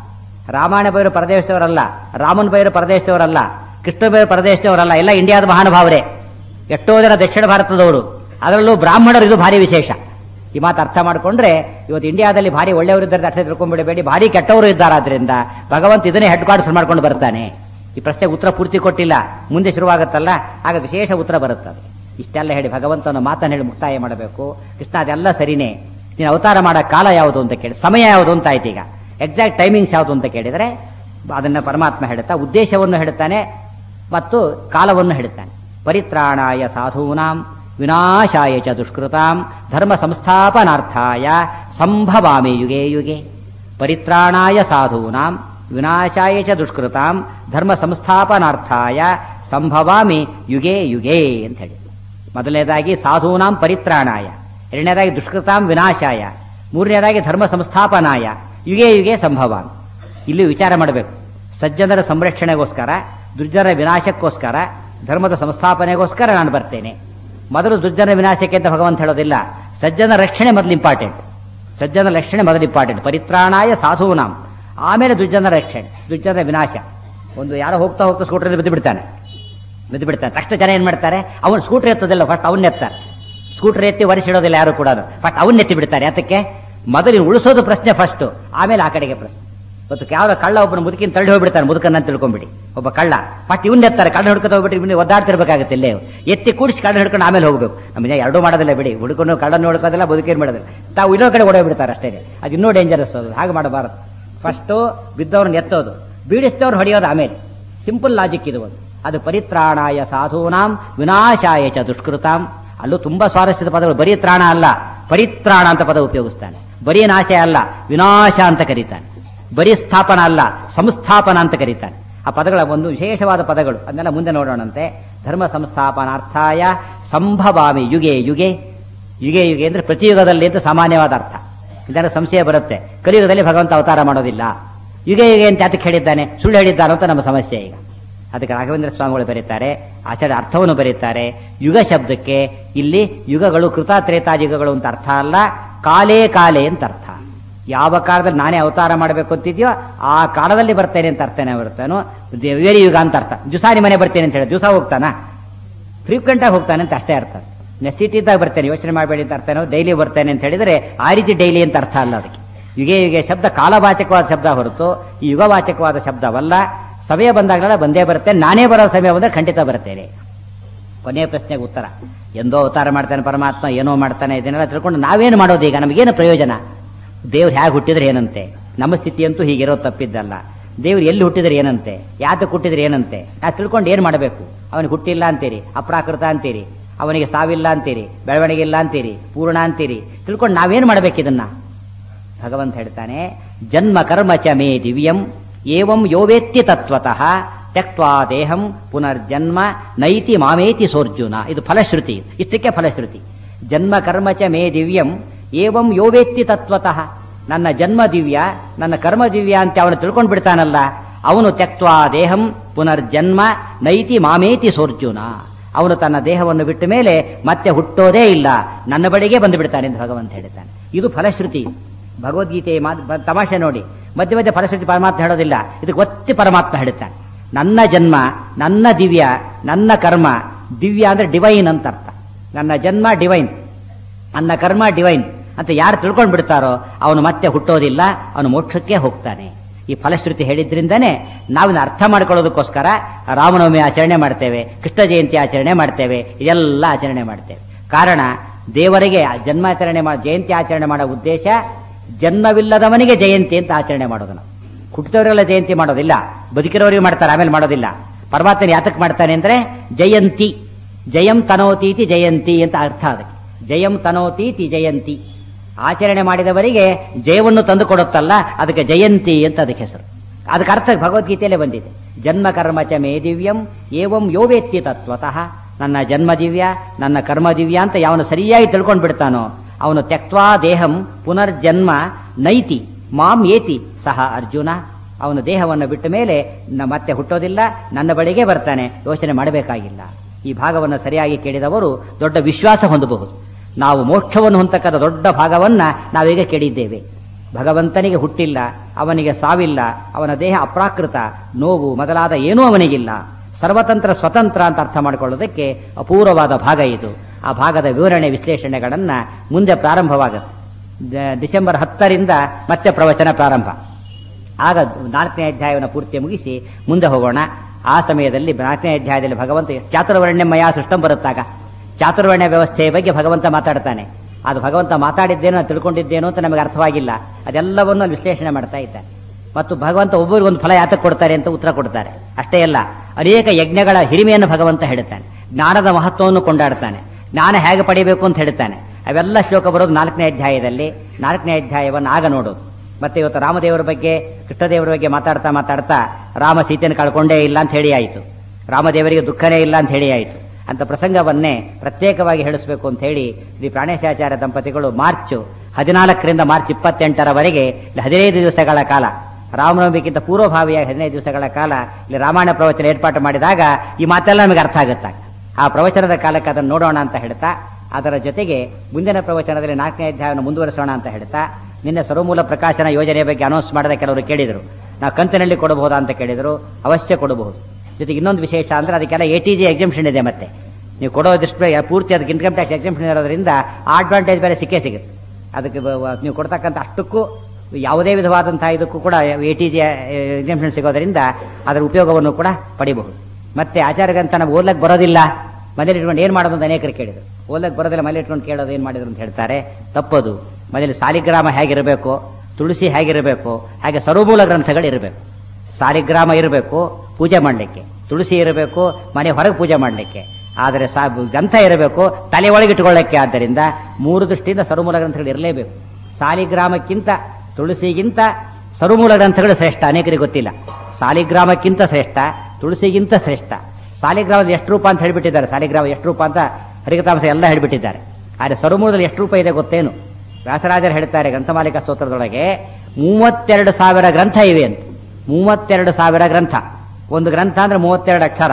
ರಾಮಾಯಣ ಬೈರು ಪರದೇಶದವರಲ್ಲ, ರಾಮನ್ ಬೈರು ಪರದೇಶದವರಲ್ಲ, ಕೃಷ್ಣ ಬೈರು ಪರದೇಶದವರಲ್ಲ, ಎಲ್ಲ ಇಂಡಿಯಾದ ಮಹಾನುಭಾವರೇ. ಎಷ್ಟೋ ಜನ ದಕ್ಷಿಣ ಭಾರತದವರು, ಅದರಲ್ಲೂ ಬ್ರಾಹ್ಮಣರು. ಇದು ಭಾರಿ ವಿಶೇಷ. ಈ ಮಾತು ಅರ್ಥ ಮಾಡಿಕೊಂಡ್ರೆ ಇವತ್ತು ಇಂಡಿಯಾದಲ್ಲಿ ಭಾರಿ ಒಳ್ಳೆಯವರಿದ್ದಾರೆ ಅರ್ಥ ತಿಳ್ಕೊಂಡ್ಬಿಡಬೇಡಿ, ಭಾರಿ ಕೆಟ್ಟವರು ಇದ್ದಾರಾದ್ರಿಂದ ಭಗವಂತ ಇದನ್ನೇ ಹೆಡ್ ಕ್ವಾರ್ಟರ್ಸ್ ಮಾಡ್ಕೊಂಡು ಬರ್ತಾನೆ. ಈ ಪ್ರಶ್ನೆಗೆ ಉತ್ತರ ಪೂರ್ತಿ ಕೊಟ್ಟಿಲ್ಲ, ಮುಂದೆ ಶುರುವಾಗುತ್ತಲ್ಲ ಆಗ ವಿಶೇಷ ಉತ್ತರ ಬರುತ್ತದೆ. ಇಷ್ಟೆಲ್ಲ ಹೇಳಿ ಭಗವಂತನ ಮಾತನ್ನು ಹೇಳಿ ಮುಕ್ತಾಯ ಮಾಡಬೇಕು. ಕೃಷ್ಣ ಅದೆಲ್ಲ ಸರಿನೇ, ನೀನು ಅವತಾರ ಮಾಡೋ ಕಾಲ ಯಾವುದು ಅಂತ ಕೇಳಿ, ಸಮಯ ಯಾವುದು ಅಂತ ಆಯ್ತು. ಈಗ ಎಕ್ಸಾಕ್ಟ್ ಟೈಮಿಂಗ್ಸ್ ಯಾವುದು ಅಂತ ಕೇಳಿದರೆ ಅದನ್ನ ಪರಮಾತ್ಮ ಹೇಳ್ತಾ ಉದ್ದೇಶವನ್ನು ಹೇಳ್ತಾನೆ ಮತ್ತು ಕಾಲವನ್ನು ಹೇಳ್ತಾನೆ. ಪರಿತ್ರಾಣಾಯ ಸಾಧೂನಾಂ ವಿನಾಶಾಯ ಚ ದುಷ್ಕೃತಾಂ ಧರ್ಮ ಸಂಸ್ಥಾಪನಾರ್ಥಾಯ ಸಂಭವಾಮಿ ಯುಗೆ ಯುಗೆ. ಪರಿತ್ರಾಣಾಯ ಸಾಧೂನಾಂ ವಿನಾಶಾಯ ಚ ದುಷ್ಕೃತಾಂ ಧರ್ಮ ಸಂಸ್ಥಾಪನಾರ್ಥಾಯ ಸಂಭವಾಮಿ ಯುಗೆ ಯುಗೆ ಅಂತ ಹೇಳಿ. ಮೊದಲನೇದಾಗಿ ಸಾಧೂನಾಂ ಪರಿತ್ರಾಣಾಯ, ಎರಡನೇದಾಗಿ ದುಷ್ಕೃತಾಂ ವಿನಾಶಾಯ, ಮೂರನೇದಾಗಿ ಧರ್ಮ ಸಂಸ್ಥಾಪನಾಯ ಯುಗೆ ಯುಗೆ ಸಂಭವಾಮಿ. ಇಲ್ಲಿ ವಿಚಾರ ಮಾಡಬೇಕು. ಸಜ್ಜನರ ಸಂರಕ್ಷಣೆಗೋಸ್ಕರ, ದುರ್ಜನರ ವಿನಾಶಕ್ಕೋಸ್ಕರ, ಧರ್ಮದ ಸಂಸ್ಥಾಪನೆಗೋಸ್ಕರ ನಾನು ಬರ್ತೇನೆ. ಮೊದಲು ದುರ್ಜನ ವಿನಾಶಕ್ಕೆ ಅಂತ ಭಗವಂತ ಹೇಳೋದಿಲ್ಲ, ಸಜ್ಜನ ರಕ್ಷಣೆ ಮೊದಲು ಇಂಪಾರ್ಟೆಂಟ್. ಸಜ್ಜನ ರಕ್ಷಣೆ ಮೊದಲು ಇಂಪಾರ್ಟೆಂಟ್. ಪರಿತ್ರಾಣಾಯ ಸಾಧೂನಾಂ, ಆಮೇಲೆ ದುರ್ಜನರ ರಕ್ಷಣೆ, ದುರ್ಜನರ ವಿನಾಶ. ಒಂದು ಯಾರೋ ಹೋಗ್ತಾ ಹೋಗ್ತಾ ಸ್ಕೂಟರ್ ಬಿದ್ದು ಬಿಡ್ತಾನೆ. ತಕ್ಷಣ ಜನ ಏನ್ ಮಾಡ್ತಾರೆ, ಅವನು ಸ್ಕೂಟರ್ ಎತ್ತೋದಿಲ್ಲ, ಫಸ್ಟ್ ಅವನ್ನ ಎತ್ತಾರೆ. ಸ್ಕೂಟರ್ ಎತ್ತಿ ಒರೆಸಿಡೋದಿಲ್ಲ ಯಾರು ಕೂಡ, ಫಸ್ಟ್ ಅವನ್ನ ಎತ್ತಿ ಬಿಡ್ತಾರೆ. ಯಾತಕ್ಕೆ? ಮೊದಲು ಉಳಿಸೋದು ಪ್ರಶ್ನೆ ಫಸ್ಟ್, ಆಮೇಲೆ ಆ ಕಡೆಗೆ ಪ್ರಶ್ನೆ. ಇವತ್ತು ಯಾವ ಕಳ್ಳ ಒಬ್ಬನ ಮುದುಕಿನ ತಳ್ಳಿ ಹೋಗ್ಬಿಡ್ತಾನೆ, ಮುದುಕನ್ನ ಅಂತ ತಿಳ್ಕೊಂಡ್ಬಿಡಿ. ಒಬ್ಬ ಕಳ್ಳ ಫಸ್ಟ್ ಇವನ್ನ ಎತ್ತಾರೆ, ಕಳ್ಳ ಹಿಡ್ಕೊಂಡು ಹೋಗ್ಬಿಟ್ಟು ಇವನ್ನ ಒದ್ದಾಡ್ತಿರ್ಬೇಕಾಗುತ್ತೆ. ಇಲ್ಲೇ ಎತ್ತಿ ಕೂಡಿಸಿ ಕಳ್ಳ ಹಿಡ್ಕೊಂಡು ಆಮೇಲೆ ಹೋಗ್ಬೇಕು. ನಮಗೆ ಎರಡೂ ಮಾಡೋದಿಲ್ಲ ಬಿಡಿ, ಹುಡುಕನ್ನು ಕಳ್ಳನ್ನು ನೋಡ್ಕೋದಿಲ್ಲ, ಬದುಕೇನು ಮಾಡೋದಿಲ್ಲ. ತಾವು ಇನ್ನೊಂದು ಕಡೆ ಓಡೋಗ್ಬಿಡ್ತಾರೆ ಅಷ್ಟೇ. ಅದು ಇನ್ನೂ ಡೇಂಜರಸ್. ಅದು ಹಾಗೆ ಮಾಡಬಾರದು. ಫಸ್ಟು ಬಿದ್ದವ್ರನ್ನ ಎತ್ತೋದು, ಬೀಡಿಸಿದವ್ರು ಹೊಡೆಯೋದು ಆಮೇಲೆ. ಸಿಂಪಲ್ ಲಾಜಿಕ್ ಇದು ಒಂದು. ಅದು ಪರಿತ್ರಾಣಾಯ ಸಾಧೂನಾಂ ವಿನಾಶಾಯ ಚ ದುಷ್ಕೃತಾಂ. ಅಲ್ಲೂ ತುಂಬಾ ಸ್ವಾರಸ್ಯದ ಪದಗಳು. ಬರೀ ತ್ರಾಣ ಅಲ್ಲ, ಪರಿತ್ರಾಣ ಅಂತ ಪದ ಉಪಯೋಗಿಸ್ತಾನೆ. ಬರೀ ನಾಶ ಅಲ್ಲ, ವಿನಾಶ ಅಂತ ಕರೀತಾನೆ. ಬರೀ ಸ್ಥಾಪನ ಅಲ್ಲ, ಸಂಸ್ಥಾಪನ ಅಂತ ಕರೀತಾನೆ. ಆ ಪದಗಳ ಒಂದು ವಿಶೇಷವಾದ ಪದಗಳು, ಅದನ್ನೆಲ್ಲ ಮುಂದೆ ನೋಡೋಣಂತೆ. ಧರ್ಮ ಸಂಸ್ಥಾಪನಾರ್ಥಾಯ ಸಂಭವಾಮಿ ಯುಗೆ ಯುಗೆ. ಯುಗೆ ಯುಗೆ ಅಂದ್ರೆ ಪ್ರತಿಯುಗದಲ್ಲಿ ಅಂತ ಸಾಮಾನ್ಯವಾದ ಅರ್ಥ. ಇದರ ಸಂಶಯ ಬರುತ್ತೆ, ಕಲಿಯುಗದಲ್ಲಿ ಭಗವಂತ ಅವತಾರ ಮಾಡೋದಿಲ್ಲ. ಯುಗೆ ಯುಗೆ ಅಂತ ಯಾತಕ್ಕೆ ಹೇಳಿದ್ದಾನೆ, ಸುಳ್ಳು ಹೇಳಿದ್ದಾನೆ ಅಂತ ನಮ್ಮ ಸಮಸ್ಯೆ ಈಗ. ಅದಕ್ಕೆ ರಾಘವೇಂದ್ರ ಸ್ವಾಮಿಗಳು ಬರೀತಾರೆ, ಆಚಾರ್ಯ ಅರ್ಥವನ್ನು ಬರೀತಾರೆ. ಯುಗ ಶಬ್ದಕ್ಕೆ ಇಲ್ಲಿ ಯುಗಗಳು ಕೃತ ತ್ರೇತಾಯುಗಗಳು ಅಂತ ಅರ್ಥ ಅಲ್ಲ, ಕಾಲೇ ಕಾಲೇ ಅಂತ ಅರ್ಥ. ಯಾವ ಕಾಲದಲ್ಲಿ ನಾನೇ ಅವತಾರ ಮಾಡಬೇಕು ಅಂತಿದ್ಯೋ ಆ ಕಾಲದಲ್ಲಿ ಬರ್ತೇನೆ ಅಂತ ಅರ್ಥನೇ ಬರ್ತಾನೋ. ವೇರಿ ಯುಗ ಅಂತ ಅರ್ಥ. ದಿವಸ ಮನೆ ಬರ್ತೇನೆ ಅಂತ ಹೇಳಿ ದಿವಸ ಹೋಗ್ತಾನ, ಫ್ರೀಕ್ವೆಂಟ್ ಆಗಿ ಹೋಗ್ತಾನೆ ಅಂತ ಅಷ್ಟೇ ಅರ್ಥ. ನೆಸಿಟಿ ಇದ್ದಾಗ ಬರ್ತೇನೆ, ಯೋಚನೆ ಮಾಡಬೇಡಿ ಅಂತ ಅರ್ಥನೋ. ಡೈಲಿ ಬರ್ತೇನೆ ಅಂತ ಹೇಳಿದ್ರೆ ಆ ರೀತಿ ಡೈಲಿ ಅಂತ ಅರ್ಥ ಅಲ್ಲ. ಅದಕ್ಕೆ ಯುಗೆ ಯುಗೆ ಶಬ್ದ ಕಾಲವಾಚಕವಾದ ಶಬ್ದ ಹೊರತು ಈ ಯುಗವಾಚಕವಾದ ಶಬ್ದವಲ್ಲ. ಸಮಯ ಬಂದಾಗಲೆಲ್ಲ ಬಂದೇ ಬರುತ್ತೆ. ನಾನೇ ಬರೋ ಸಮಯ ಬಂದ್ರೆ ಖಂಡಿತ ಬರ್ತೇನೆ. ಕೊನೆಯ ಪ್ರಶ್ನೆಗೆ ಉತ್ತರ, ಎಂದೋ ಅವತಾರ ಮಾಡ್ತಾನೆ ಪರಮಾತ್ಮ, ಏನೋ ಮಾಡ್ತಾನೆ, ಇದನ್ನೆಲ್ಲ ತಿಳ್ಕೊಂಡು ನಾವೇನು ಮಾಡೋದು ಈಗ? ನಮಗೇನು ಪ್ರಯೋಜನ? ದೇವ್ರು ಹೇಗೆ ಹುಟ್ಟಿದ್ರೆ ಏನಂತೆ? ನಮ್ಮ ಸ್ಥಿತಿಯಂತೂ ಹೀಗಿರೋದು ತಪ್ಪಿದ್ದಲ್ಲ. ದೇವ್ರು ಎಲ್ಲಿ ಹುಟ್ಟಿದ್ರೆ ಏನಂತೆ, ಯಾತಕ್ಕೆ ಹುಟ್ಟಿದ್ರೆ ಏನಂತೆ, ನಾ ತಿಳ್ಕೊಂಡು ಏನು ಮಾಡಬೇಕು? ಅವನಿಗೆ ಹುಟ್ಟಿಲ್ಲ ಅಂತೀರಿ, ಅಪ್ರಾಕೃತ ಅಂತೀರಿ, ಅವನಿಗೆ ಸಾವಿಲ್ಲ ಅಂತೀರಿ, ಬೆಳವಣಿಗೆ ಇಲ್ಲ ಅಂತೀರಿ, ಪೂರ್ಣ ಅಂತೀರಿ. ತಿಳ್ಕೊಂಡು ನಾವೇನು ಮಾಡಬೇಕು ಇದನ್ನ? ಭಗವಂತ ಹೇಳ್ತಾನೆ, ಜನ್ಮ ಕರ್ಮ ಚ ಮೇ ದಿವ್ಯಂ ಏವಂ ಯೋವೇತ್ತಿ ತತ್ವತಃ ತ್ಯಕ್ತ್ವಾ ದೇಹಂ ಪುನರ್ಜನ್ಮ ನೈತಿ ಮಾಮೇತಿ ಸೋರ್ಜುನ. ಇದು ಫಲಶ್ರುತಿ, ಇಷ್ಟಕ್ಕೆ ಫಲಶ್ರುತಿ. ಜನ್ಮ ಕರ್ಮ ಚ ಮೇ ದಿವ್ಯಂ ಏವಂ ಯೋವೇತ್ತಿ ತತ್ವತಃ. ನನ್ನ ಜನ್ಮ ದಿವ್ಯ, ನನ್ನ ಕರ್ಮ ದಿವ್ಯ ಅಂತ ಅವನು ತಿಳ್ಕೊಂಡು ಬಿಡ್ತಾನಲ್ಲ, ಅವನು ತ್ಯಕ್ತ್ವಾ ದೇಹಂ ಪುನರ್ಜನ್ಮ ನೈತಿ ಮಾಮೇತಿ ಸೋರ್ಜುನ. ಅವನು ತನ್ನ ದೇಹವನ್ನು ಬಿಟ್ಟ ಮೇಲೆ ಮತ್ತೆ ಹುಟ್ಟೋದೇ ಇಲ್ಲ, ನನ್ನ ಬಳಿಗೆ ಬಂದು ಬಿಡ್ತಾನೆ ಎಂದು ಭಗವಂತ ಹೇಳ್ತಾನೆ. ಇದು ಫಲಶ್ರುತಿ. ಭಗವದ್ಗೀತೆ ತಮಾಷೆ ನೋಡಿ, ಮಧ್ಯ ಮಧ್ಯ ಫಲಶ್ರುತಿ ಪರಮಾತ್ಮ ಹೇಳೋದಿಲ್ಲ, ಇದಕ್ಕೆ ಒತ್ತಿ ಪರಮಾತ್ಮ ಹೇಳ್ತಾನೆ. ನನ್ನ ಜನ್ಮ, ನನ್ನ ದಿವ್ಯ, ನನ್ನ ಕರ್ಮ. ದಿವ್ಯ ಅಂದ್ರೆ ಡಿವೈನ್ ಅಂತ ಅರ್ಥ. ನನ್ನ ಜನ್ಮ ಡಿವೈನ್, ನನ್ನ ಕರ್ಮ ಡಿವೈನ್ ಅಂತ ಯಾರು ತಿಳ್ಕೊಂಡು ಬಿಡ್ತಾರೋ ಅವನು ಮತ್ತೆ ಹುಟ್ಟೋದಿಲ್ಲ, ಅವನು ಮೋಕ್ಷಕ್ಕೆ ಹೋಗ್ತಾನೆ. ಈ ಫಲಶ್ರುತಿ ಹೇಳಿದ್ರಿಂದನೇ ನಾವಿನ ಅರ್ಥ ಮಾಡ್ಕೊಳ್ಳೋದಕ್ಕೋಸ್ಕರ ರಾಮನವಮಿ ಆಚರಣೆ ಮಾಡ್ತೇವೆ, ಕೃಷ್ಣ ಜಯಂತಿ ಆಚರಣೆ ಮಾಡ್ತೇವೆ, ಇದೆಲ್ಲ ಆಚರಣೆ ಮಾಡ್ತೇವೆ. ಕಾರಣ ದೇವರಿಗೆ ಜನ್ಮಾಚರಣೆ ಜಯಂತಿ ಆಚರಣೆ ಮಾಡೋ ಉದ್ದೇಶ ಜನ್ಮವಿಲ್ಲದವನಿಗೆ ಜಯಂತಿ ಅಂತ ಆಚರಣೆ ಮಾಡೋದು. ನಾವು ಹುಟ್ಟಿದವರೆಲ್ಲ ಜಯಂತಿ ಮಾಡೋದಿಲ್ಲ, ಬದುಕಿರೋರಿಗೆ ಮಾಡ್ತಾರೆ, ಆಮೇಲೆ ಮಾಡೋದಿಲ್ಲ. ಪರಮಾತ್ಮನ ಯಾತಕ್ಕೆ ಮಾಡ್ತಾನೆ ಅಂದ್ರೆ ಜಯಂತಿ, ಜಯಂ ತನೋತೀತಿ ಜಯಂತಿ ಅಂತ ಅರ್ಥ. ಅದಕ್ಕೆ ಜಯಂ ತನೋತೀತಿ ಜಯಂತಿ, ಆಚರಣೆ ಮಾಡಿದವರಿಗೆ ಜಯವನ್ನು ತಂದು ಕೊಡುತ್ತಲ್ಲ, ಅದಕ್ಕೆ ಜಯಂತಿ ಅಂತ ಅದಕ್ಕೆ ಹೆಸರು. ಅದಕ್ಕೆ ಅರ್ಥ ಭಗವದ್ಗೀತೆಯಲ್ಲೇ ಬಂದಿದೆ. ಜನ್ಮ ಕರ್ಮ ಚ ಮೇ ದಿವ್ಯಂ ಏವಂ ಯೋವೇತ್ತಿ ತತ್ವತಃ. ನನ್ನ ಜನ್ಮ ದಿವ್ಯ, ನನ್ನ ಕರ್ಮ ದಿವ್ಯ ಅಂತ ಯಾವನು ಸರಿಯಾಗಿ ತಿಳ್ಕೊಂಡು ಬಿಡ್ತಾನೋ ಅವನು ತ್ಯಕ್ತ್ವಾ ದೇಹಂ ಪುನರ್ಜನ್ಮ ನೈತಿ ಮಾಂ ಏತಿ ಸಹ ಅರ್ಜುನ. ಅವನ ದೇಹವನ್ನು ಬಿಟ್ಟ ಮೇಲೆ ಮತ್ತೆ ಹುಟ್ಟೋದಿಲ್ಲ, ನನ್ನ ಬಳಿಗೆ ಬರ್ತಾನೆ, ಯೋಚನೆ ಮಾಡಬೇಕಾಗಿಲ್ಲ. ಈ ಭಾಗವನ್ನು ಸರಿಯಾಗಿ ಕೇಳಿದವರು ದೊಡ್ಡ ವಿಶ್ವಾಸ ಹೊಂದಬಹುದು. ನಾವು ಮೋಕ್ಷವನ್ನು ಹೊಂದತಕ್ಕಂಥ ದೊಡ್ಡ ಭಾಗವನ್ನ ನಾವೀಗ ಕೇಳಿದ್ದೇವೆ. ಭಗವಂತನಿಗೆ ಹುಟ್ಟಿಲ್ಲ, ಅವನಿಗೆ ಸಾವಿಲ್ಲ, ಅವನ ದೇಹ ಅಪ್ರಾಕೃತ, ನೋವು ಮೊದಲಾದ ಏನೂ ಅವನಿಗಿಲ್ಲ, ಸರ್ವತಂತ್ರ ಸ್ವತಂತ್ರ ಅಂತ ಅರ್ಥ ಮಾಡಿಕೊಳ್ಳೋದಕ್ಕೆ ಅಪೂರ್ವವಾದ ಭಾಗ ಇದು. ಆ ಭಾಗದ ವಿವರಣೆ ವಿಶ್ಲೇಷಣೆಗಳನ್ನು ಮುಂದೆ ಪ್ರಾರಂಭವಾಗುತ್ತೆ. ಡಿಸೆಂಬರ್ 10ರಿಂದ ಮತ್ತೆ ಪ್ರವಚನ ಪ್ರಾರಂಭ. ಆಗ 4ನೇ ಅಧ್ಯಾಯವನ್ನು ಪೂರ್ತಿ ಮುಗಿಸಿ ಮುಂದೆ ಹೋಗೋಣ. ಆ ಸಮಯದಲ್ಲಿ 4ನೇ ಅಧ್ಯಾಯದಲ್ಲಿ ಭಗವಂತ ಚಾತುರ್ವರ್ಣ್ಯಮಯ ಸೃಷ್ಟಂ ಬರುತ್ತಾಗ ಚಾತುರ್ವರ್ಣ್ಯ ವ್ಯವಸ್ಥೆಯ ಬಗ್ಗೆ ಭಗವಂತ ಮಾತಾಡ್ತಾನೆ. ಅದು ಭಗವಂತ ಮಾತಾಡಿದ್ದೇನೋ ತಿಳ್ಕೊಂಡಿದ್ದೇನೋ ಅಂತ ನಮಗೆ ಅರ್ಥವಾಗಿಲ್ಲ, ಅದೆಲ್ಲವನ್ನು ಅಲ್ಲಿ ವಿಶ್ಲೇಷಣೆ ಮಾಡ್ತಾ ಇದ್ದಾನೆ. ಮತ್ತು ಭಗವಂತ ಒಬ್ಬರಿಗೊಂದು ಫಲ ಯಾತಕ್ಕೆ ಕೊಡ್ತಾರೆ ಅಂತ ಉತ್ತರ ಕೊಡ್ತಾರೆ. ಅಷ್ಟೇ ಅಲ್ಲ, ಅನೇಕ ಯಜ್ಞಗಳ ಹಿರಿಮೆಯನ್ನು ಭಗವಂತ ಹೇಳ್ತಾನೆ, ಜ್ಞಾನದ ಮಹತ್ವವನ್ನು ಕೊಂಡಾಡ್ತಾನೆ, ಜ್ಞಾನ ಹೇಗೆ ಪಡಿಬೇಕು ಅಂತ ಹೇಳ್ತಾನೆ. ಅವೆಲ್ಲ ಶ್ಲೋಕ ಬರೋದು 4ನೇ ಅಧ್ಯಾಯದಲ್ಲಿ. 4ನೇ ಅಧ್ಯಾಯವನ್ನು ಆಗ ನೋಡೋದು. ಮತ್ತೆ ಇವತ್ತು ರಾಮದೇವರ ಬಗ್ಗೆ ಕೃಷ್ಣದೇವರ ಬಗ್ಗೆ ಮಾತಾಡ್ತಾ ರಾಮ ಸೀತೆಯನ್ನು ಕಳ್ಕೊಂಡೇ ಇಲ್ಲ ಅಂತ ಹೇಳಿ ಆಯಿತು, ರಾಮದೇವರಿಗೆ ದುಃಖನೇ ಇಲ್ಲ ಅಂತ ಹೇಳಿ ಆಯಿತು. ಅಂತ ಪ್ರಸಂಗವನ್ನೇ ಪ್ರತ್ಯೇಕವಾಗಿ ಹೇಳಿಸಬೇಕು ಅಂತ ಹೇಳಿ ಶ್ರೀ ಪ್ರಾಣೇಶಾಚಾರ್ಯ ದಂಪತಿಗಳು ಮಾರ್ಚ್ 14ರಿಂದ ಮಾರ್ಚ್ 28ರವರೆಗೆ 15 ದಿವಸಗಳ ಕಾಲ, ರಾಮನವಮಿಗಿಂತ ಪೂರ್ವಭಾವಿಯಾಗಿ 15 ದಿವಸಗಳ ಕಾಲ ಇಲ್ಲಿ ರಾಮಾಯಣ ಪ್ರವಚನ ಏರ್ಪಾಟು ಮಾಡಿದಾಗ ಈ ಮಾತೆಲ್ಲ ನಮಗೆ ಅರ್ಥ ಆಗುತ್ತೆ. ಆ ಪ್ರವಚನದ ಕಾಲಕ್ಕೆ ಅದನ್ನು ನೋಡೋಣ ಅಂತ ಹೇಳ್ತಾ, ಅದರ ಜೊತೆಗೆ ಮುಂದಿನ ಪ್ರವಚನದಲ್ಲಿ 4ನೇ ಅಧ್ಯಾಯವನ್ನು ಮುಂದುವರಿಸೋಣ ಅಂತ ಹೇಳ್ತಾ, ನಿನ್ನೆ ಸರ್ವಮೂಲ ಪ್ರಕಾಶನ ಯೋಜನೆ ಬಗ್ಗೆ ಅನೌನ್ಸ್ ಮಾಡಿದ ಕೆಲವರು ಕೇಳಿದರು, ನಾವು ಕಂತಿನಲ್ಲಿ ಕೊಡಬಹುದಾ ಅಂತ ಕೇಳಿದರು. ಅವಶ್ಯ ಕೊಡಬಹುದು. ಜೊತೆಗೆ ಇನ್ನೊಂದು ವಿಶೇಷ ಅಂದರೆ ಅದಕ್ಕೆಲ್ಲ ATG ಎಕ್ಸಂಪ್ಷನ್ ಇದೆ. ಮತ್ತೆ ನೀವು ಕೊಡೋದಿಷ್ಟು ಪೂರ್ತಿ ಅದಕ್ಕೆ ಇನ್ಕಮ್ ಟ್ಯಾಕ್ಸ್ ಎಕ್ಸಂಪ್ಷನ್ ಇರೋದ್ರಿಂದ ಅಡ್ವಾಂಟೇಜ್ ಬೇರೆ ಸಿಕ್ಕೇ ಸಿಗುತ್ತೆ. ಅದಕ್ಕೆ ನೀವು ಕೊಡ್ತಕ್ಕಂಥ ಅಷ್ಟಕ್ಕೂ ಯಾವುದೇ ವಿಧವಾದಂತಹ ಇದಕ್ಕೂ ಕೂಡ ATG ಎಕ್ಸಂಪ್ಷನ್ ಸಿಗೋದರಿಂದ ಅದರ ಉಪಯೋಗವನ್ನು ಕೂಡ ಪಡಿಬಹುದು. ಮತ್ತೆ ಆಚಾರ್ಯಗಂತ ನಾವು ಓದ್ಲಕ್ಕೆ ಬರೋದಿಲ್ಲ, ಮನೇಲಿ ಇಟ್ಕೊಂಡು ಏನು ಮಾಡೋದು ಅಂತ ಅನೇಕರು ಕೇಳಿದರು. ಓದ್ಲಕ್ಕೆ ಬರೋದಿಲ್ಲ, ಮನೇಲಿ ಇಟ್ಕೊಂಡು ಕೇಳೋದು ಏನು ಮಾಡಿದ್ರು ಅಂತ ಹೇಳ್ತಾರೆ. ತಪ್ಪದು. ಮನೇಲಿ ಸಾಲಿಗ್ರಾಮ ಹೇಗಿರಬೇಕು, ತುಳಸಿ ಹೇಗಿರಬೇಕು, ಹಾಗೆ ಸರ್ವಮೂಲ ಗ್ರಂಥಗಳು ಇರಬೇಕು. ಸಾಲಿಗ್ರಾಮ ಇರಬೇಕು ಪೂಜೆ ಮಾಡಲಿಕ್ಕೆ, ತುಳಸಿ ಇರಬೇಕು ಮನೆ ಹೊರಗೆ ಪೂಜೆ ಮಾಡಲಿಕ್ಕೆ, ಆದರೆ ಗ್ರಂಥ ಇರಬೇಕು ತಲೆ ಒಳಗೆ ಇಟ್ಟುಕೊಳ್ಳಕ್ಕೆ. ಆದ್ದರಿಂದ 3 ದೃಷ್ಟಿಯಿಂದ ಸರ್ವಮೂಲ ಗ್ರಂಥಗಳು ಇರಲೇಬೇಕು. ಸಾಲಿಗ್ರಾಮಕ್ಕಿಂತ ತುಳಸಿಗಿಂತ ಸರ್ವಮೂಲ ಗ್ರಂಥಗಳು ಶ್ರೇಷ್ಠ. ಅನೇಕರಿಗೆ ಗೊತ್ತಿಲ್ಲ. ಸಾಲಿಗ್ರಾಮಕ್ಕಿಂತ ಶ್ರೇಷ್ಠ, ತುಳಸಿಗಿಂತ ಶ್ರೇಷ್ಠ. ಸಾಲಿಗ್ರಾಮದ ಎಷ್ಟು ರೂಪ ಅಂತ ಹೇಳಿಬಿಟ್ಟಿದ್ದಾರೆ, ಸಾಲಿಗ್ರಾಮ ಎಷ್ಟು ರೂಪ ಅಂತ ಹರಿಕತಾಂಶ ಎಲ್ಲ ಹೇಳಿಬಿಟ್ಟಿದ್ದಾರೆ. ಆದರೆ ಸರ್ವಮೂಲದಲ್ಲಿ ಎಷ್ಟು ರೂಪ ಇದೆ ಗೊತ್ತೇನು? ವ್ಯಾಸರಾಜರು ಹೇಳ್ತಾರೆ ಗ್ರಂಥಮಾಲಿಕಾ ಸ್ತೋತ್ರದೊಳಗೆ 32,000 ಗ್ರಂಥ ಇವೆ ಅಂತ. 32,000 ಗ್ರಂಥ. ಒಂದು ಗ್ರಂಥ ಅಂದ್ರೆ 32 ಅಕ್ಷರ.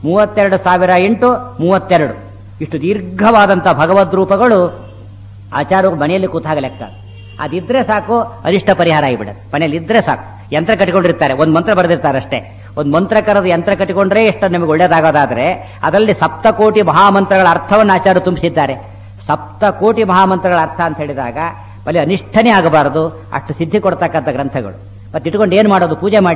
32,000 ಇಂಟು 32 ಇಷ್ಟು ದೀರ್ಘವಾದಂಥ ಭಗವದ್ ರೂಪಗಳು ಆಚಾರ್ಯರು ಮನೆಯಲ್ಲಿ ಕೂತಾಗ ಲೆಕ್ಕ. ಅದಿದ್ರೆ ಸಾಕು, ಅರಿಷ್ಟ ಪರಿಹಾರ ಆಗಿಬಿಡುತ್ತೆ. ಮನೆಯಲ್ಲಿ ಇದ್ರೆ ಸಾಕು. ಯಂತ್ರ ಕಟ್ಟಿಕೊಂಡಿರ್ತಾರೆ, ಒಂದು ಮಂತ್ರ ಬರೆದಿರ್ತಾರೆ ಅಷ್ಟೇ. ಒಂದು ಮಂತ್ರ ಕರೆದು ಯಂತ್ರ ಕಟ್ಟಿಕೊಂಡ್ರೆ ಎಷ್ಟು ನಮಗೆ ಒಳ್ಳೇದಾಗೋದಾದ್ರೆ, ಅದರಲ್ಲಿ 7 ಕೋಟಿ ಮಹಾಮಂತ್ರಗಳ ಅರ್ಥವನ್ನು ಆಚಾರ್ಯರು ತುಂಬಿಸಿದ್ದಾರೆ. 7 ಕೋಟಿ ಮಹಾಮಂತ್ರಗಳ ಅರ್ಥ ಅಂತ ಹೇಳಿದಾಗ ಬಲಿ ಅನಿಷ್ಠನೇ ಆಗಬಾರದು, ಅಷ್ಟು ಸಿದ್ಧಿ ಕೊಡ್ತಕ್ಕಂಥ ಗ್ರಂಥಗಳು. ಮತ್ತೆ ಇಟ್ಕೊಂಡು ಏನು ಮಾಡೋದು?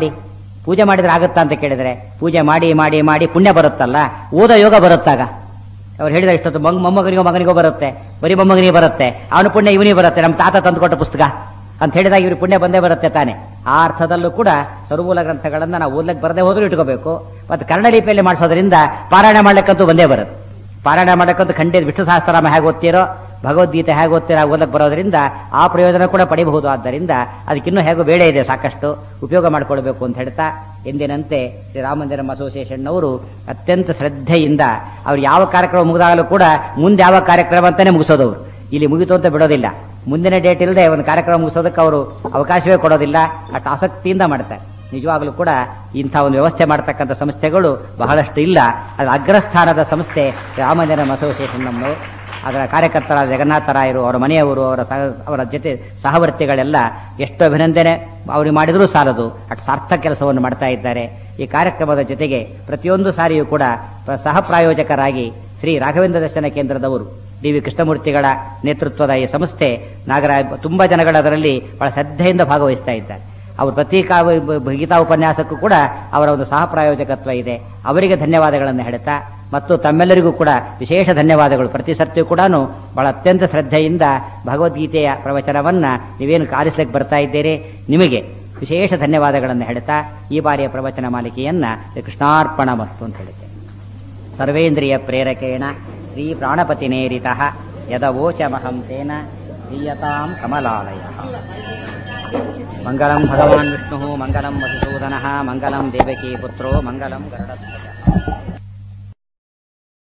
ಪೂಜೆ ಮಾಡಿದ್ರೆ ಆಗುತ್ತಾ ಅಂತ ಕೇಳಿದ್ರೆ, ಪೂಜೆ ಮಾಡಿ ಮಾಡಿ ಮಾಡಿ ಪುಣ್ಯ ಬರುತ್ತಲ್ಲ, ಓದೋ ಯೋಗ ಬರುತ್ತಾಗ. ಅವ್ರು ಹೇಳಿದ್ರೆ ಇಷ್ಟೊತ್ತು ಮೊಮ್ಮಗನಿಗೋ ಮಗನಿಗೋ ಬರುತ್ತೆ, ಬರೀ ಮೊಮ್ಮಗನಿಗೆ ಬರುತ್ತೆ, ಅವನು ಪುಣ್ಯ ಇವನಿಗೆ ಬರುತ್ತೆ, ನಮ್ಮ ತಾತ ತಂದುಕೊಟ್ಟ ಪುಸ್ತಕ ಅಂತ ಹೇಳಿದಾಗ ಇವ್ರಿಗೆ ಪುಣ್ಯ ಬಂದೇ ಬರುತ್ತೆ ತಾನೆ. ಆ ಅರ್ಥದಲ್ಲೂ ಕೂಡ ಸರ್ವಮೂಲ ಗ್ರಂಥಗಳನ್ನು ನಾವು ಓದ್ಲಿಕ್ಕೆ ಬರದೇ ಹೋದ್ರೂ ಇಟ್ಕೋಬೇಕು. ಮತ್ತು ಕನ್ನಡ ಲಿಪಿಯಲ್ಲಿ ಮಾಡಿಸೋದ್ರಿಂದ ಪಾರಾಯಣ ಮಾಡ್ಲಿಕ್ಕಂತೂ ಬಂದೇ ಬರುತ್ತೆ. ಪಾರಾಯಣ ಮಾಡಕ್ಕಂತೂ ಖಂಡಿತ ವಿಷ್ಣು ಸಹಸ್ರನಾಮ ಹೇಗೆ ಓದ್ತೀರೋ, ಭಗವದ್ಗೀತೆ ಹೇಗೆ ಓದ್ತೀರೋ ಓದಕ್ಕೆ ಬರೋದ್ರಿಂದ ಆ ಪ್ರಯೋಜನ ಕೂಡ ಪಡಿಬಹುದು. ಆದ್ದರಿಂದ ಅದಕ್ಕಿನ್ನೂ ಹೇಗೂ ಬೇಡ ಇದೆ, ಸಾಕಷ್ಟು ಉಪಯೋಗ ಮಾಡಿಕೊಳ್ಬೇಕು ಅಂತ ಹೇಳ್ತಾ, ಎಂದಿನಂತೆ ಶ್ರೀ ರಾಮಮಂದಿರಂ ಅಸೋಸಿಯೇಷನ್ನವರು ಅತ್ಯಂತ ಶ್ರದ್ಧೆಯಿಂದ ಅವ್ರು ಯಾವ ಕಾರ್ಯಕ್ರಮ ಮುಗಿದಾಗಲೂ ಕೂಡ ಮುಂದೆ ಯಾವ ಕಾರ್ಯಕ್ರಮ ಅಂತಾನೆ ಮುಗಿಸೋದವರು. ಇಲ್ಲಿ ಮುಗಿತು ಅಂತ ಬಿಡೋದಿಲ್ಲ. ಮುಂದಿನ ಡೇಟ್ ಇಲ್ಲದೆ ಒಂದು ಕಾರ್ಯಕ್ರಮ ಮುಗಿಸೋದಕ್ಕೆ ಅವರು ಅವಕಾಶವೇ ಕೊಡೋದಿಲ್ಲ. ಅಷ್ಟು ಆಸಕ್ತಿಯಿಂದ ಮಾಡ್ತಾರೆ. ನಿಜವಾಗಲೂ ಕೂಡ ಇಂಥ ಒಂದು ವ್ಯವಸ್ಥೆ ಮಾಡತಕ್ಕಂಥ ಸಂಸ್ಥೆಗಳು ಬಹಳಷ್ಟು ಇಲ್ಲ. ಅದರ ಅಗ್ರಸ್ಥಾನದ ಸಂಸ್ಥೆ ರಾಮಮಂದಿರಂ ಅಸೋಸಿಯೇಷನ್ ನಮ್ಮದು. ಅದರ ಕಾರ್ಯಕರ್ತರಾದ ಜಗನ್ನಾಥರಾಯರು, ಅವರ ಮನೆಯವರು, ಅವರ ಜೊತೆ ಸಹವರ್ತಿಗಳೆಲ್ಲ ಎಷ್ಟು ಅಭಿನಂದನೆ ಅವ್ರಿಗೆ ಮಾಡಿದರೂ ಸಾಲದು, ಅಷ್ಟು ಸಾರ್ಥಕ ಕೆಲಸವನ್ನು ಮಾಡ್ತಾ ಇದ್ದಾರೆ. ಈ ಕಾರ್ಯಕ್ರಮದ ಜೊತೆಗೆ ಪ್ರತಿಯೊಂದು ಸಾರಿಯೂ ಕೂಡ ಸಹ ಪ್ರಾಯೋಜಕರಾಗಿ ಶ್ರೀ ರಾಘವೇಂದ್ರ ದರ್ಶನ ಕೇಂದ್ರದವರು, ಡಿ.ವಿ. ಕೃಷ್ಣಮೂರ್ತಿಗಳ ನೇತೃತ್ವದ ಈ ಸಂಸ್ಥೆ ತುಂಬಾ ಜನಗಳು ಅದರಲ್ಲಿ ಬಹಳ ಶ್ರದ್ಧೆಯಿಂದ ಭಾಗವಹಿಸ್ತಾ ಇದ್ದಾರೆ. ಅವರು ಪ್ರತಿ ಗೀತಾ ಉಪನ್ಯಾಸಕ್ಕೂ ಕೂಡ ಅವರ ಒಂದು ಸಹ ಪ್ರಾಯೋಜಕತ್ವ ಇದೆ. ಅವರಿಗೆ ಧನ್ಯವಾದಗಳನ್ನು ಹೇಳ್ತಾ, ಮತ್ತು ತಮ್ಮೆಲ್ಲರಿಗೂ ಕೂಡ ವಿಶೇಷ ಧನ್ಯವಾದಗಳು. ಪ್ರತಿ ಸರ್ತಿಯೂ ಕೂಡ ಬಹಳ ಅತ್ಯಂತ ಶ್ರದ್ಧೆಯಿಂದ ಭಗವದ್ಗೀತೆಯ ಪ್ರವಚನವನ್ನ ನೀವೇನು ಆಲಿಸ್ಲಿಕ್ಕೆ ಬರ್ತಾ ಇದ್ದೀರಿ, ನಿಮಗೆ ವಿಶೇಷ ಧನ್ಯವಾದಗಳನ್ನು ಹೇಳ್ತಾ ಈ ಬಾರಿಯ ಪ್ರವಚನ ಮಾಲಿಕೆಯನ್ನ ಕೃಷ್ಣಾರ್ಪಣ ಮಸ್ತು ಅಂತ ಹೇಳುತ್ತೇನೆ. ಸರ್ವೇಂದ್ರಿಯ ಪ್ರೇರಕೇಣ ಶ್ರೀ ಪ್ರಾಣಪತಿನೇರಿತಃ ಯದವೋಚಮಹಂ ತೇನ ದೀಯತಾಂ ಕಮಲಾಲಯ. ಮಂಗಳಂ ಭಗವಾನ್ ವಿಷ್ಣು ಮಂಗಳಂ ಮಧುಸೂದನಃ ಮಂಗಳಂ ದೇವಕೀ ಪುತ್ರೋ ಮಂಗಳಂ ಗರುಡಧ್ವಜ.